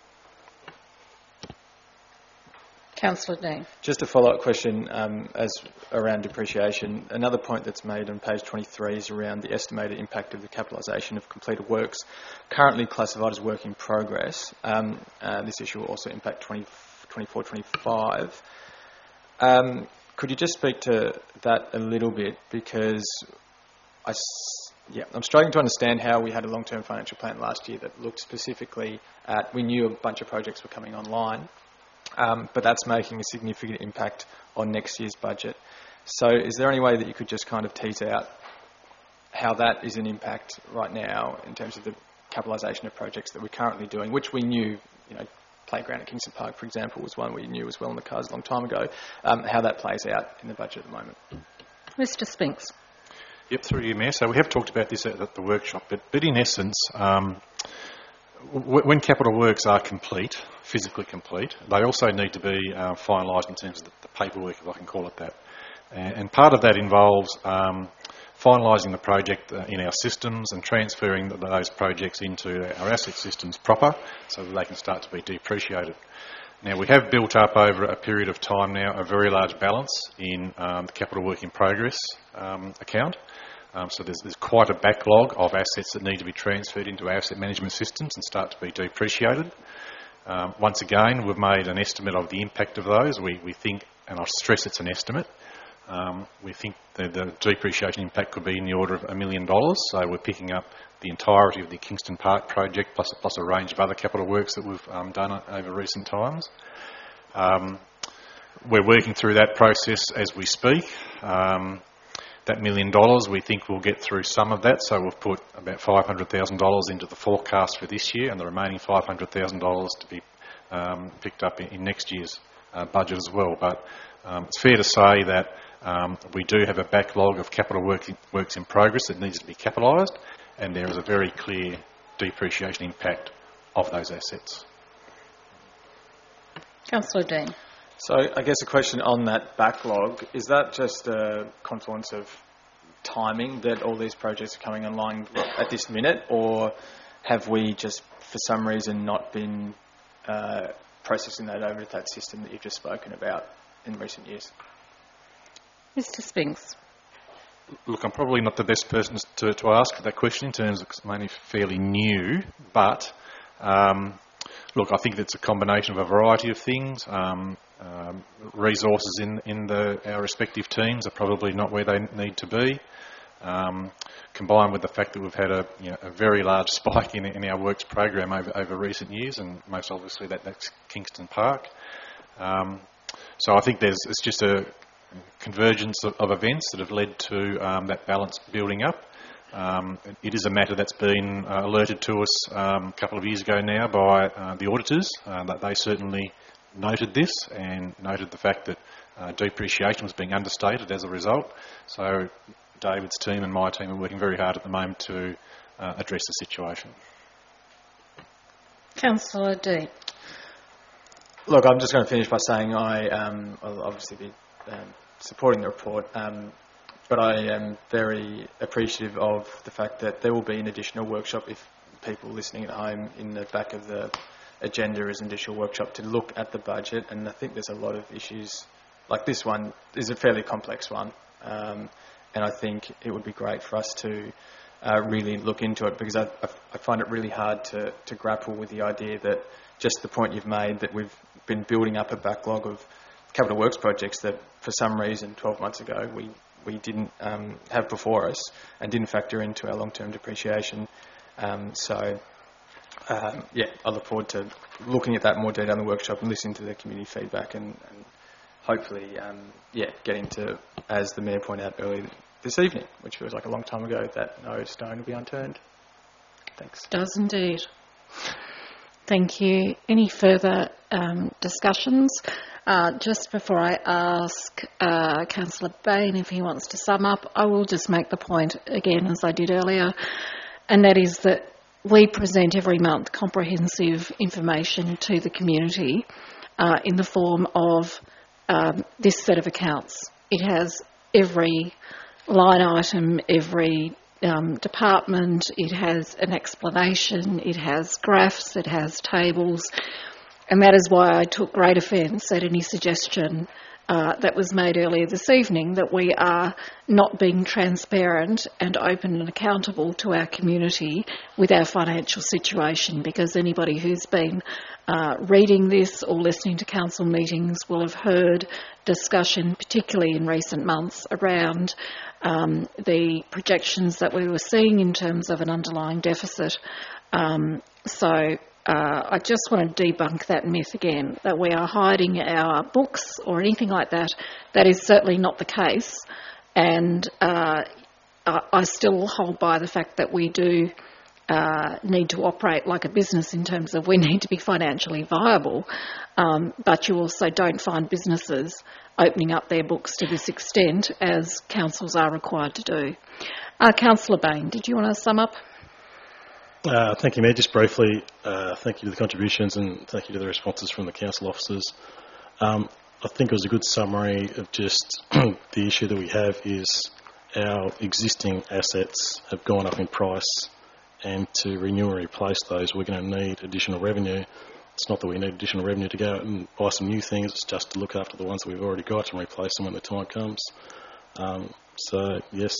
Councillor Dean. Just a follow-up question um, as around depreciation. Another point that's made on page twenty-three is around the estimated impact of the capitalisation of completed works currently classified as work in progress. Um, uh, this issue will also impact twenty twenty-four twenty-five. Um, could you just speak to that a little bit? Because I, yeah, I'm struggling to understand how we had a long-term financial plan last year that looked specifically at, we knew a bunch of projects were coming online, um, but that's making a significant impact on next year's budget. So is there any way that you could just kind of tease out how that is an impact right now in terms of the capitalisation of projects that we're currently doing, which we knew, you know, Playground at Kingston Park, for example, was one we knew was well in the cards a long time ago, um, how that plays out in the budget at the moment. Mister Spinks. Yep, through you, Mayor. So we have talked about this at, at the workshop, but, but in essence, um, w- when capital works are complete, physically complete, they also need to be uh, finalised in terms of the, the paperwork, if I can call it that. And, and part of that involves um, finalising the project uh, in our systems and transferring the, those projects into our asset systems proper so that they can start to be depreciated. Now, we have built up over a period of time now a very large balance in um, the capital work in progress um, account. Um, so there's, there's quite a backlog of assets that need to be transferred into our asset management systems and start to be depreciated. Um, once again, we've made an estimate of the impact of those. We, we think, and I stress it's an estimate, Um, we think that the depreciation impact could be in the order of a million dollars, so we're picking up the entirety of the Kingston Park project plus, plus a range of other capital works that we've um, done over recent times. Um, we're working through that process as we speak. Um, that million dollars, we think we'll get through some of that, so we've put about five hundred thousand dollars into the forecast for this year and the remaining five hundred thousand dollars to be um, picked up in, in next year's uh, budget as well. But um, it's fair to say that Um, we do have a backlog of capital work in, works in progress that needs to be capitalised, and there is a very clear depreciation impact of those assets. Councillor Dean. So I guess a question on that backlog, is that just a confluence of timing that all these projects are coming online at this minute, or have we just for some reason not been uh, processing that over to that system that you've just spoken about in recent years? Mister Spinks. Look, I'm probably not the best person to, to ask that question in terms of it's mainly fairly new, but um, look, I think it's a combination of a variety of things. Um, um, resources in, in the, our respective teams are probably not where they need to be, um, combined with the fact that we've had a, you know, a very large spike in, in our works program over, over recent years, and most obviously that, that's Kingston Park. Um, so I think there's it's just a convergence of, of events that have led to um, that balance building up. Um, it is a matter that's been uh, alerted to us um, a couple of years ago now by uh, the auditors. Uh, that they certainly noted this and noted the fact that uh, depreciation was being understated as a result. So David's team and my team are working very hard at the moment to uh, address the situation. Councillor Dean. Look, I'm just going to finish by saying I um, will obviously be um, supporting the report, um, but I am very appreciative of the fact that there will be an additional workshop if people listening at home in the back of the agenda is an additional workshop to look at the budget, and I think there's a lot of issues like this one is a fairly complex one, um, and I think it would be great for us to uh, really look into it, because I, I find it really hard to, to grapple with the idea that just the point you've made that we've been building up a backlog of capital works projects that for some reason twelve months ago we, we didn't um, have before us and didn't factor into our long-term depreciation. Um, so, um, yeah, I look forward to looking at that more detail in the workshop and listening to the community feedback and, and hopefully, um, yeah, getting to as the Mayor pointed out earlier this evening, which feels like a long time ago, that no stone will be unturned. Thanks. Does indeed. Thank you. Any further um, discussions? Uh, just before I ask uh, Councillor Bain if he wants to sum up, I will just make the point again, as I did earlier, and that is that we present every month comprehensive information to the community uh, in the form of um, this set of accounts. It has every line item, every um, department, it has an explanation, it has graphs, it has tables, and that is why I took great offence at any suggestion uh, that was made earlier this evening that we are not being transparent and open and accountable to our community with our financial situation, because anybody who's been uh, reading this or listening to council meetings will have heard discussion, particularly in recent months, around um, the projections that we were seeing in terms of an underlying deficit. Um, so Uh, I just want to debunk that myth again, that we are hiding our books or anything like that. That is certainly not the case, and uh, I, I still hold by the fact that we do uh, need to operate like a business in terms of we need to be financially viable, um, but you also don't find businesses opening up their books to this extent as councils are required to do. Uh, Councillor Bain, did you want to sum up? Uh, thank you, Mayor. Just briefly, uh, thank you to the contributions and thank you to the responses from the council officers. Um, I think it was a good summary of just the issue that we have is our existing assets have gone up in price, and to renew and replace those, we're going to need additional revenue. It's not that we need additional revenue to go out and buy some new things, it's just to look after the ones that we've already got and replace them when the time comes. Um, so, yes,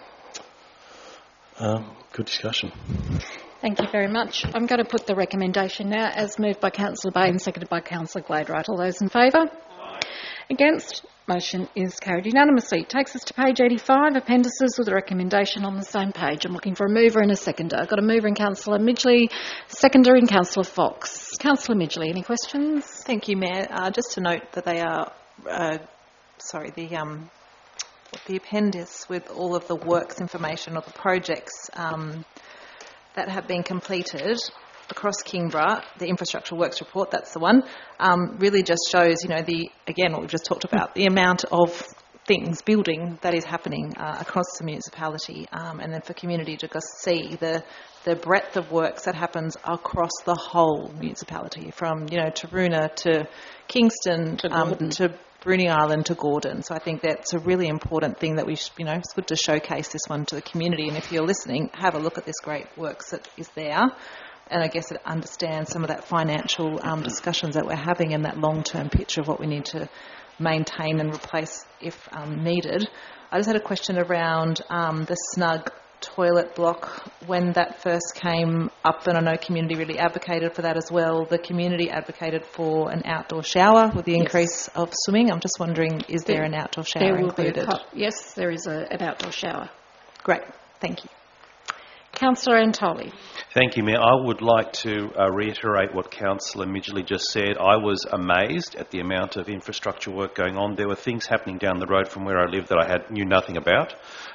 um, good discussion. Thank you very much. I'm going to put the recommendation now as moved by Councillor Bain, seconded by Councillor Gladwright. All those in favour? Aye. Against? Motion is carried unanimously. Takes us to page eighty-five, appendices with a recommendation on the same page. I'm looking for a mover and a seconder. I've got a mover in Councillor Midgley, seconder in Councillor Fox. Councillor Midgley, any questions? Thank you, Mayor. Uh, just to note that they are, uh, sorry, the um, the appendix with all of the works information of the projects um, that have been completed across Kingborough, the infrastructure works report, that's the one, um, really just shows, you know, the, again, what we've just talked about, the amount of things, building that is happening uh, across the municipality, um, and then for community to just see the the breadth of works that happens across the whole municipality, from, you know, Taroona to Kingston to, um, to Bruny Island to Gordon. So I think that's a really important thing that we, sh- you know, it's good to showcase this one to the community. And if you're listening, have a look at this great works that is there. And I guess it understands some of that financial um, discussions that we're having and that long-term picture of what we need to maintain and replace if um, needed. I just had a question around um, the snug toilet block when that first came up, and I know community really advocated for that as well. The community advocated for an outdoor shower with the increase yes. of swimming. I'm just wondering, is there, there an outdoor shower there will included? Be a, yes, there is a, an outdoor shower. Great, thank you. Councillor Antoli. Thank you, Mayor. I would like to uh, reiterate what Councillor Midgley just said. I was amazed at the amount of infrastructure work going on. There were things happening down the road from where I live that I had knew nothing about.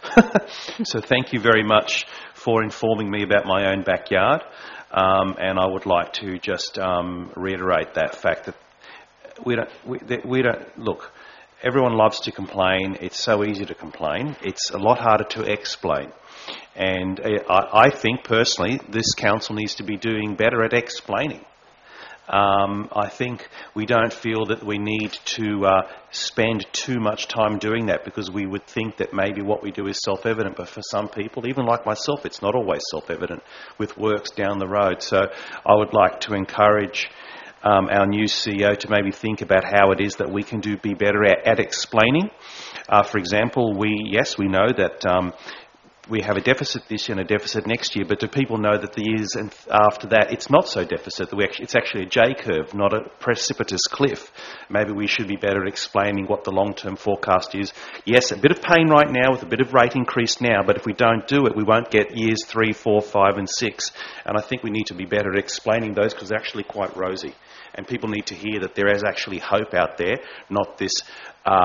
So thank you very much for informing me about my own backyard. Um, and I would like to just um, reiterate that fact that we don't, we, that we don't, look, everyone loves to complain. It's so easy to complain. It's a lot harder to explain. And I, I think, personally, this council needs to be doing better at explaining. Um, I think we don't feel that we need to uh, spend too much time doing that, because we would think that maybe what we do is self-evident, but for some people, even like myself, it's not always self-evident with works down the road. So I would like to encourage um, our new C E O to maybe think about how it is that we can do be better at, at explaining. Uh, for example, we yes, we know that um, we have a deficit this year and a deficit next year, but do people know that the years and after that it's not so deficit, that we actually, it's actually a J-curve, not a precipitous cliff? Maybe we should be better at explaining what the long-term forecast is. Yes, a bit of pain right now with a bit of rate increase now, but if we don't do it, we won't get years three, four, five and six. And I think we need to be better at explaining those, because they're actually quite rosy. And people need to hear that there is actually hope out there, not this uh,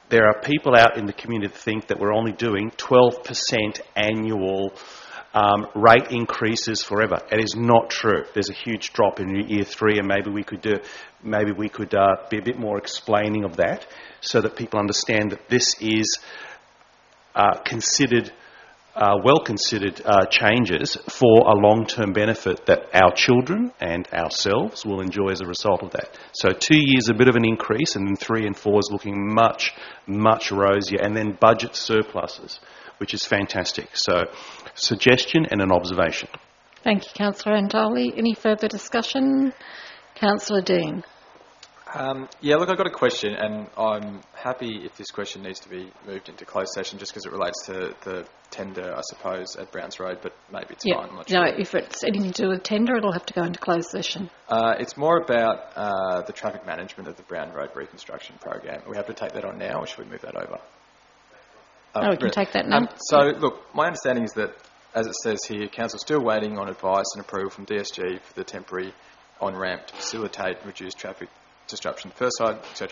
there are people out in the community that think that we're only doing twelve percent annual um, rate increases forever. It is not true. There's a huge drop in year three, and maybe we could do, maybe we could uh, be a bit more explaining of that, so that people understand that this is uh, considered. Uh, well-considered uh, changes for a long-term benefit that our children and ourselves will enjoy as a result of that. So two years, a bit of an increase, and then three and four is looking much, much rosier, and then budget surpluses, which is fantastic. So suggestion and an observation. Thank you, Councillor Antoli. Any further discussion? Councillor Dean. Um, yeah, look, I've got a question, and I'm happy if this question needs to be moved into closed session just because it relates to the tender, I suppose, at Browns Road, but maybe it's yeah. fine. I'm not No, sure. if it's anything to do with tender, it'll have to go into closed session. Uh, it's more about uh, the traffic management of the Brown Road reconstruction program. We have to take that on now, or should we move that over? Uh, oh, we can take that now. Um, so, look, my understanding is that, as it says here, Council's still waiting on advice and approval from D S G for the temporary on-ramp to facilitate reduced traffic disruption, first side, et cetera.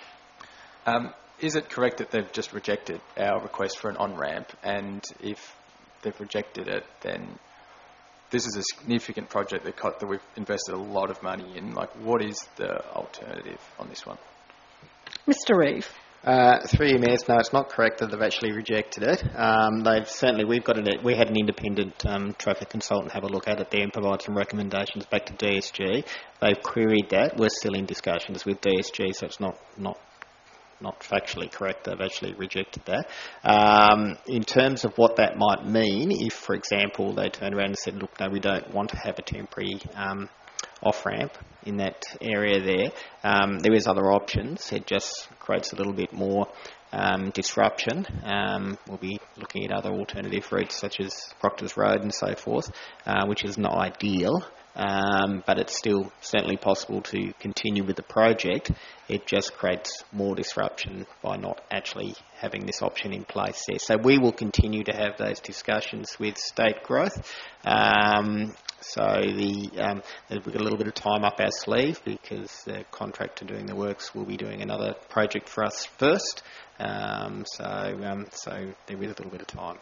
Um, is it correct that they've just rejected our request for an on-ramp? And if they've rejected it, then this is a significant project that, got, that we've invested a lot of money in. Like, what is the alternative on this one? Mister Reeve. Uh, through you, Mayor, no, it's not correct that they've actually rejected it. Um, they've certainly, we've got an, we had an independent um, traffic consultant have a look at it there and provide some recommendations back to D S G. They've queried that. We're still in discussions with D S G, so it's not not not factually correct. They've actually rejected that. Um, in terms of what that might mean, if, for example, they turned around and said, look, no, we don't want to have a temporary um, off-ramp in that area there. Um, there is other options. It just creates a little bit more um, disruption. Um, we'll be looking at other alternative routes such as Proctors Road and so forth, uh, which is not ideal. Um, but it's still certainly possible to continue with the project. It just creates more disruption by not actually having this option in place there. So we will continue to have those discussions with State Growth. Um, so the um, we've got a little bit of time up our sleeve because the contractor doing the works will be doing another project for us first. Um, so um, so there is a little bit of time.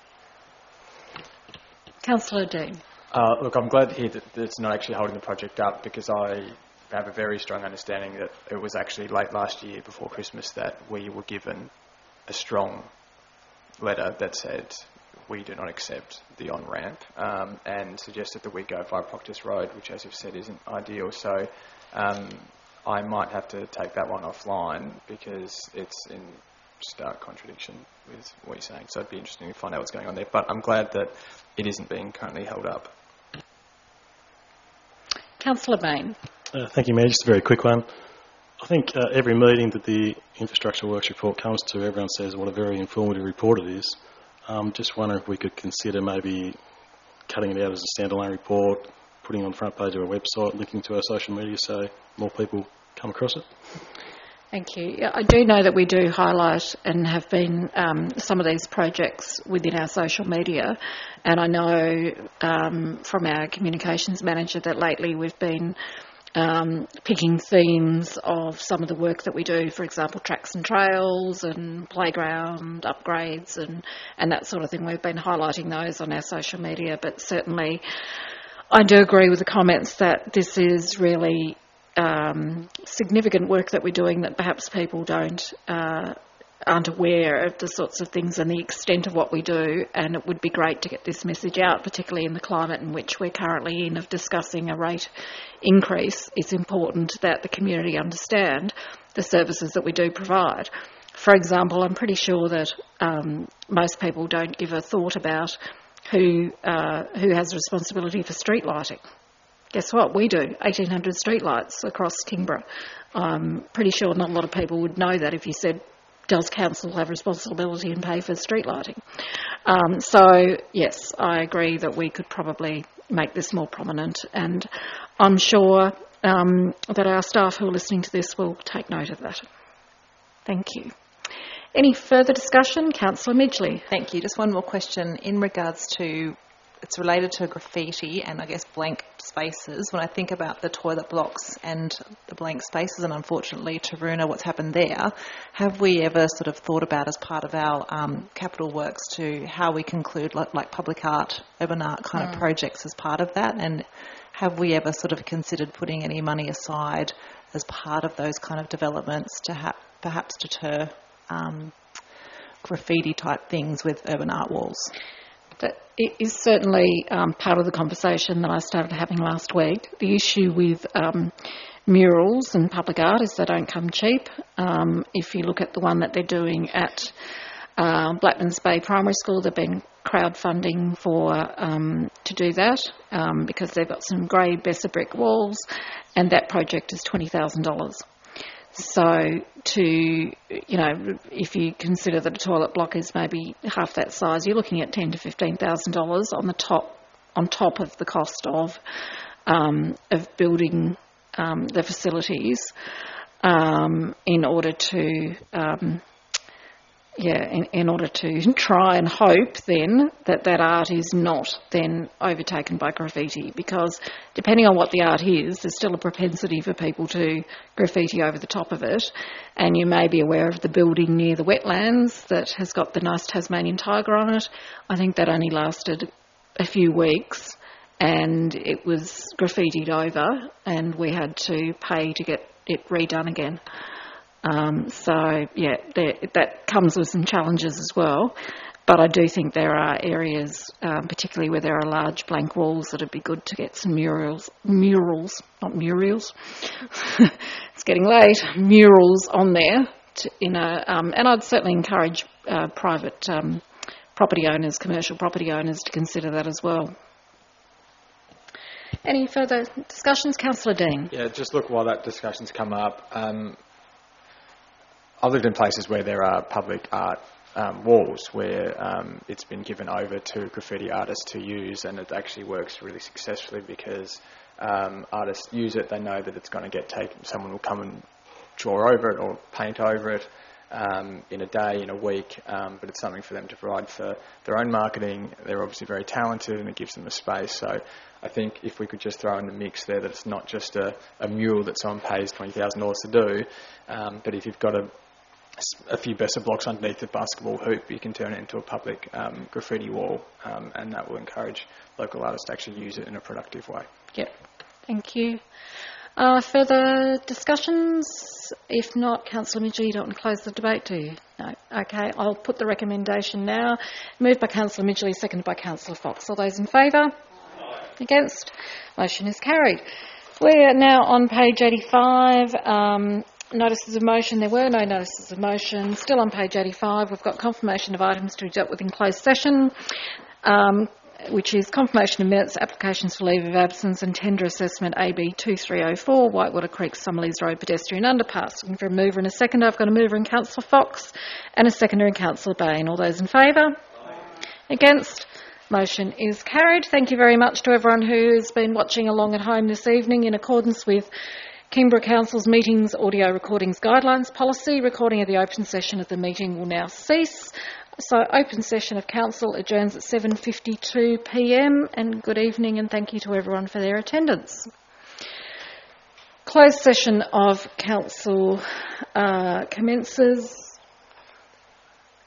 Councillor Dean. Uh, look, I'm glad to hear that, that it's not actually holding the project up because I have a very strong understanding that it was actually late last year before Christmas that we were given a strong letter that said we do not accept the on-ramp um, and suggested that we go via Proctors Road, which, as you've said, isn't ideal. So um, I might have to take that one offline because it's in stark contradiction with what you're saying. So it'd be interesting to find out what's going on there. But I'm glad that it isn't being currently held up. Councillor Bain. Uh, thank you, Mayor. Just a very quick one. I think uh, every meeting that the Infrastructure Works report comes to, everyone says what a very informative report it is. Um, just wondering if we could consider maybe cutting it out as a standalone report, putting it on the front page of our website, linking to our social media so more people come across it. Thank you. Yeah, I do know that we do highlight and have been um, some of these projects within our social media, and I know um, from our communications manager that lately we've been um, picking themes of some of the work that we do, for example, tracks and trails and playground upgrades and, and that sort of thing. We've been highlighting those on our social media, but certainly I do agree with the comments that this is really Um, significant work that we're doing that perhaps people don't uh, aren't aware of the sorts of things and the extent of what we do, and it would be great to get this message out, particularly in the climate in which we're currently in of discussing a rate increase. It's important that the community understand the services that we do provide. For example, I'm pretty sure that um, most people don't give a thought about who uh, who has responsibility for street lighting. Guess what? We do. eighteen hundred streetlights across Kingborough. I'm pretty sure not a lot of people would know that if you said, does council have responsibility and pay for street lighting? Um, so, yes, I agree that we could probably make this more prominent, and I'm sure um, that our staff who are listening to this will take note of that. Thank you. Any further discussion? Councillor Midgley. Thank you. Just one more question in regards to it's related to graffiti and I guess blank spaces. When I think about the toilet blocks and the blank spaces, and unfortunately Taroona, what's happened there, have we ever sort of thought about as part of our um, capital works to how we conclude like, like public art, urban art kind Mm. of projects as part of that? And have we ever sort of considered putting any money aside as part of those kind of developments to ha- perhaps deter um, graffiti type things with urban art walls? That it is certainly um, part of the conversation that I started having last week. The issue with um, murals and public art is they don't come cheap. Um, if you look at the one that they're doing at uh, Blackmans Bay Primary School, they've been crowdfunding for um, to do that um, because they've got some grey Besser brick walls, and that project is twenty thousand dollars. So to, you know, if you consider that a toilet block is maybe half that size, you're looking at ten to fifteen thousand dollars on the top, on top of the cost of um, of building um, the facilities um, in order to. Um, Yeah, in, in order to try and hope then that that art is not then overtaken by graffiti, because depending on what the art is, there's still a propensity for people to graffiti over the top of it. And you may be aware of the building near the wetlands that has got the nice Tasmanian tiger on it. I think that only lasted a few weeks and it was graffitied over and we had to pay to get it redone again. Um, so, yeah, there, that comes with some challenges as well. But I do think there are areas, um, particularly where there are large blank walls, that would be good to get some murals, murals, not murals. It's getting late. Murals on there, to, you know, um, and I'd certainly encourage uh, private um, property owners, commercial property owners, to consider that as well. Any further discussions, Councillor Dean? Yeah, just look while that discussion's come up. Um, I've lived in places where there are public art um, walls where um, it's been given over to graffiti artists to use, and it actually works really successfully because um, artists use it, they know that it's going to get taken, someone will come and draw over it or paint over it um, in a day, in a week, um, but it's something for them to provide for their own marketing. They're obviously very talented and it gives them a space. So I think if we could just throw in the mix there that it's not just a, a mural that someone pays twenty thousand dollars to do, um, but if you've got a a few Besser blocks underneath the basketball hoop, you can turn it into a public um, graffiti wall, um, and that will encourage local artists to actually use it in a productive way. Yep, thank you. Uh, further discussions? If not, Councillor Midgley, you don't want to close the debate, do you? No. Okay, I'll put the recommendation now. Moved by Councillor Midgley, seconded by Councillor Fox. All those in favour? Against? Motion is carried. We're now on page eighty-five. Um, Notices of motion. There were no notices of motion. Still on page eighty-five, we've got confirmation of items to be dealt with in closed session, um, which is confirmation of minutes, applications for leave of absence and tender assessment A B two three oh four, Whitewater Creek, Summerleys Road pedestrian underpass. Looking for a mover and a seconder. I've got a mover in Councillor Fox and a seconder in Councillor Bain. All those in favour? Against? Motion is carried. Thank you very much to everyone who has been watching along at home this evening. In accordance with Kingborough Council's Meetings Audio Recordings Guidelines Policy, recording of the open session of the meeting will now cease. So open session of Council adjourns at seven fifty-two p m and good evening and thank you to everyone for their attendance. Closed session of Council uh, commences